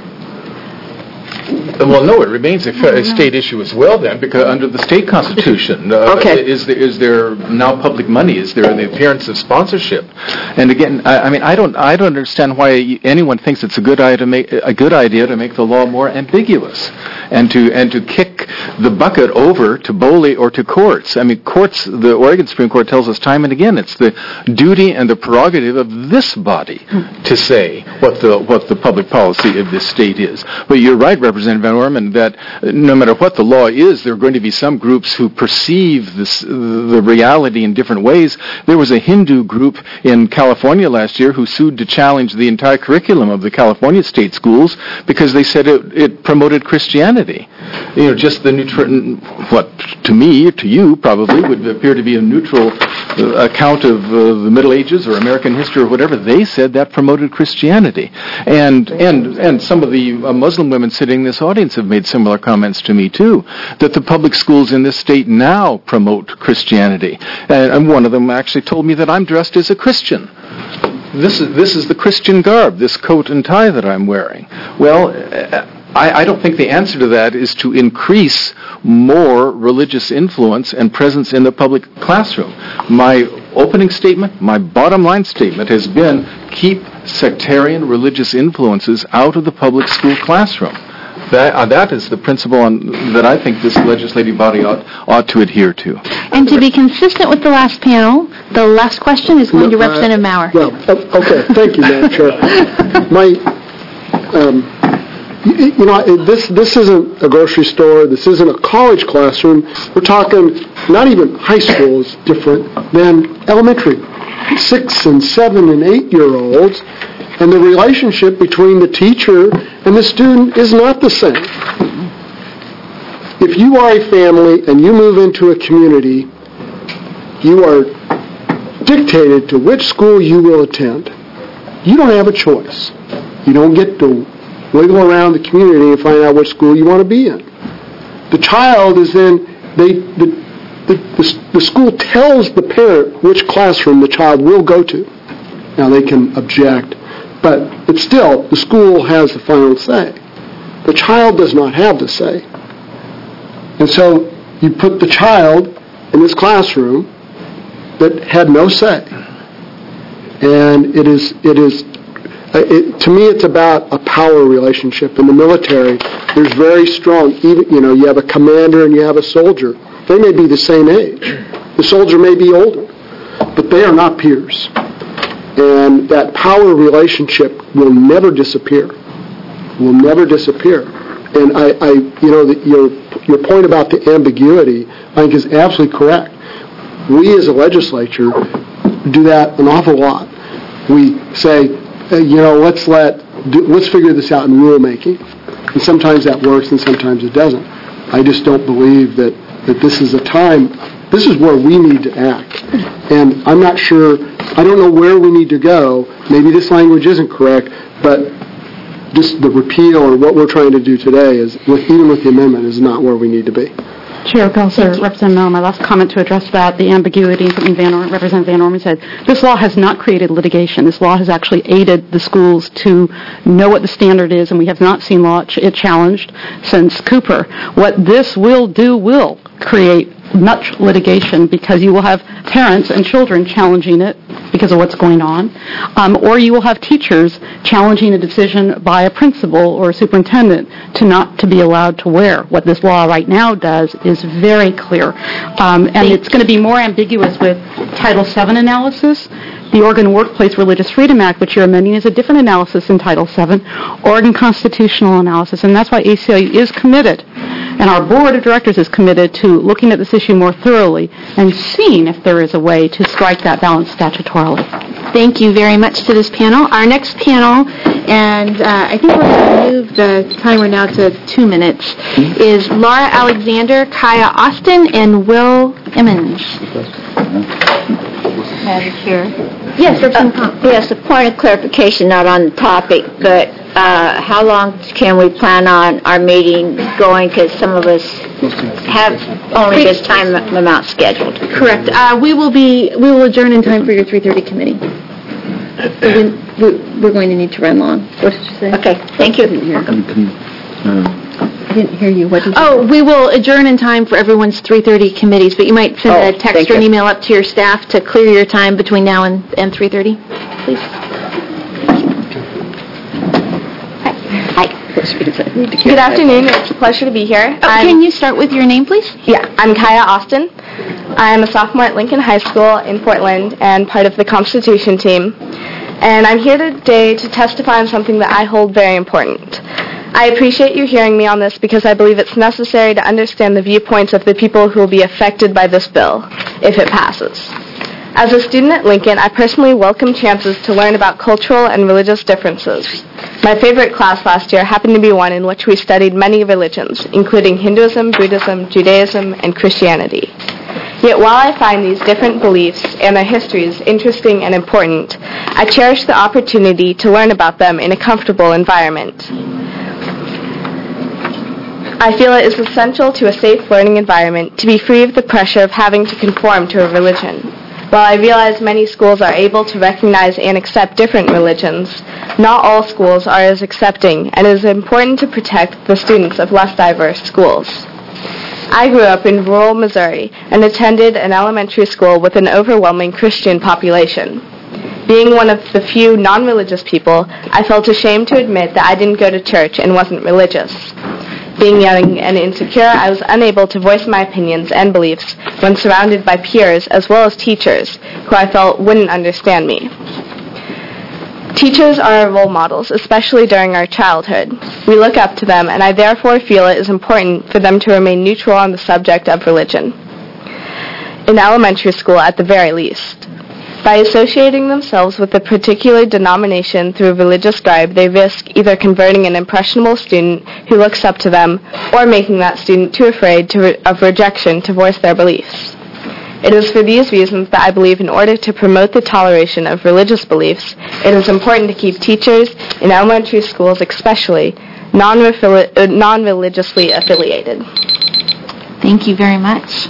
Well, no, it remains a, fe- a state issue as well then, because under the state constitution, uh, okay. is, there, is there now public money? Is there the appearance of sponsorship? And again, I, I mean, I don't, I don't understand why anyone thinks it's a good idea to make a good idea to make the law more ambiguous, and to and to kick the bucket over to B O L I or to courts. I mean, courts. The Oregon Supreme Court tells us time and again, it's the duty and the prerogative of this body to say what the what the public policy of this state is. But you're right, Representative Van Orman, that no matter what the law is, there are going to be some groups who perceive this, the reality in different ways. There was a Hindu group in California last year who sued to challenge the entire curriculum of the California state schools because they said it, it promoted Christianity. You know, just the neutral, what to me, to you probably, would appear to be a neutral uh, account of uh, the Middle Ages or American history or whatever. They said that promoted Christianity. And and and some of the uh, Muslim women sitting in this audience have made similar comments to me too, that the public schools in this state now promote Christianity. And, and one of them actually told me that I'm dressed as a Christian. this is, this is the Christian garb, this coat and tie that I'm wearing. Well, I, I don't think the answer to that is to increase more religious influence and presence in the public classroom. My opening statement, my bottom line statement has been keep sectarian religious influences out of the public school classroom. That, uh, that is the principle on, that I think this legislative body ought, ought to adhere to. And to be consistent with the last panel, the last question is going to No, uh, Representative Maurer. Well, o- okay, thank you, Madam Chair. My, um, you, you know, it- this this isn't a grocery store. This isn't a college classroom. We're talking not even high school is different than elementary, six and seven and eight year olds, and the relationship between the teacher and the student is not the same. If you are a family and you move into a community, you are dictated to which school you will attend. You don't have a choice. You don't get to wiggle around the community and find out which school you want to be in. The child is then, they, the, the, the, the school tells the parent which classroom the child will go to. Now they can object, but, but still, the school has the final say. The child does not have the say. And so you put the child in this classroom that had no say. And it is, it is, it, to me, it's about a power relationship. In the military, there's very strong, even, you know, you have a commander and you have a soldier. They may be the same age. The soldier may be older, but they are not peers. And that power relationship will never disappear. Will never disappear. And I, I you know, the, your your point about the ambiguity, I think, is absolutely correct. We as a legislature do that an awful lot. We say, uh, you know, let's let do, let's figure this out in rulemaking, and sometimes that works and sometimes it doesn't. I just don't believe that that this is a time. This is where we need to act, and I'm not sure. I don't know where we need to go. Maybe this language isn't correct, but just the repeal or what we're trying to do today is, with, even with the amendment, is not where we need to be. Chair, Councilor, Representative Miller, my last comment to address that, the ambiguity, something Van Or- Representative Van Orman said, this law has not created litigation. This law has actually aided the schools to know what the standard is, and we have not seen law ch- it challenged since Cooper. What this will do will create much litigation because you will have parents and children challenging it because of what's going on, um, or you will have teachers challenging a decision by a principal or a superintendent to not to be allowed to wear. What this law right now does is very clear, um, and it's going to be more ambiguous with Title seven analysis. The Oregon Workplace Religious Freedom Act, which you're amending, is a different analysis than Title seven, Oregon constitutional analysis, and that's why A C L U is committed, and our board of directors is committed to looking at this issue more thoroughly and seeing if there is a way to strike that balance statutorily. Thank you very much to this panel. Our next panel, and uh, I think we're going to move the timer now to two minutes, is Laura Alexander, Kaya Austin, and Will Emmons. Madam Chair. Yes, Representative uh, Yes, a point of clarification, not on the topic, but uh, how long can we plan on our meeting going? Because some of us have only this time amount scheduled. Correct. Uh, we will be. We will adjourn in time for your three thirty committee. So we, we, we're going to need to run long. What did you say? Okay. Thank you. I didn't hear, I didn't hear you. What did you Oh, say? We will adjourn in time for everyone's three thirty committees, but you might send oh, a text or an email up to your staff to clear your time between now and, and three thirty, please. Good afternoon. It's a pleasure to be here. Oh, can you start with your name, please? Yeah, I'm Kaya Austin. I'm a sophomore at Lincoln High School in Portland and part of the Constitution team. And I'm here today to testify on something that I hold very important. I appreciate you hearing me on this because I believe it's necessary to understand the viewpoints of the people who will be affected by this bill if it passes. As a student at Lincoln, I personally welcome chances to learn about cultural and religious differences. My favorite class last year happened to be one in which we studied many religions, including Hinduism, Buddhism, Judaism, and Christianity. Yet while I find these different beliefs and their histories interesting and important, I cherish the opportunity to learn about them in a comfortable environment. I feel it is essential to a safe learning environment to be free of the pressure of having to conform to a religion. While I realize many schools are able to recognize and accept different religions, not all schools are as accepting, and it is important to protect the students of less diverse schools. I grew up in rural Missouri and attended an elementary school with an overwhelming Christian population. Being one of the few non-religious people, I felt ashamed to admit that I didn't go to church and wasn't religious. Being young and insecure, I was unable to voice my opinions and beliefs when surrounded by peers as well as teachers who I felt wouldn't understand me. Teachers are our role models, especially during our childhood. We look up to them, and I therefore feel it is important for them to remain neutral on the subject of religion. In elementary school, at the very least. By associating themselves with a particular denomination through a religious garb, they risk either converting an impressionable student who looks up to them or making that student too afraid to re- of rejection to voice their beliefs. It is for these reasons that I believe in order to promote the toleration of religious beliefs, it is important to keep teachers in elementary schools especially non-refili- uh, non-religiously affiliated. Thank you very much.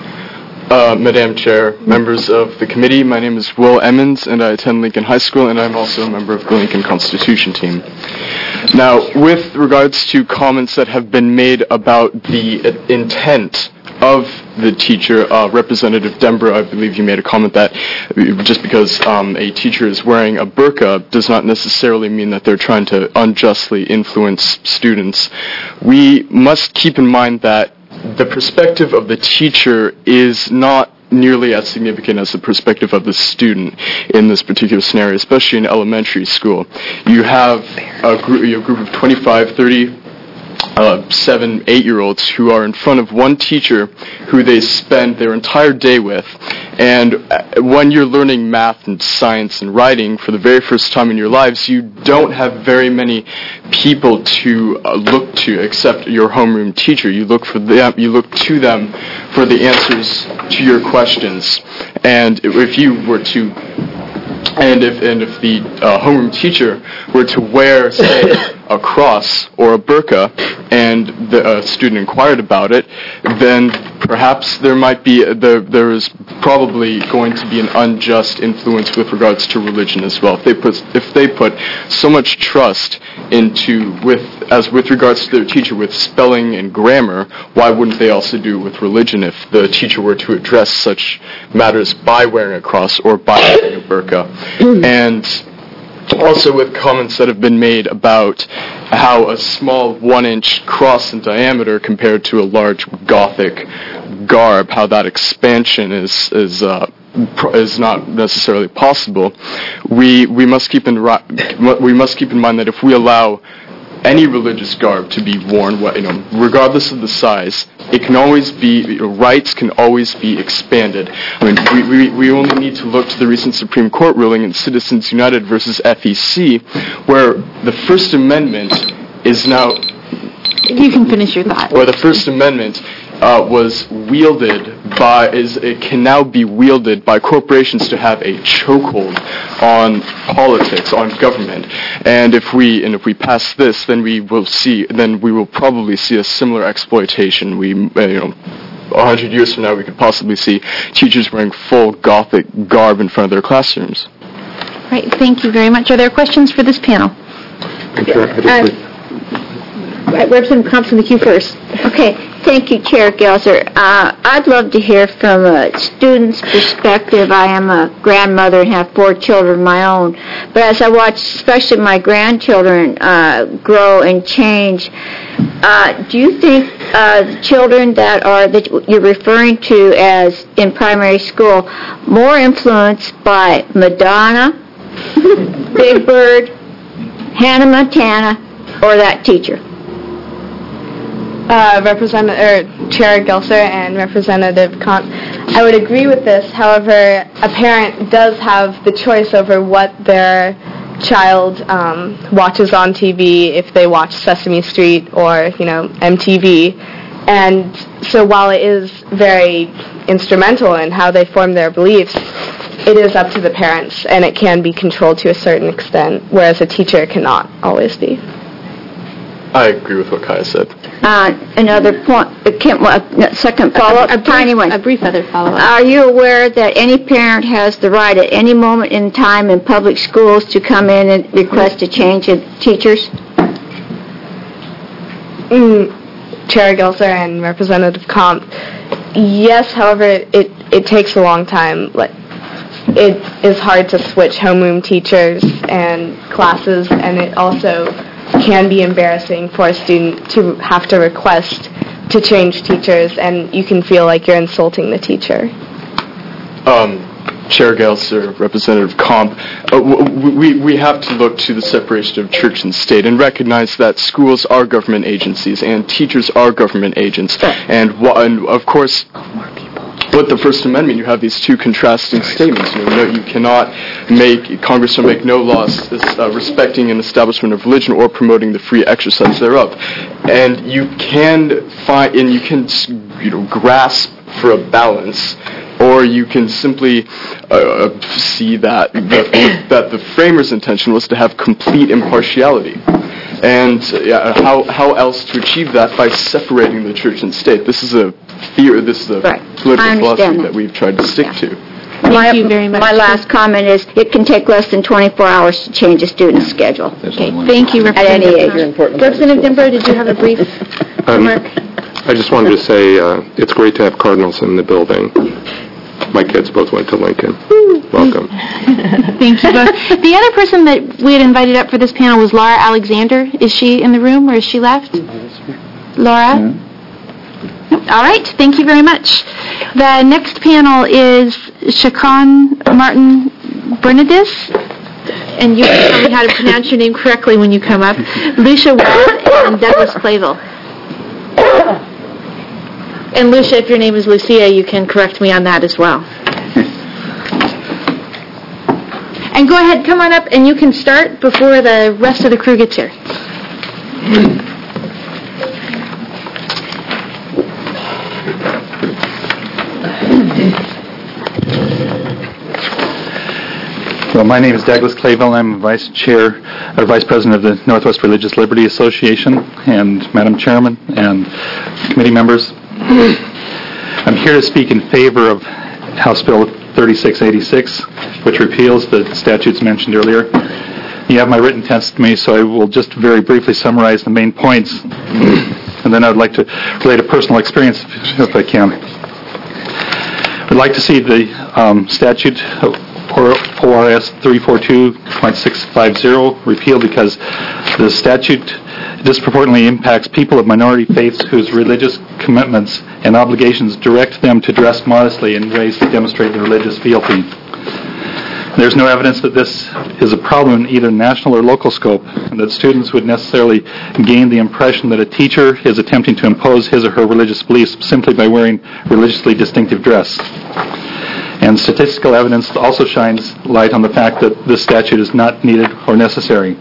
Uh, Madam Chair, members of the committee, my name is Will Emmons, and I attend Lincoln High School, and I'm also a member of the Lincoln Constitution team. Now, with regards to comments that have been made about the uh, intent of the teacher, uh, Representative Denbrough, I believe you made a comment that just because um, a teacher is wearing a burqa does not necessarily mean that they're trying to unjustly influence students. We must keep in mind that the perspective of the teacher is not nearly as significant as the perspective of the student in this particular scenario, especially in elementary school. You have a group, you have a group of twenty-five, thirty, uh, seven, eight-year-olds who are in front of one teacher who they spend their entire day with. And when you're learning math and science and writing for the very first time in your lives, you don't have very many people to uh, look to except your homeroom teacher. You look for them, you look to them for the answers to your questions. And if you were to And if and if the uh, homeroom teacher were to wear, say, a cross or a burqa, and the uh, student inquired about it, then perhaps there might be there there is probably going to be an unjust influence with regards to religion as well. If they put if they put so much trust into with as with regards to their teacher with spelling and grammar, why wouldn't they also do it with religion if the teacher were to address such matters by wearing a cross or by wearing a burqa? And also with comments that have been made about how a small one-inch cross in diameter compared to a large Gothic garb, how that expansion is is uh, is not necessarily possible. We we must keep in we must keep in mind that if we allow any religious garb to be worn, you know, regardless of the size, it can always be, you know, rights can always be expanded. I mean, we, we, we only need to look to the recent Supreme Court ruling in Citizens United versus F E C, where the First Amendment is now... You can finish your thought. Where the First Amendment uh, was wielded by, is it can now be wielded by corporations to have a chokehold on politics, on government. And if we and if we pass this, then we will see, then we will probably see a similar exploitation. We, uh, you know, a hundred years from now, we could possibly see teachers wearing full Gothic garb in front of their classrooms. Right. Thank you very much. Are there questions for this panel? Uh, Representative Thompson, the queue first. Okay, thank you, Chair Gelser. Uh, I'd love to hear from a student's perspective. I am a grandmother and have four children of my own. But as I watch, especially my grandchildren uh, grow and change, uh, do you think uh, the children that are that you're referring to as in primary school more influenced by Madonna, Big Bird, Hannah Montana, or that teacher? Uh, Representative or Chair Gelser and Representative Kant, I would agree with this. However, a parent does have the choice over what their child um, watches on T V, if they watch Sesame Street or, you know, M T V. And so while it is very instrumental in how they form their beliefs, it is up to the parents, and it can be controlled to a certain extent, whereas a teacher cannot always be. I agree with what Kaya said. Uh, Another point, uh, Kim, uh, second follow-up, A brief- tiny one. A brief other follow-up. Are you aware that any parent has the right at any moment in time in public schools to come in and request a change in teachers? Mm, Chair Gelser and Representative Comp, yes, however, it, it takes a long time. Like, it is hard to switch homeroom teachers and classes, and it also can be embarrassing for a student to have to request to change teachers, and you can feel like you're insulting the teacher. Um, Chair Gelser, Representative Comp, uh, w- we, we have to look to the separation of church and state and recognize that schools are government agencies and teachers are government agents. And, wh- and of course, with the First Amendment, you have these two contrasting statements. You know, no, you cannot make, Congress shall make no laws uh, respecting an establishment of religion or promoting the free exercise thereof. And you can find, and you can, you know, grasp for a balance, or you can simply uh, see that the, that the framers' intention was to have complete impartiality. And uh, how how else to achieve that by separating the church and state? This is a theory. This is a Right. political philosophy that. that we've tried to stick to. My, you very much. My last comment is, it can take less than twenty-four hours to change a student's schedule. Okay, thank you, At any Representative. age. Representative Denbrough, did you have a brief Um, remark? I just wanted to say uh, it's great to have Cardinals in the building. My kids both went to Lincoln. Welcome. Thank you both. The other person that we had invited up for this panel was Laura Alexander. Is she in the room, or is she left? Laura? No. All right, thank you very much. The next panel is Shakran Martin Bernadis, and you can tell me how to pronounce your name correctly when you come up, Lucia Webb, and Douglas Clavel. And Lucia, if your name is Lucia, you can correct me on that as well. And go ahead, come on up, and you can start before the rest of the crew gets here. Well, my name is Douglas Clavel. I'm Vice Chair, or Vice President of the Northwest Religious Liberty Association, and Madam Chairman and committee members. I'm here to speak in favor of House Bill thirty-six eighty-six, which repeals the statutes mentioned earlier. You have my written testimony, so I will just very briefly summarize the main points, and then I would like to relate a personal experience, if I can. I'd like to see the um, statute O R S three forty-two point six five zero repealed because the statute disproportionately impacts people of minority faiths whose religious commitments and obligations direct them to dress modestly in ways that demonstrate their religious fealty. There's no evidence that this is a problem in either national or local scope, and that students would necessarily gain the impression that a teacher is attempting to impose his or her religious beliefs simply by wearing religiously distinctive dress. And statistical evidence also shines light on the fact that this statute is not needed or necessary.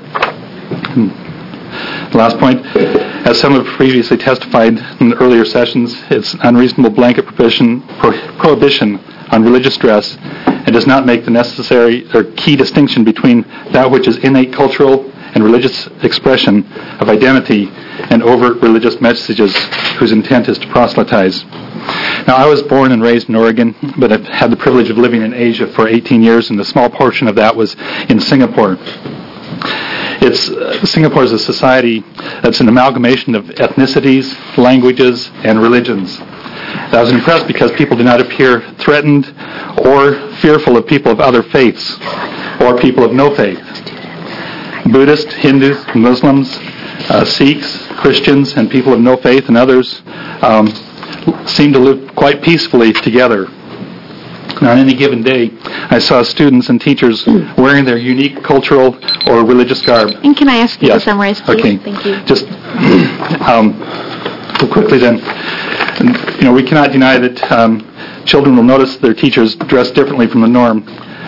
Last point, as some have previously testified in earlier sessions, it's unreasonable blanket prohibition, pro- prohibition on religious dress and does not make the necessary or key distinction between that which is innate cultural and religious expression of identity and overt religious messages whose intent is to proselytize. Now, I was born and raised in Oregon, but I've had the privilege of living in Asia for eighteen years, and a small portion of that was in Singapore. It's, uh, Singapore is a society that's an amalgamation of ethnicities, languages, and religions. I was impressed because people do not appear threatened or fearful of people of other faiths or people of no faith. Buddhists, Hindus, Muslims, uh, Sikhs, Christians, and people of no faith and others um, seem to live quite peacefully together. Now, on any given day, I saw students and teachers wearing their unique cultural or religious garb. And can I ask you Yes. to summarize, please? Okay. Thank you. Just um, quickly then, you know, we cannot deny that um, children will notice their teachers dress differently from the norm.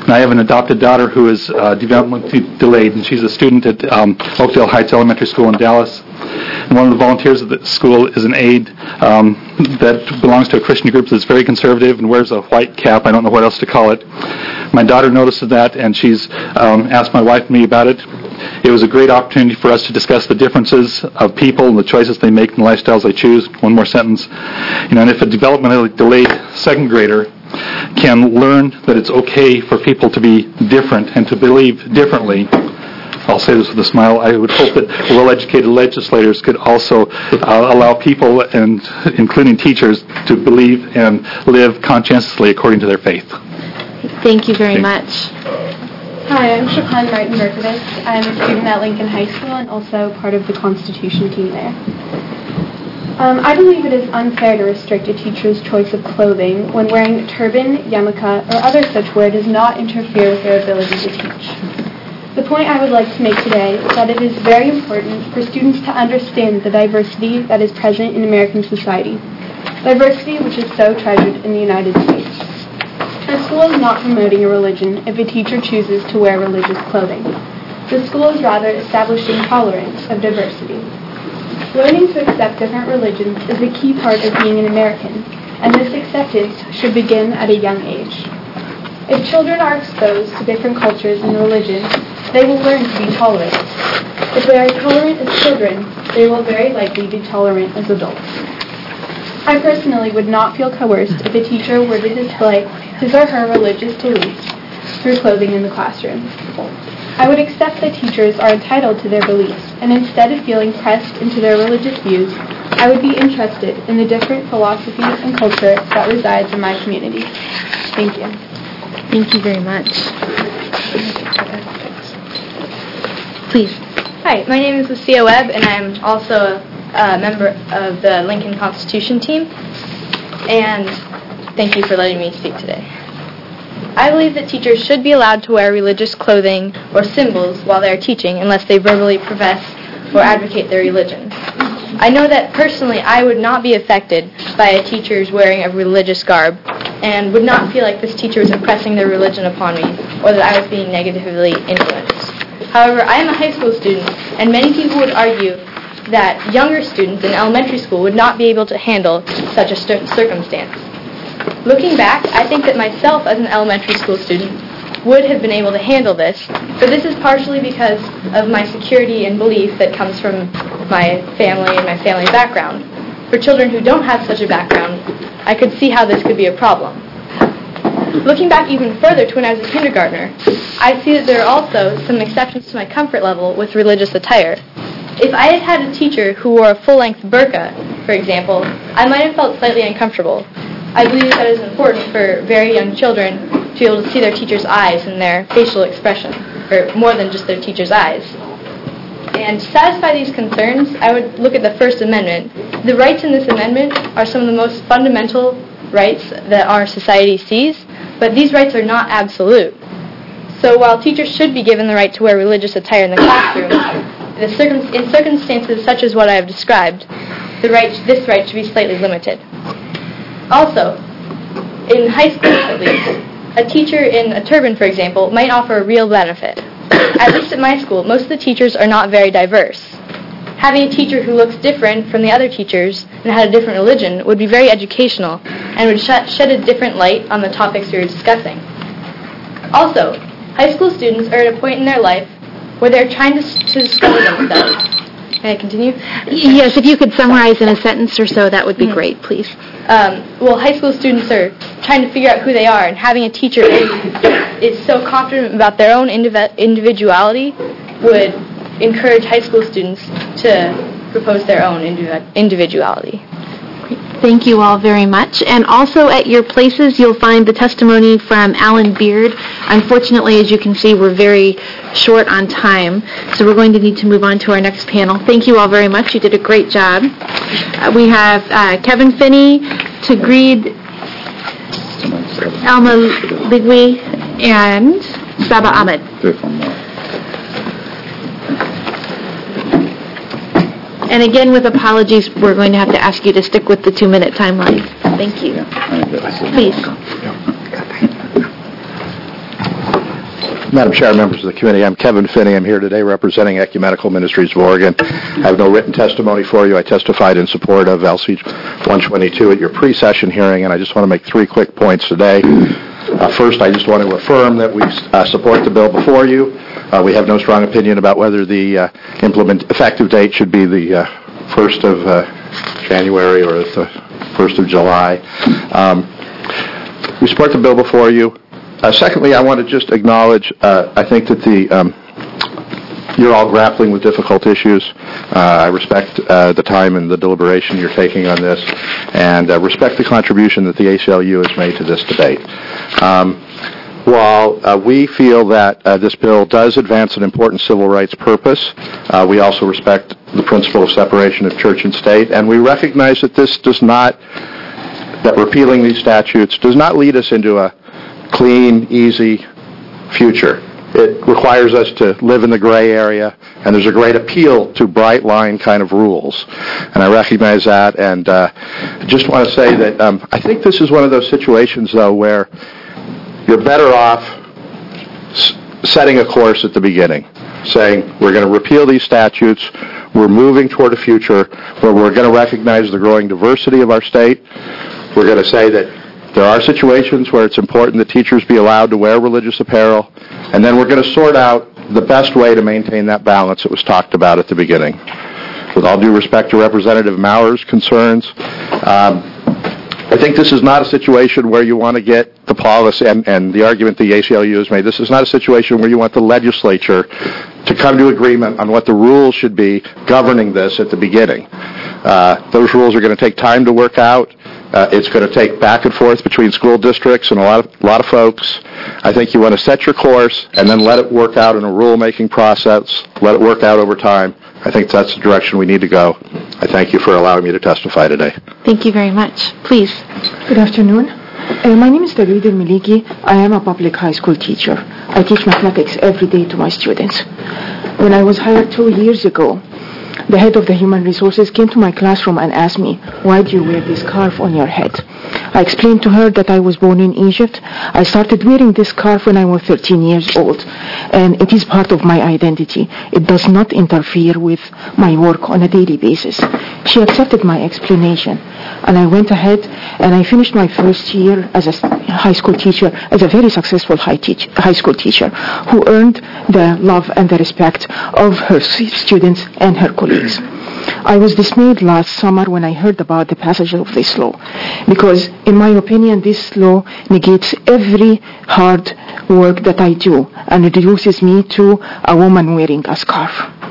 And I have an adopted daughter who is uh, developmentally delayed, and she's a student at um, Oakdale Heights Elementary School in Dallas. And one of the volunteers at the school is an aide um, that belongs to a Christian group that's very conservative and wears a white cap. I don't know what else to call it. My daughter notices that, and she's um, asked my wife and me about it. It was a great opportunity for us to discuss the differences of people and the choices they make and the lifestyles they choose. One more sentence. You know, and if a developmentally delayed second grader can learn that it's okay for people to be different and to believe differently, I'll say this with a smile, I would hope that well-educated legislators could also uh, allow people, and including teachers, to believe and live conscientiously according to their faith. Thank you very much. Hi, I'm Shapan Martin Berkovitz. I'm a student at Lincoln High School and also part of the Constitution team there. Um, I believe it is unfair to restrict a teacher's choice of clothing when wearing a turban, yarmulke, or other such wear does not interfere with their ability to teach. The point I would like to make today is that it is very important for students to understand the diversity that is present in American society. Diversity which is so treasured in the United States. The school is not promoting a religion if a teacher chooses to wear religious clothing. The school is rather establishing tolerance of diversity. Learning to accept different religions is a key part of being an American, and this acceptance should begin at a young age. If children are exposed to different cultures and religions, they will learn to be tolerant. If they are tolerant as children, they will very likely be tolerant as adults. I personally would not feel coerced if a teacher were to display his or her religious beliefs through clothing in the classroom. I would accept that teachers are entitled to their beliefs, and instead of feeling pressed into their religious views, I would be interested in the different philosophies and culture that resides in my community. Thank you. Thank you very much. Please. Hi, my name is Lucia Webb, and I'm also a member of the Lincoln Constitution team. And thank you for letting me speak today. I believe that teachers should be allowed to wear religious clothing or symbols while they are teaching unless they verbally profess or advocate their religion. I know that personally I would not be affected by a teacher's wearing of religious garb and would not feel like this teacher was impressing their religion upon me or that I was being negatively influenced. However, I am a high school student, and many people would argue that younger students in elementary school would not be able to handle such a st- circumstance. Looking back, I think that myself as an elementary school student would have been able to handle this, but this is partially because of my security and belief that comes from my family and my family background. For children who don't have such a background, I could see how this could be a problem. Looking back even further to when I was a kindergartner, I see that there are also some exceptions to my comfort level with religious attire. If I had had a teacher who wore a full-length burqa, for example, I might have felt slightly uncomfortable. I believe that it is important for very young children to be able to see their teacher's eyes and their facial expression, or more than just their teacher's eyes. And to satisfy these concerns, I would look at the First Amendment. The rights in this amendment are some of the most fundamental rights that our society sees, but these rights are not absolute. So while teachers should be given the right to wear religious attire in the classroom, the circum- in circumstances such as what I have described, the right, this right should be slightly limited. Also, in high school at least, a teacher in a turban, for example, might offer a real benefit. At least at my school, most of the teachers are not very diverse. Having a teacher who looks different from the other teachers and had a different religion would be very educational and would sh- shed a different light on the topics we were discussing. Also, high school students are at a point in their life where they're trying to, to discover themselves. Can I continue? Yes, if you could summarize in a sentence or so, that would be mm-hmm. great, please. Um, well, high school students are trying to figure out who they are, and having a teacher who is so confident about their own indiv- individuality would encourage high school students to propose their own indiv- individuality. Thank you all very much. And also at your places, you'll find the testimony from Alan Beard. Unfortunately, as you can see, we're very short on time, so we're going to need to move on to our next panel. Thank you all very much. You did a great job. Uh, we have uh, Kevin Finney, Tagreed Alma Ligui, and Saba Ahmed. And again, with apologies, we're going to have to ask you to stick with the two-minute timeline. Thank you. Please. Madam Chair, members of the committee, I'm Kevin Finney. I'm here today representing Ecumenical Ministries of Oregon. I have no written testimony for you. I testified in support of L C one twenty-two at your pre-session hearing, and I just want to make three quick points today. Uh, first, I just want to affirm that we uh, support the bill before you. Uh, we have no strong opinion about whether the uh, implement effective date should be the uh, first of uh, January or the first of July. Um, we support the bill before you. Uh, secondly, I want to just acknowledge, uh, I think that the um, you're all grappling with difficult issues. Uh, I respect uh, the time and the deliberation you're taking on this, and uh, respect the contribution that the A C L U has made to this debate. Um, while uh, we feel that uh, this bill does advance an important civil rights purpose, uh, we also respect the principle of separation of church and state, and we recognize that this does not, that repealing these statutes does not lead us into a clean, easy future. It requires us to live in the gray area, and there's a great appeal to bright line kind of rules. And I recognize that, and uh, I just want to say that um, I think this is one of those situations, though, where you're better off s- setting a course at the beginning, saying we're going to repeal these statutes, we're moving toward a future where we're going to recognize the growing diversity of our state, we're going to say that there are situations where it's important that teachers be allowed to wear religious apparel, and then we're going to sort out the best way to maintain that balance that was talked about at the beginning. With all due respect to Representative Maurer's concerns, um, I think this is not a situation where you want to get the policy, and, and the argument the A C L U has made, this is not a situation where you want the legislature to come to agreement on what the rules should be governing this at the beginning. Uh, those rules are going to take time to work out. Uh, it's going to take back and forth between school districts and a lot of, a lot of folks. I think you want to set your course and then let it work out in a rule-making process, let it work out over time. I think that's the direction we need to go. I thank you for allowing me to testify today. Thank you very much. Please. Good afternoon. Uh, my name is David Miliki. I am a public high school teacher. I teach mathematics every day to my students. When I was hired two years ago, the head of the human resources came to my classroom and asked me, why do you wear this scarf on your head? I explained to her that I was born in Egypt. I started wearing this scarf when I was thirteen years old, and it is part of my identity. It does not interfere with my work on a daily basis. She accepted my explanation, and I went ahead and I finished my first year as a high school teacher, as a very successful high, teach, high school teacher who earned the love and the respect of her students and her colleagues. I was dismayed last summer when I heard about the passage of this law, because in my opinion this law negates every hard work that I do and reduces me to a woman wearing a scarf.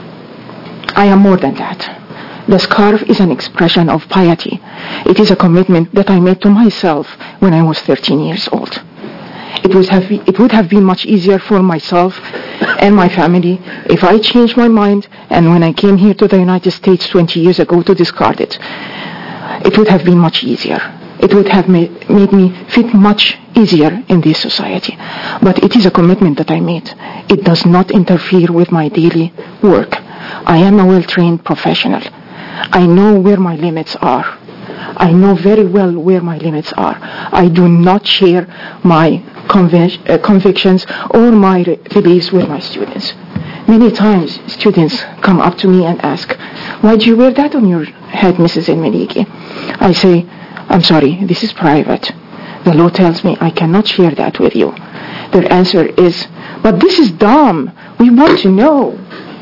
I am more than that. The scarf is an expression of piety. It is a commitment that I made to myself when I was thirteen years old. It would have, it would have been much easier for myself and my family if I changed my mind and when I came here to the United States twenty years ago to discard it. It would have been much easier. It would have made, made me fit much easier in this society. But it is a commitment that I made. It does not interfere with my daily work. I am a well-trained professional. I know where my limits are. I know very well where my limits are. I do not share my convic- uh, convictions or my re- beliefs with my students. Many times, students come up to me and ask, why do you wear that on your head, Missus Elmeliki? I say, I'm sorry, this is private. The law tells me I cannot share that with you. Their answer is, but this is dumb. We want to know.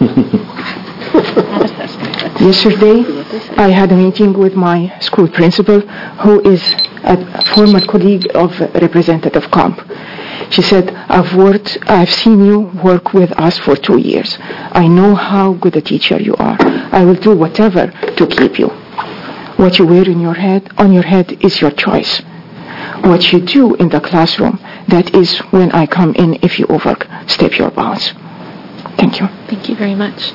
Yesterday, I had a meeting with my school principal, who is a former colleague of Representative Comp. She said, I've worked, I've seen you work with us for two years. I know how good a teacher you are. I will do whatever to keep you. What you wear in your head, on your head is your choice. What you do in the classroom, that is when I come in if you overstep your bounds. Thank you. Thank you very much.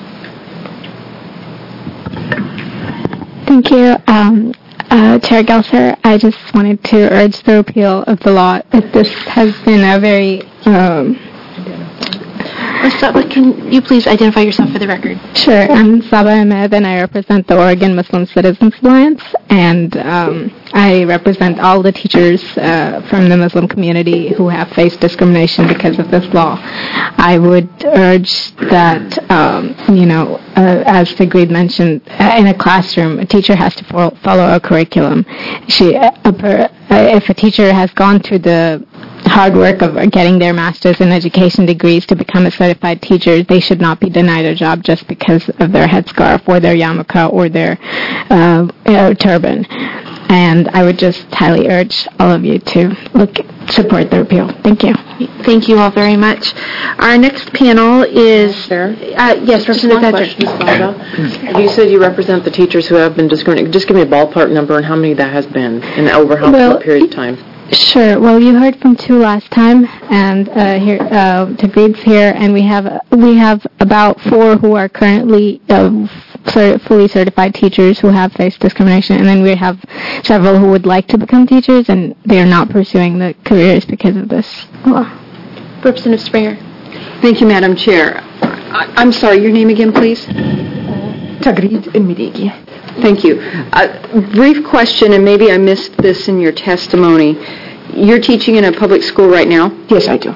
Thank you, um, uh, Chair Gelser. I just wanted to urge the repeal of the law. This has been a very um, Miz Saba, can you please identify yourself for the record? Sure. I'm Saba Ahmed, and I represent the Oregon Muslim Citizens Alliance, and um, I represent all the teachers uh, from the Muslim community who have faced discrimination because of this law. I would urge that, um, you know, uh, as Sigrid mentioned, uh, in a classroom, a teacher has to fo- follow a curriculum. She, a per, uh, if a teacher has gone through the hard work of getting their master's in education degrees to become a certified teacher, they should not be denied a job just because of their headscarf or their yarmulke or their uh, uh, turban. And I would just highly urge all of you to look support the repeal. Thank you. Thank you all very much. Our next panel is... Sarah? Uh, yes, Just Representative one Thatcher. question, Saba. You said you represent the teachers who have been discriminated. Just give me a ballpark number and how many that has been and over how Well, short period of time. Sure. Well, you heard from two last time, and uh, here uh, Tagreed's here, and we have uh, we have about four who are currently uh, cert- fully certified teachers who have faced discrimination, and then we have several who would like to become teachers, and they are not pursuing the careers because of this law. Representative Springer. Thank you, Madam Chair. I- I'm sorry, your name again, please? Tagreed El-Miliki. Thank you. A brief question, and maybe I missed this in your testimony. You're teaching in a public school right now? Yes, I do.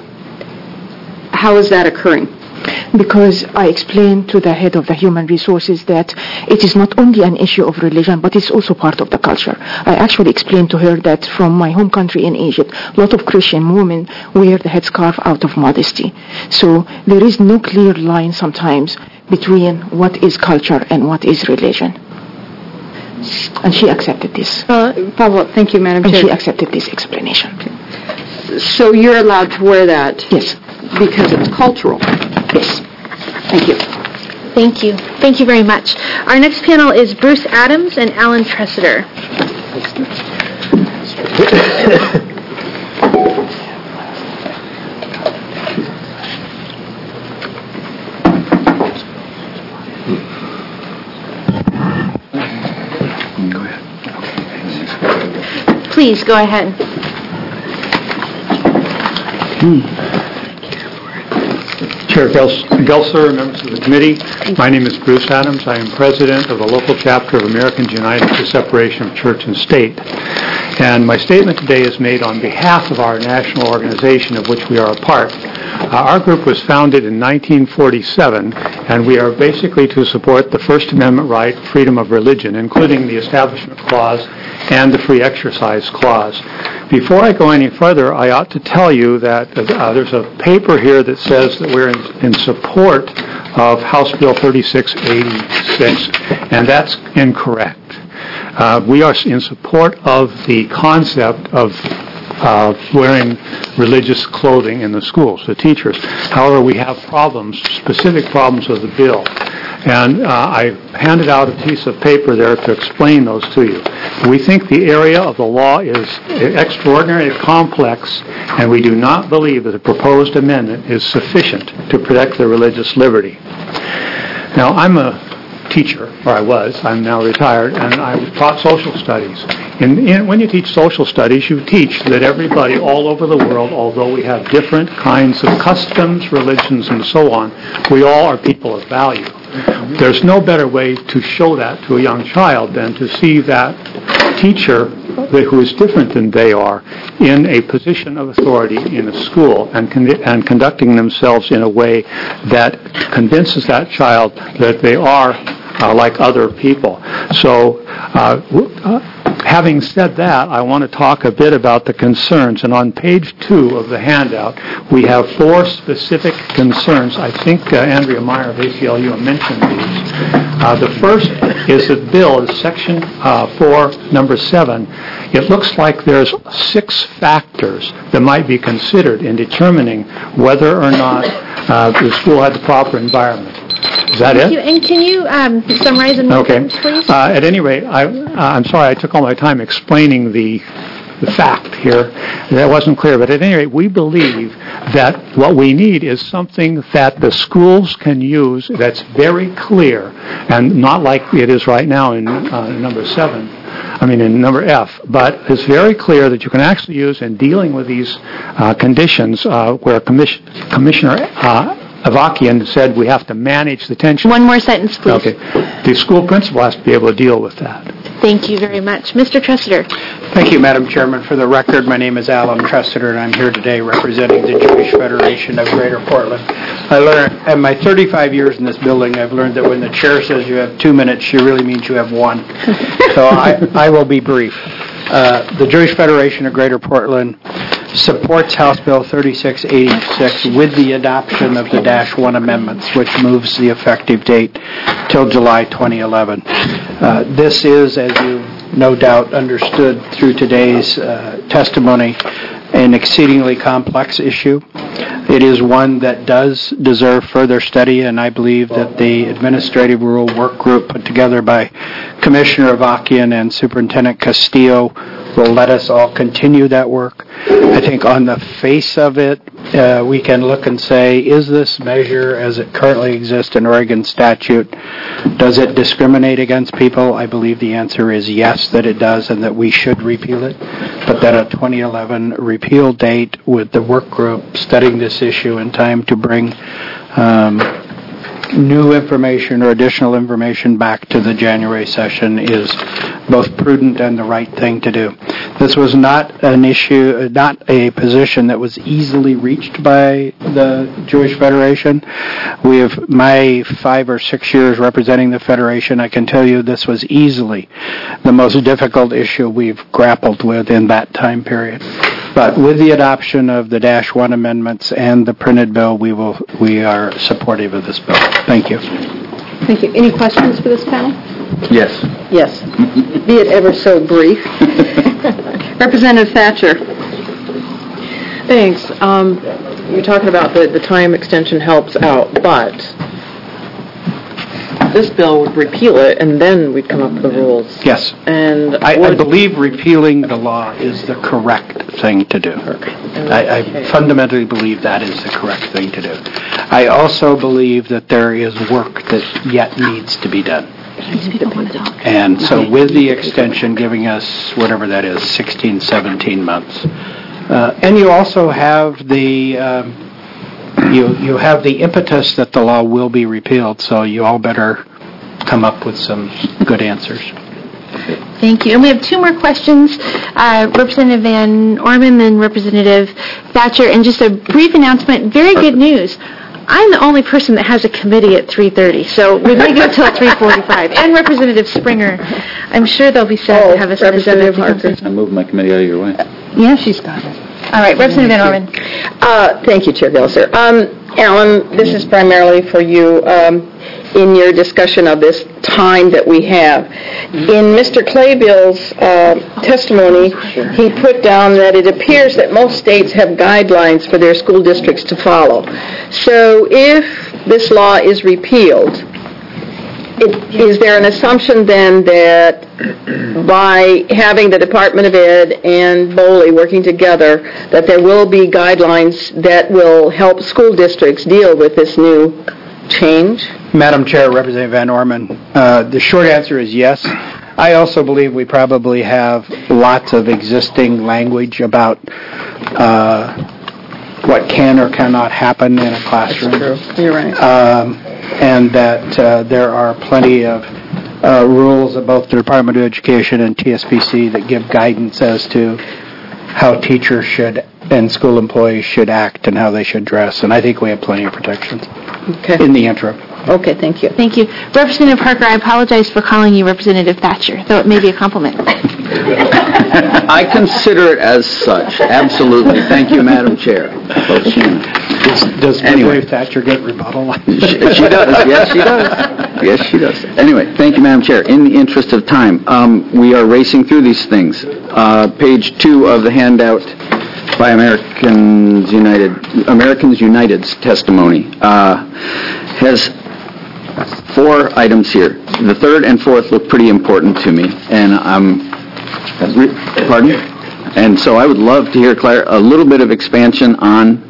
How is that occurring? Because I explained to the head of the human resources that it is not only an issue of religion, but it's also part of the culture. I actually explained to her that from my home country in Egypt, a lot of Christian women wear the headscarf out of modesty. So there is no clear line sometimes between what is culture and what is religion. And she accepted this. Uh, Pablo, thank you, Madam And Chair. she accepted this explanation. So you're allowed to wear that? Yes. Because it's cultural? Yes. Thank you. Thank you. Thank you very much. Our next panel is Bruce Adams and Alan Tressiter. Please, go ahead. Chair Gels- Gelser, members of the committee, my name is Bruce Adams. I am president of the local chapter of Americans United for Separation of Church and State. And my statement today is made on behalf of our national organization of which we are a part. Uh, our group was founded in nineteen forty-seven, and we are basically to support the First Amendment right, freedom of religion, including the Establishment Clause and the Free Exercise Clause. Before I go any further, I ought to tell you that uh, there's a paper here that says that we're in, in support of House Bill thirty-six eighty-six, and that's incorrect. Uh, we are in support of the concept of uh, wearing religious clothing in the schools, the teachers. However, we have problems, specific problems with the bill. And uh, I handed out a piece of paper there to explain those to you. We think the area of the law is extraordinarily complex, and we do not believe that the proposed amendment is sufficient to protect the religious liberty. Now, I'm a teacher, or I was, I'm now retired, and I taught social studies. In, in, when you teach social studies, you teach that everybody all over the world, although we have different kinds of customs, religions, and so on, we all are people of value. There's no better way to show that to a young child than to see that teacher who is different than they are in a position of authority in a school and, con- and conducting themselves in a way that convinces that child that they are uh, like other people. So uh, w- uh, having said that, I want to talk a bit about the concerns. And on page two of the handout, we have four specific concerns. I think uh, Andrea Meyer of A C L U mentioned these. Uh, the first is the bill, is section uh, four, number seven. It looks like there's six factors that might be considered in determining whether or not uh, the school had the proper environment. Is that Thank it? you. And can you um, summarize in more Okay. terms, please? Uh, at any rate, I, uh, I'm sorry I took all my time explaining the the fact here. That wasn't clear. But at any rate, we believe that what we need is something that the schools can use that's very clear and not like it is right now in uh, number seven. I mean, in number F, but it's very clear that you can actually use in dealing with these uh, conditions uh, where commission, Commissioner uh, Avakian said we have to manage the tension. One more sentence, please. Okay. The school principal has to be able to deal with that. Thank you very much. Mister Tressiter. Thank you, Madam Chairman. For the record, my name is Alan Tressiter, and I'm here today representing the Jewish Federation of Greater Portland. I learned, in my thirty-five years in this building, I've learned that when the chair says you have two minutes, she really means you have one. So I, I will be brief. Uh, the Jewish Federation of Greater Portland supports House Bill thirty-six eighty-six with the adoption of the Dash one amendments, which moves the effective date till July twenty eleven. Uh, this is, as you no doubt understood through today's uh, testimony, an exceedingly complex issue. It is one that does deserve further study, and I believe that the Administrative Rule Work Group put together by Commissioner Avakian and Superintendent Castillo will let us all continue that work. I think on the face of it, uh, we can look and say, is this measure as it currently exists in Oregon statute, does it discriminate against people? I believe the answer is yes, that it does, and that we should repeal it. But that a twenty eleven repeal date with the work group studying this issue in time to bring um, new information or additional information back to the January session is both prudent and the right thing to do. This was not an issue, not a position that was easily reached by the Jewish Federation. We have, my five or six years representing the Federation, I can tell you this was easily the most difficult issue we've grappled with in that time period. But with the adoption of the Dash one amendments and the printed bill, we will we are supportive of this bill. Thank you. Thank you. Any questions for this panel? Yes. Yes. Be it ever so brief. Representative Thatcher. Thanks. Um, you're talking about the, the time extension helps out, but this bill would repeal it, and then we'd come up with the rules. Yes. And I, I believe repealing the law is the correct thing to do. I, I fundamentally believe that is the correct thing to do. I also believe that there is work that yet needs to be done. And so with the extension giving us whatever that is, sixteen, seventeen months. Uh, and you also have the um, you you have the impetus that the law will be repealed, so you all better come up with some good answers. Thank you. And we have two more questions. Uh, Representative Van Orman and Representative Thatcher. And just a brief announcement, very good news. I'm the only person that has a committee at three thirty, so we may go till three forty-five. And Representative Springer. I'm sure they'll be sad oh, to have us Representative Harker. I moved my committee out of your way. Yeah, she's got it. All right, Representative Van Orman. Uh, thank you, Chair Gelser. Um, Alan, this is primarily for you um, in your discussion of this time that we have. In Mister Claybill's uh, testimony, he put down that it appears that most states have guidelines for their school districts to follow. So if this law is repealed, it, is there an assumption then that by having the Department of Ed and BOLI working together, that there will be guidelines that will help school districts deal with this new change? Madam Chair, Representative Van Orman, uh, the short answer is yes. I also believe we probably have lots of existing language about uh, what can or cannot happen in a classroom. That's true. You're right. Um, and that uh, there are plenty of uh, rules of both the Department of Education and T S P C that give guidance as to how teachers should and school employees should act and how they should dress. And I think we have plenty of protections okay. in the interim. Okay, thank you. Thank you. Representative Parker, I apologize for calling you Representative Thatcher, though it may be a compliment. I consider it as such, absolutely. Thank you, Madam Chair. Does, does anyway. Representative Thatcher get rebuttal? she, she does, yes, she does. Yes, she does. Anyway, thank you, Madam Chair. In the interest of time, um, we are racing through these things. Uh, page two of the handout by Americans United, Americans United's testimony uh, has four items here. The third and fourth look pretty important to me, and I'm, pardon? And so I would love to hear Claire, a little bit of expansion on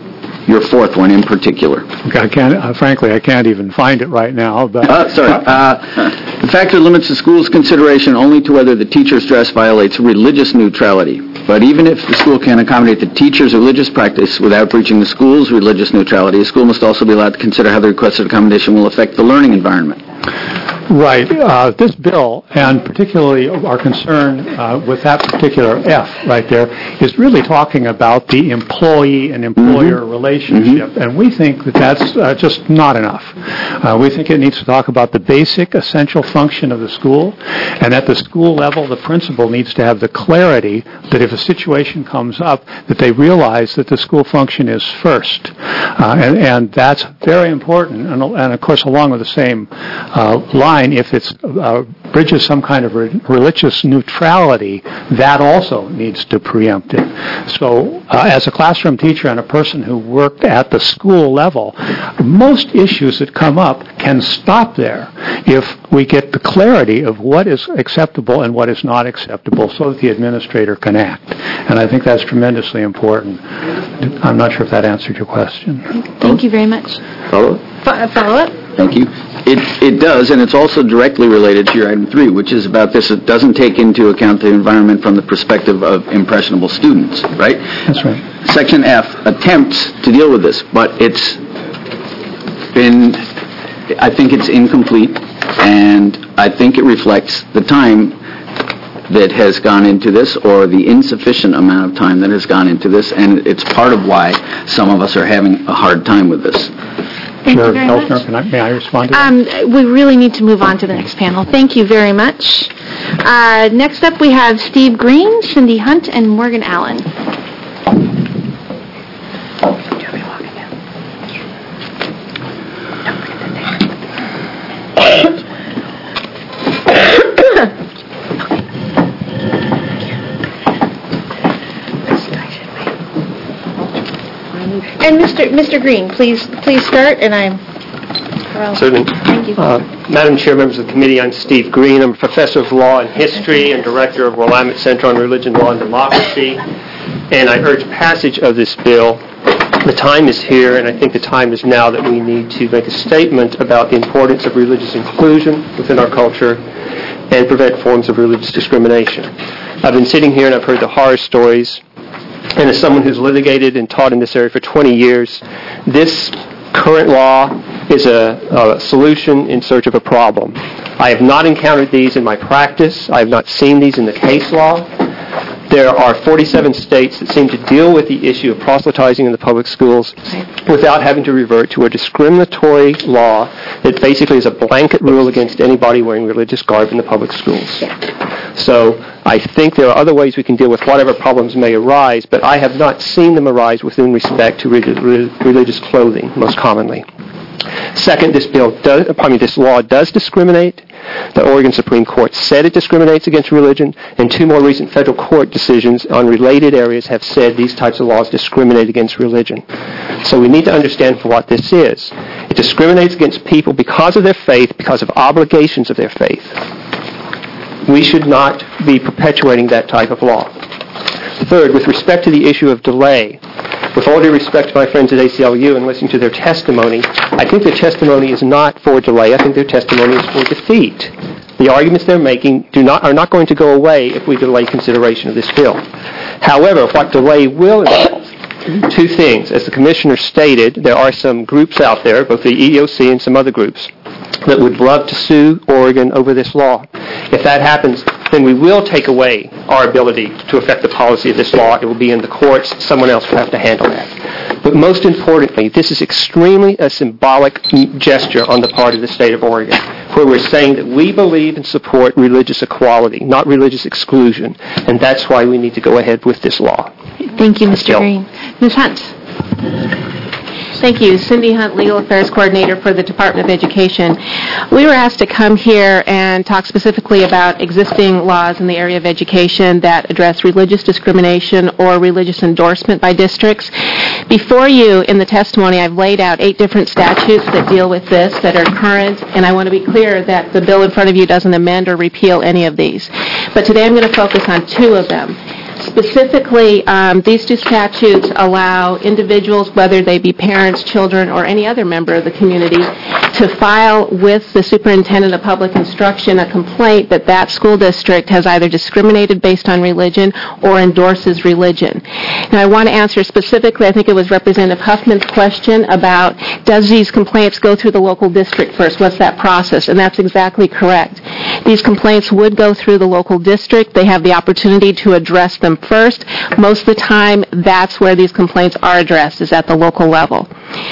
your fourth one in particular. I can't, uh, frankly, I can't even find it right now, but... Uh, sorry. Uh, the factor limits the school's consideration only to whether the teacher's dress violates religious neutrality. But even if the school can accommodate the teacher's religious practice without breaching the school's religious neutrality, the school must also be allowed to consider how the requested accommodation will affect the learning environment. Right. Uh, this bill, and particularly our concern uh, with that particular F right there, is really talking about the employee and employer mm-hmm. relationship, mm-hmm. and we think that that's uh, just not enough. Uh, we think it needs to talk about the basic, essential function of the school, and at the school level, the principal needs to have the clarity that if a situation comes up, that they realize that the school function is first, uh, and, and that's very important, and, and of course, along with the same uh, line, if it uh, bridges some kind of re- religious neutrality, that also needs to preempt it. So uh, as a classroom teacher and a person who worked at the school level, most issues that come up can stop there if we get the clarity of what is acceptable and what is not acceptable so that the administrator can act. And I think that's tremendously important. I'm not sure if that answered your question. Thank you very much. Follow-up? F- follow-up? Thank you. It it does, and it's also directly related to your item three, which is about this. It doesn't take into account the environment from the perspective of impressionable students, right? That's right. Section F attempts to deal with this, but it's been, I think it's incomplete, and I think it reflects the time that has gone into this, or the insufficient amount of time that has gone into this, and it's part of why some of us are having a hard time with this. Thank Chair you very Elsner, much. Can I, may I respond to that? Um, we really need to move on to the next panel. Thank you very much. Uh, next up, we have Steve Green, Cindy Hunt, and Morgan Allen. And Mister Mister Green, please please start, and I'm... Well, certainly. Thank you. Uh, Madam Chair, members of the committee, I'm Steve Green. I'm a professor of law and history and director of Willamette Center on Religion, Law, and Democracy. And I urge passage of this bill. The time is here, and I think the time is now that we need to make a statement about the importance of religious inclusion within our culture and prevent forms of religious discrimination. I've been sitting here and I've heard the horror stories. And as someone who's litigated and taught in this area for twenty years, this current law is a, a solution in search of a problem. I have not encountered these in my practice. I have not seen these in the case law. There are forty-seven states that seem to deal with the issue of proselytizing in the public schools without having to revert to a discriminatory law that basically is a blanket rule against anybody wearing religious garb in the public schools. So I think there are other ways we can deal with whatever problems may arise, but I have not seen them arise within respect to re- re- religious clothing, most commonly. Second, this bill does, I mean, this law does discriminate. The Oregon Supreme Court said it discriminates against religion, and two more recent federal court decisions on related areas have said these types of laws discriminate against religion. So we need to understand what this is. It discriminates against people because of their faith, because of obligations of their faith. We should not be perpetuating that type of law. Third, with respect to the issue of delay, with all due respect to my friends at A C L U and listening to their testimony, I think their testimony is not for delay. I think their testimony is for defeat. The arguments they're making do not are not going to go away if we delay consideration of this bill. However, what delay will involve, two things. As the Commissioner stated, there are some groups out there, both the E E O C and some other groups, that would love to sue Oregon over this law. If that happens, then we will take away our ability to affect the policy of this law. It will be in the courts. Someone else will have to handle that. But most importantly, this is extremely a symbolic gesture on the part of the state of Oregon, where we're saying that we believe and support religious equality, not religious exclusion, and that's why we need to go ahead with this law. Thank you, Mister Green. Miz Hunt. Thank you. Cindy Hunt, Legal Affairs Coordinator for the Department of Education. We were asked to come here and talk specifically about existing laws in the area of education that address religious discrimination or religious endorsement by districts. Before you, in the testimony, I've laid out eight different statutes that deal with this that are current, and I want to be clear that the bill in front of you doesn't amend or repeal any of these. But today I'm going to focus on two of them. Specifically, um, these two statutes allow individuals, whether they be parents, children, or any other member of the community, to file with the superintendent of public instruction a complaint that that school district has either discriminated based on religion or endorses religion. Now, I want to answer specifically, I think it was Representative Huffman's question about, does these complaints go through the local district first? What's that process? And that's exactly correct. These complaints would go through the local district. They have the opportunity to address them first. Most of the time, that's where these complaints are addressed, is at the local level.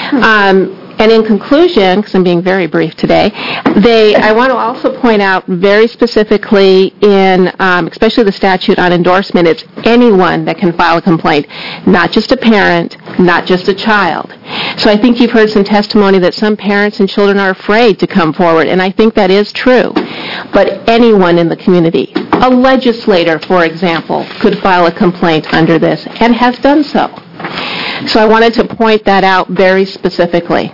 Um, and in conclusion, because I'm being very brief today, they, I want to also point out very specifically in, um, especially the statute on endorsement, it's anyone that can file a complaint, not just a parent, not just a child. So I think you've heard some testimony that some parents and children are afraid to come forward, and I think that is true. But anyone in the community, a legislator, for example, could file a complaint under this and has done so. So I wanted to point that out very specifically.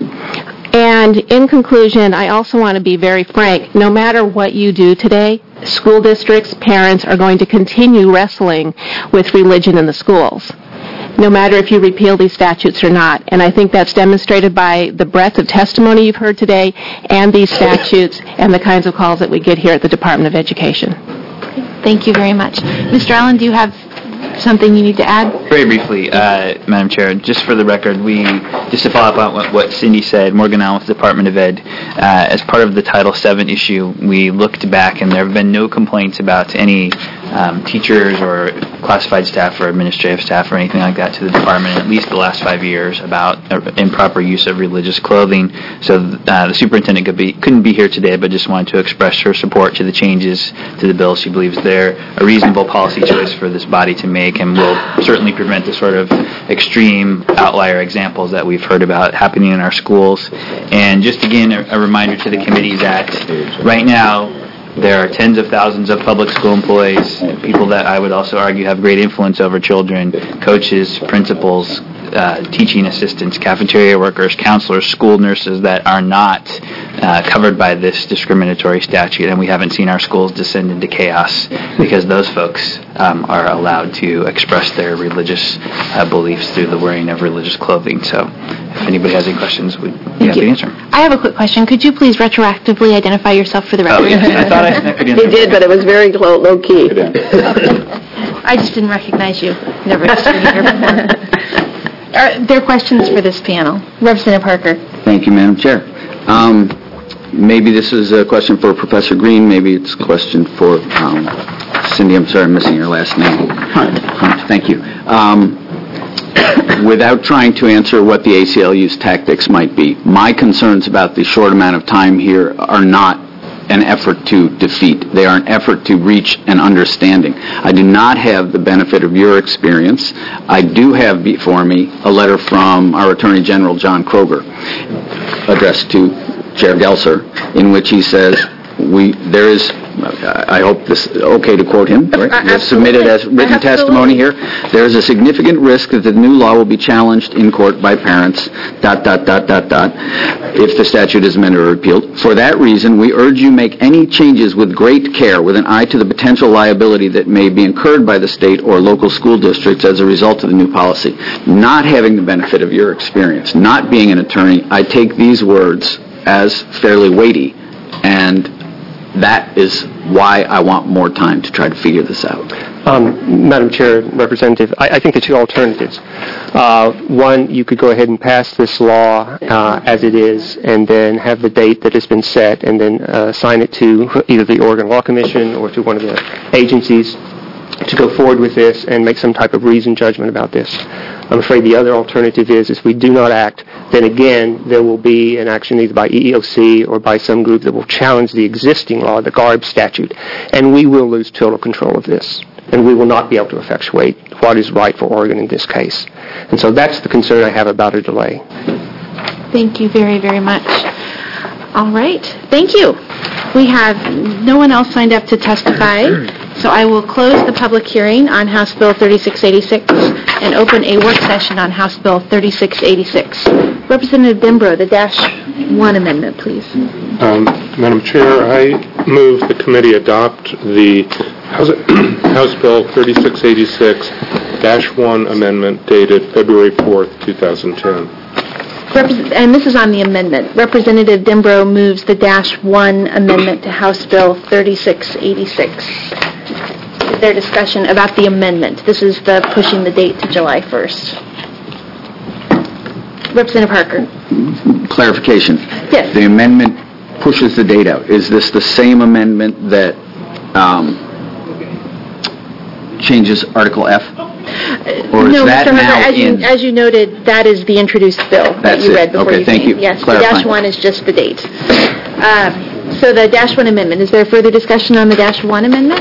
And in conclusion, I also want to be very frank. No matter what you do today, school districts, parents are going to continue wrestling with religion in the schools, no matter if you repeal these statutes or not. And I think that's demonstrated by the breadth of testimony you've heard today and these statutes and the kinds of calls that we get here at the Department of Education. Thank you very much. Mister Allen, do you have something you need to add? Very briefly, uh, Madam Chair, just for the record, we, just to follow up on what, what Cindy said, Morgan Allen with the Department of Ed, uh, as part of the Title seven issue, we looked back and there have been no complaints about any um, teachers or classified staff or administrative staff or anything like that to the department in at least the last five years about uh, improper use of religious clothing. So uh, the superintendent could be, couldn't be here today, but just wanted to express her support to the changes to the bill. She believes they're a reasonable policy choice for this body to make and will certainly prevent the sort of extreme outlier examples that we've heard about happening in our schools. And just again, a, a reminder to the committee that right now, there are tens of thousands of public school employees, people that I would also argue have great influence over children, coaches, principals, uh, teaching assistants, cafeteria workers, counselors, school nurses that are not uh, covered by this discriminatory statute, and we haven't seen our schools descend into chaos because those folks um, are allowed to express their religious uh, beliefs through the wearing of religious clothing. So if anybody has any questions, we'd be happy to answer them. I have a quick question. Could you please retroactively identify yourself for the record? Oh, yes. I thought I snuck it in. He did, but it was very low, low key. I just didn't recognize you. Never seen you here before. Are there questions for this panel? Representative Parker. Thank you, Madam Chair. Um, maybe this is a question for Professor Green. Maybe it's a question for um, Cindy. I'm sorry, I'm missing your last name. Hunt. Hunt. Thank you. Um, without trying to answer what the A C L U's tactics might be, my concerns about the short amount of time here are not an effort to defeat. They are an effort to reach an understanding. I do not have the benefit of your experience. I do have before me a letter from our Attorney General, John Kroger, addressed to Chair Gelser, in which he says, "We there is." I hope this is okay to quote him. Right? Uh, submitted as written Absolutely. testimony here. There is a significant risk that the new law will be challenged in court by parents. Dot dot dot dot dot. If the statute is amended or repealed. For that reason, we urge you make any changes with great care, with an eye to the potential liability that may be incurred by the state or local school districts as a result of the new policy. Not having the benefit of your experience, not being an attorney, I take these words as fairly weighty, and that is why I want more time to try to figure this out. Um, Madam Chair, Representative, I, I think the two alternatives. Uh, one, you could go ahead and pass this law uh, as it is and then have the date that has been set and then uh, assign it to either the Oregon Law Commission or to one of the agencies to go forward with this and make some type of reasoned judgment about this. I'm afraid the other alternative is if we do not act, then again there will be an action either by E E O C or by some group that will challenge the existing law, the GARB statute, and we will lose total control of this. And we will not be able to effectuate what is right for Oregon in this case. And so that's the concern I have about a delay. Thank you very, very much. All right. Thank you. We have no one else signed up to testify, so I will close the public hearing on House Bill thirty-six eighty-six and open a work session on House Bill thirty-six eighty-six. Representative Bimbrow, the Dash one amendment, please. Um, Madam Chair, I move the committee adopt the House House Bill thirty-six eighty-six dash one amendment dated February fourth, two thousand ten. Repres- And this is on the amendment. Representative Dembro moves the dash one amendment to House Bill thirty-six eighty-six. Is there discussion about the amendment? This is the pushing the date to July first. Representative Parker. Clarification. Yes. The amendment pushes the date out. Is this the same amendment that um, changes Article F? Or is No, that Mister now Harper, as you, in? as you noted, that is the introduced bill that That's you it. read before Okay, you thank came. you. Yes, the Clarifying. dash one is just the date. Um, so the dash one amendment, is there further discussion on the dash one amendment?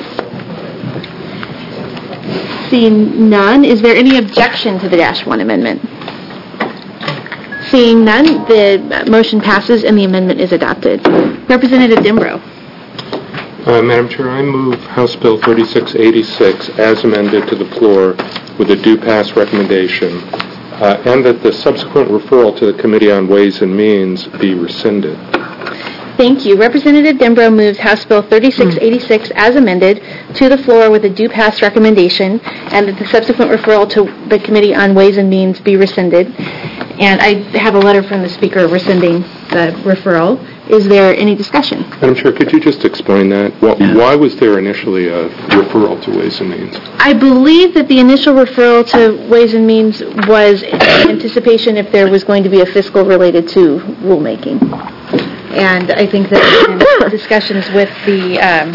Seeing none, is there any objection to the dash one amendment? Seeing none, the motion passes and the amendment is adopted. Representative Dembro. Uh, Madam Chair, I move House Bill thirty-six eighty-six as amended to the floor with a due pass recommendation, uh, and that the subsequent referral to the Committee on Ways and Means be rescinded. Thank you. Representative Dembro moves House Bill thirty-six eighty-six as amended to the floor with a due pass recommendation and that the subsequent referral to the Committee on Ways and Means be rescinded. And I have a letter from the Speaker rescinding the referral. Is there any discussion? Madam Chair, could you just explain that? Why, why was there initially a referral to Ways and Means? I believe that the initial referral to Ways and Means was in anticipation if there was going to be a fiscal related to rulemaking. And I think that in discussions with the, um,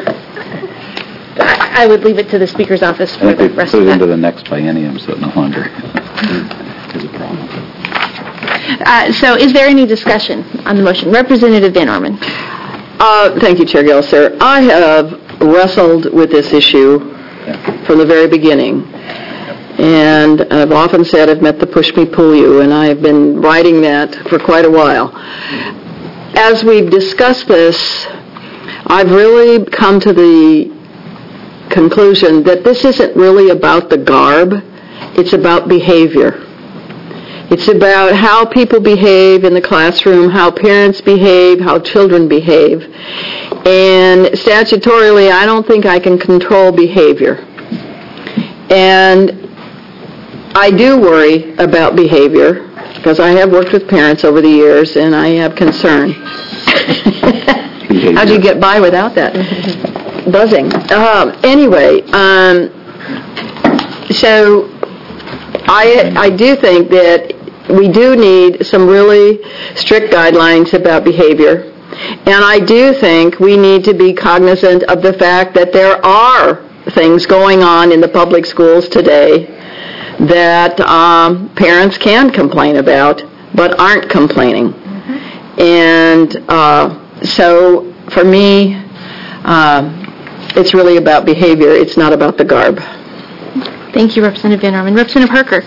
I I would leave it to the Speaker's office for I the think they rest put of it into that. the next biennium, so it no longer is a problem. Uh, So is there any discussion on the motion? Representative Van Orman. Uh, Thank you, Chair Gelser. I have wrestled with this issue from the very beginning. And I've often said I've met the push me, pull you, and I've been writing that for quite a while. As we've discussed this, I've really come to the conclusion that this isn't really about the garb, it's about behavior. It's about how people behave in the classroom, how parents behave, how children behave. And statutorily, I don't think I can control behavior. And I do worry about behavior because I have worked with parents over the years and I have concern. How do you get by without that? Buzzing. Um, anyway, um, so I, I do think that we do need some really strict guidelines about behavior. And I do think we need to be cognizant of the fact that there are things going on in the public schools today that um, parents can complain about but aren't complaining. Mm-hmm. And uh, so for me, uh, it's really about behavior. It's not about the garb. Thank you, Representative Van Orman. Representative Parker.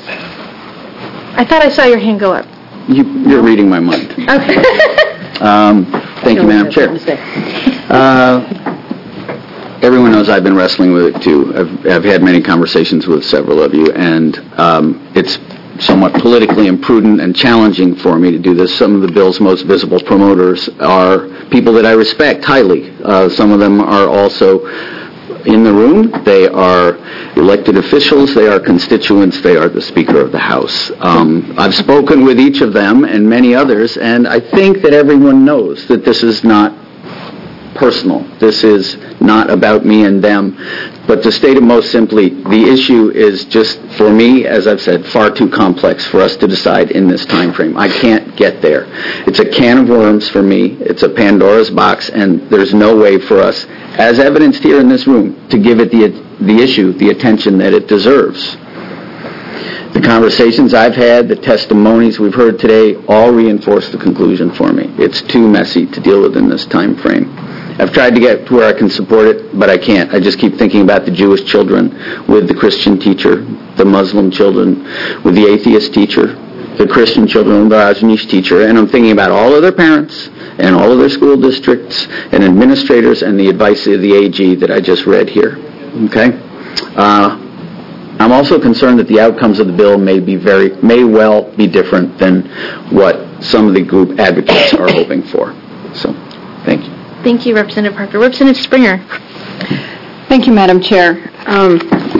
I thought I saw your hand go up. You, you're reading my mind. Okay. Um, thank you, Madam Chair. Uh, everyone knows I've been wrestling with it too. I've, I've had many conversations with several of you, and um, it's somewhat politically imprudent and challenging for me to do this. Some of the bill's most visible promoters are people that I respect highly. Uh, some of them are also in the room. They are elected officials. They are constituents. They are the Speaker of the House. Um, I've spoken with each of them and many others, and I think that everyone knows that this is not personal. This is not about me and them. But to state it most simply, the issue is just, for me, as I've said, far too complex for us to decide in this time frame. I can't get there. It's a can of worms for me. It's a Pandora's box, and there's no way for us, as evidenced here in this room, to give it the, the issue the attention that it deserves. The conversations I've had, the testimonies we've heard today, all reinforce the conclusion for me. It's too messy to deal with in this time frame. I've tried to get to where I can support it, but I can't. I just keep thinking about the Jewish children with the Christian teacher, the Muslim children with the atheist teacher, the Christian children with the Rajneesh teacher, and I'm thinking about all of their parents and all of their school districts and administrators and the advice of the A G that I just read here. Okay? Uh, I'm also concerned that the outcomes of the bill may be very, may well be different than what some of the group advocates are hoping for. So, thank you. Thank you, Representative Parker. Representative Springer. Thank you, Madam Chair. Um,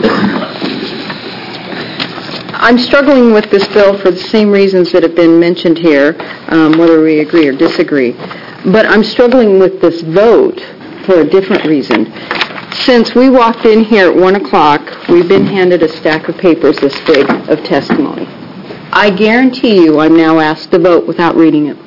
I'm struggling with this bill for the same reasons that have been mentioned here, um, whether we agree or disagree. But I'm struggling with this vote for a different reason. Since we walked in here at one o'clock, we've been handed a stack of papers this big of testimony. I guarantee you I'm now asked to vote without reading it.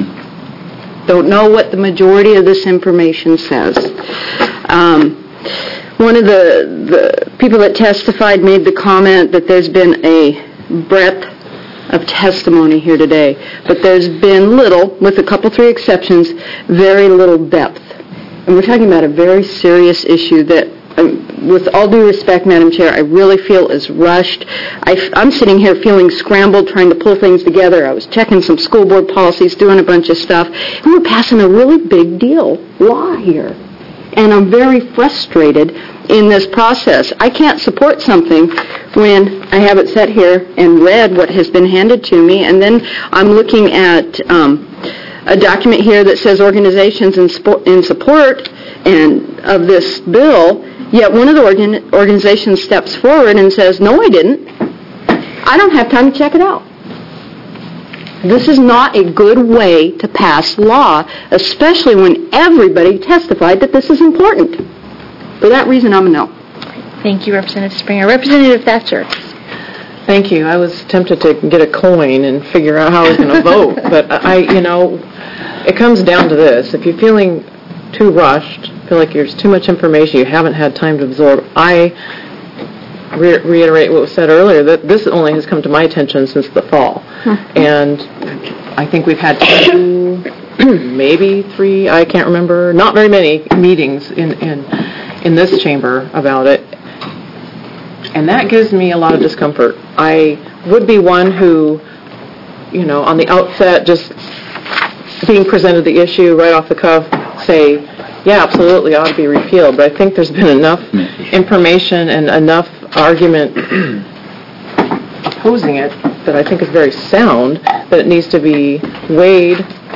Don't know what the majority of this information says. Um, one of the, the people that testified made the comment that there's been a breadth of testimony here today, but there's been little, with a couple, three exceptions, very little depth. And we're talking about a very serious issue that, um, with all due respect, Madam Chair, I really feel is rushed. I, I'm sitting here feeling scrambled, trying to pull things together. I was checking some school board policies, doing a bunch of stuff, and we're passing a really big deal law here. And I'm very frustrated in this process. I can't support something when I have it set here and read what has been handed to me, and then I'm looking at um, a document here that says organizations in, spo- in support and of this bill, yet one of the organ- organizations steps forward and says, no, I didn't. I don't have time to check it out. This is not a good way to pass law, especially when everybody testified that this is important. For that reason, I'm a no. Thank you, Representative Springer. Representative Thatcher. Thank you. I was tempted to get a coin and figure out how I was going to vote, but I, you know, it comes down to this. If you're feeling too rushed, feel like there's too much information, you haven't had time to absorb, I re- reiterate what was said earlier, that this only has come to my attention since the fall. And I think we've had two, maybe three, I can't remember, not very many meetings in, in, in this chamber about it. And that gives me a lot of discomfort. I would be one who, you know, on the outset, just being presented the issue right off the cuff, say, yeah, absolutely, it ought to be repealed. But I think there's been enough information and enough argument opposing it that I think is very sound, that it needs to be weighed.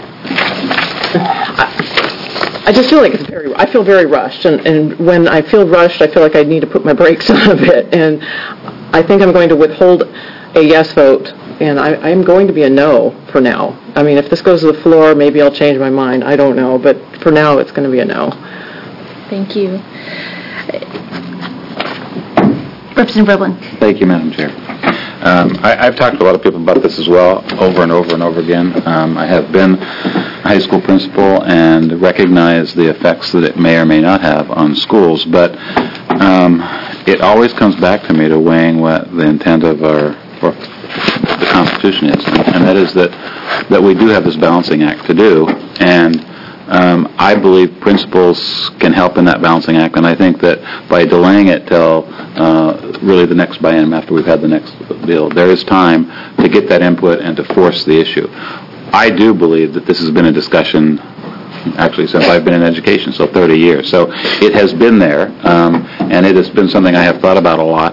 I, I just feel like it's very, I feel very rushed, and, and when I feel rushed, I feel like I need to put my brakes on a bit, and I think I'm going to withhold a yes vote, and I, I'm going to be a no for now. I mean, if this goes to the floor, maybe I'll change my mind, I don't know, but for now, it's going to be a no. Thank you. Representative Berlin. Thank you, Madam Chair. Um, I, I've talked to a lot of people about this as well, over and over and over again. Um, I have been a high school principal and recognize the effects that it may or may not have on schools, but um, it always comes back to me to weighing what the intent of our, or the Constitution is, and that is that, that we do have this balancing act to do, and Um, I believe principals can help in that balancing act, and I think that by delaying it till uh, really the next biennium after we've had the next bill, there is time to get that input and to force the issue. I do believe that this has been a discussion actually since I've been in education, so thirty years. So it has been there, um, and it has been something I have thought about a lot.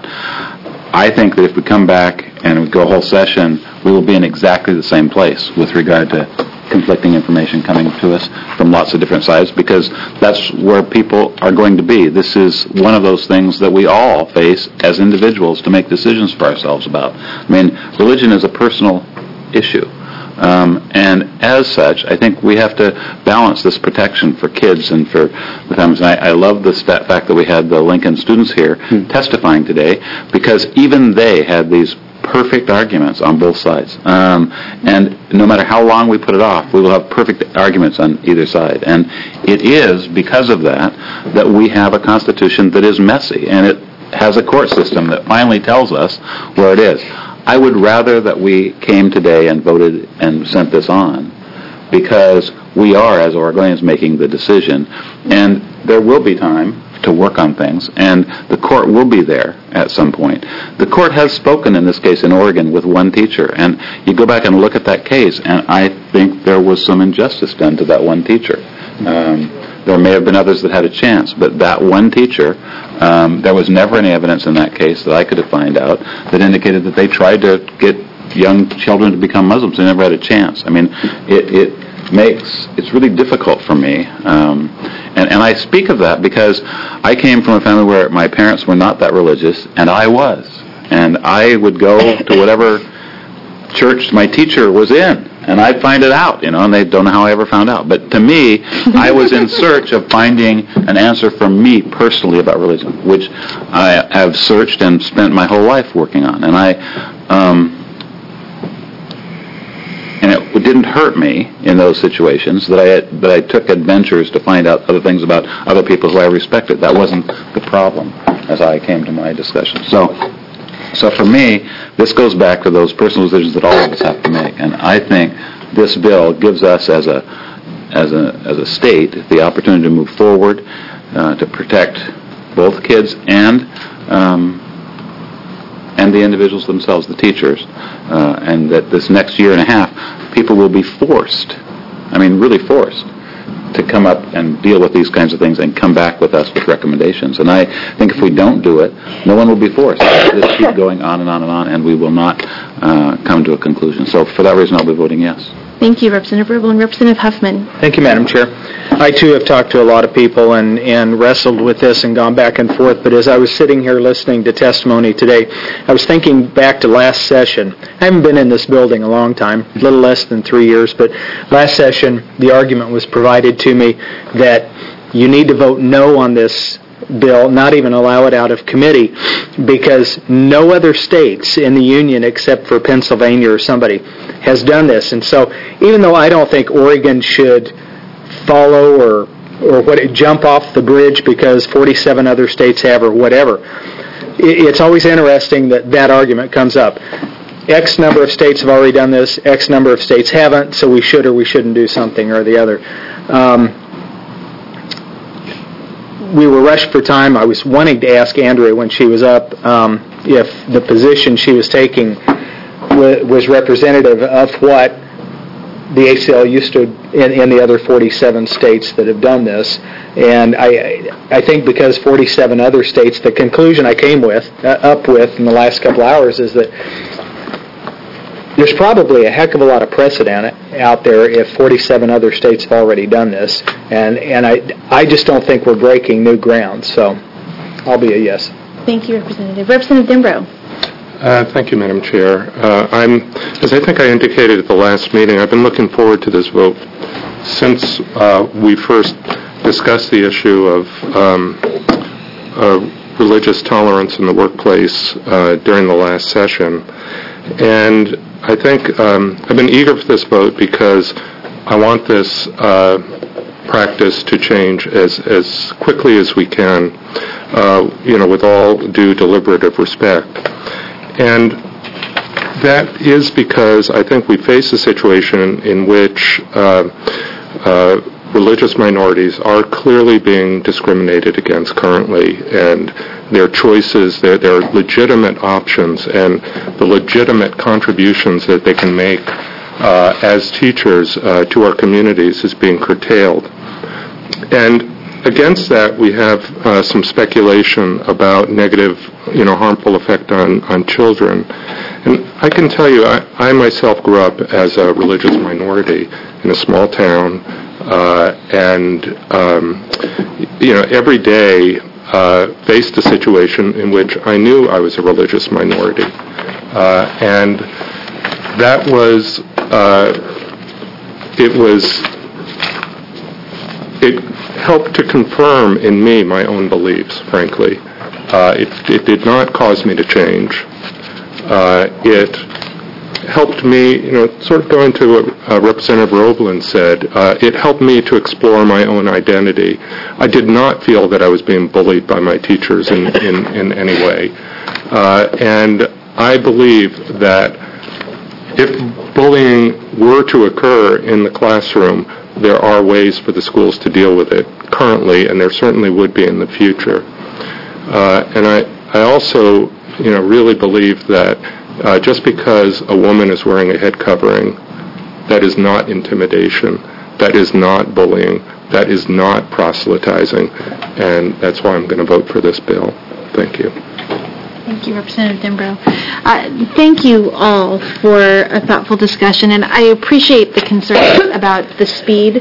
I think that if we come back and we go a whole session, we will be in exactly the same place with regard to conflicting information coming to us from lots of different sides, because that's where people are going to be. This is one of those things that we all face as individuals to make decisions for ourselves about. I mean, religion is a personal issue. Um, and as such, I think we have to balance this protection for kids and for the families. And I, I love the stat fact that we had the Lincoln students here hmm. testifying today, because even they had these perfect arguments on both sides. Um, and no matter how long we put it off, we will have perfect arguments on either side. And it is because of that that we have a Constitution that is messy, and it has a court system that finally tells us where it is. I would rather that we came today and voted and sent this on, because we are, as Oregonians, making the decision, and there will be time to work on things, and the court will be there at some point. The court has spoken in this case in Oregon with one teacher, and you go back and look at that case, and I think there was some injustice done to that one teacher. Um, there may have been others that had a chance, but that one teacher, um, there was never any evidence in that case that I could have found out that indicated that they tried to get young children to become Muslims. They never had a chance. I mean, it, it makes it's really difficult for me. Um, and, and I speak of that because I came from a family where my parents were not that religious, and I was. And I would go to whatever church my teacher was in, and I'd find it out, you know, and they don't know how I ever found out. But to me, I was in search of finding an answer for me personally about religion, which I have searched and spent my whole life working on. And I, um, and it didn't hurt me in those situations that I had, that I took adventures to find out other things about other people who I respected. That wasn't the problem as I came to my discussion. So. So for me, this goes back to those personal decisions that all of us have to make, and I think this bill gives us, as a as a as a state, the opportunity to move forward uh, to protect both kids and um, and the individuals themselves, the teachers, uh, and that this next year and a half, people will be forced, I mean, really forced, to come up and deal with these kinds of things and come back with us with recommendations. And I think if we don't do it, no one will be forced. It'll just keep going on and on and on, and we will not uh, come to a conclusion. So for that reason, I'll be voting yes. Thank you, Representative Rubel and Representative Huffman. Thank you, Madam Chair. I, too, have talked to a lot of people and, and wrestled with this and gone back and forth, but as I was sitting here listening to testimony today, I was thinking back to last session. I haven't been in this building a long time, a little less than three years, but last session the argument was provided to me that you need to vote no on this bill, not even allow it out of committee, because no other states in the union except for Pennsylvania or somebody has done this. And so even though I don't think Oregon should follow or or what jump off the bridge because forty-seven other states have or whatever, it's always interesting that that argument comes up. X number of states have already done this, X number of states haven't, so we should or we shouldn't do something or the other. Um, we were rushed for time. I was wanting to ask Andrea when she was up um, if the position she was taking w- was representative of what the A C L U stood in, in the other forty-seven states that have done this. And I I think because forty-seven other states, the conclusion I came with, uh, up with in the last couple hours is that there's probably a heck of a lot of precedent out there if forty-seven other states have already done this. And, and I, I just don't think we're breaking new ground. So I'll be a yes. Thank you, Representative. Representative Dimbrow. Uh, thank you, Madam Chair. Uh, I'm, as I think I indicated at the last meeting, I've been looking forward to this vote since uh, we first discussed the issue of um, uh, religious tolerance in the workplace uh, during the last session. And I think um, I've been eager for this vote because I want this uh, practice to change as, as quickly as we can, uh, you know, with all due deliberative respect. And that is because I think we face a situation in which uh, uh, religious minorities are clearly being discriminated against currently, and their choices, their, their legitimate options, and the legitimate contributions that they can make uh, as teachers uh, to our communities is being curtailed. And against that, we have uh, some speculation about negative, you know, harmful effect on, on children. And I can tell you, I, I myself grew up as a religious minority in a small town, uh, and, um, you know, every day uh, faced a situation in which I knew I was a religious minority. Uh, and that was, uh, it was, it helped to confirm in me my own beliefs, frankly. Uh, it, it did not cause me to change. Uh, it helped me, you know, sort of going to what uh, Representative Roblin said, uh, it helped me to explore my own identity. I did not feel that I was being bullied by my teachers in, in, in any way. Uh, and I believe that if bullying were to occur in the classroom, there are ways for the schools to deal with it currently, and there certainly would be in the future. Uh, and I, I also, you know, really believe that uh, just because a woman is wearing a head covering, that is not intimidation, that is not bullying, that is not proselytizing, and that's why I'm going to vote for this bill. Thank you. Thank you, Representative Dimbrow. Uh, thank you all for a thoughtful discussion, and I appreciate the concern about the speed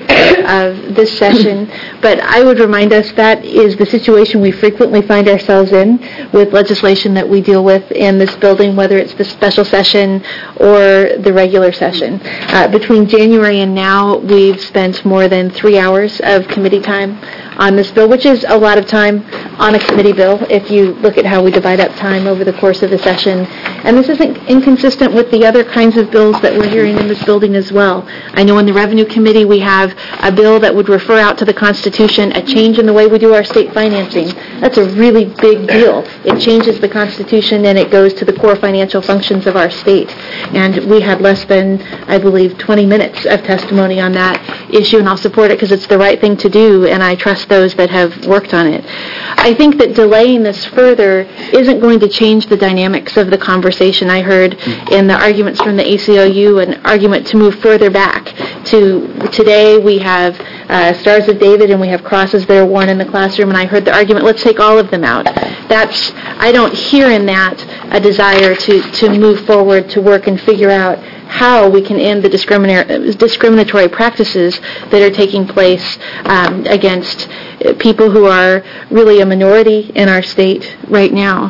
of this session, but I would remind us that is the situation we frequently find ourselves in with legislation that we deal with in this building, whether it's the special session or the regular session. Uh, between January and now, we've spent more than three hours of committee time on this bill, which is a lot of time on a committee bill if you look at how we divide up time over the course of the session. And this isn't inconsistent with the other kinds of bills that we're hearing in this building as well. I know in the Revenue Committee we have a bill that would refer out to the Constitution, a change in the way we do our state financing. That's a really big deal. It changes the Constitution and it goes to the core financial functions of our state. And we had less than, I believe, twenty minutes of testimony on that issue, and I'll support it because it's the right thing to do, and I trust those that have worked on it. I think that delaying this further isn't going to change the dynamics of the conversation. I heard in the arguments from the A C L U an argument to move further back to today we have uh, Stars of David and we have crosses that are worn in the classroom, and I heard the argument, let's take all of them out. That's, I don't hear in that a desire to, to move forward to work and figure out how we can end the discriminatory, discriminatory practices that are taking place um, against people who are really a minority in our state right now.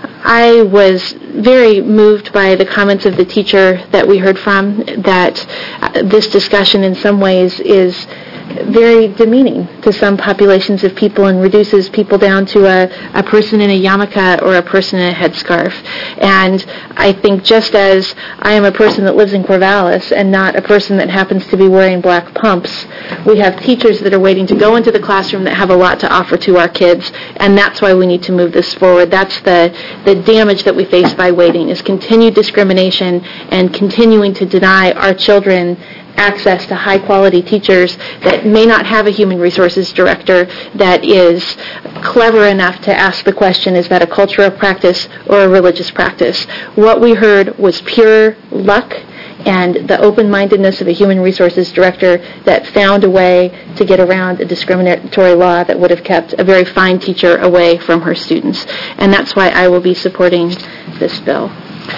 I was very moved by the comments of the teacher that we heard from, that uh, this discussion in some ways is very demeaning to some populations of people and reduces people down to a, a person in a yarmulke or a person in a headscarf. And I think just as I am a person that lives in Corvallis and not a person that happens to be wearing black pumps, we have teachers that are waiting to go into the classroom that have a lot to offer to our kids, and that's why we need to move this forward. That's the, the damage that we face by waiting, is continued discrimination and continuing to deny our children access to high-quality teachers that may not have a human resources director that is clever enough to ask the question, is that a culture of practice or a religious practice? What we heard was pure luck and the open-mindedness of a human resources director that found a way to get around a discriminatory law that would have kept a very fine teacher away from her students. And that's why I will be supporting this bill.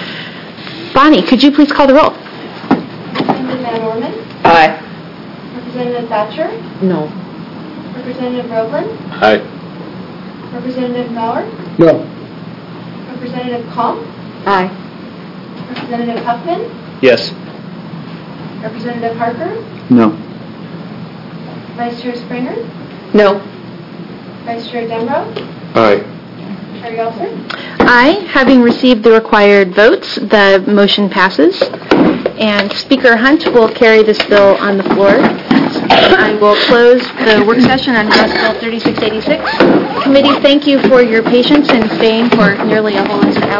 Bonnie, could you please call the roll? Representative Van Orman? Aye. Representative Thatcher? No. Representative Roebland? Aye. Representative Maurer? No. Representative Comp? Aye. Representative Huffman? Yes. Representative Harper? No. Vice Chair Springer? No. Vice Chair Demrow? Aye. Chair Gelser? Aye. Having received the required votes, the motion passes. And Speaker Hunt will carry this bill on the floor. I will close the work session on House Bill thirty-six eighty-six. Committee, thank you for your patience in staying for nearly a whole hour.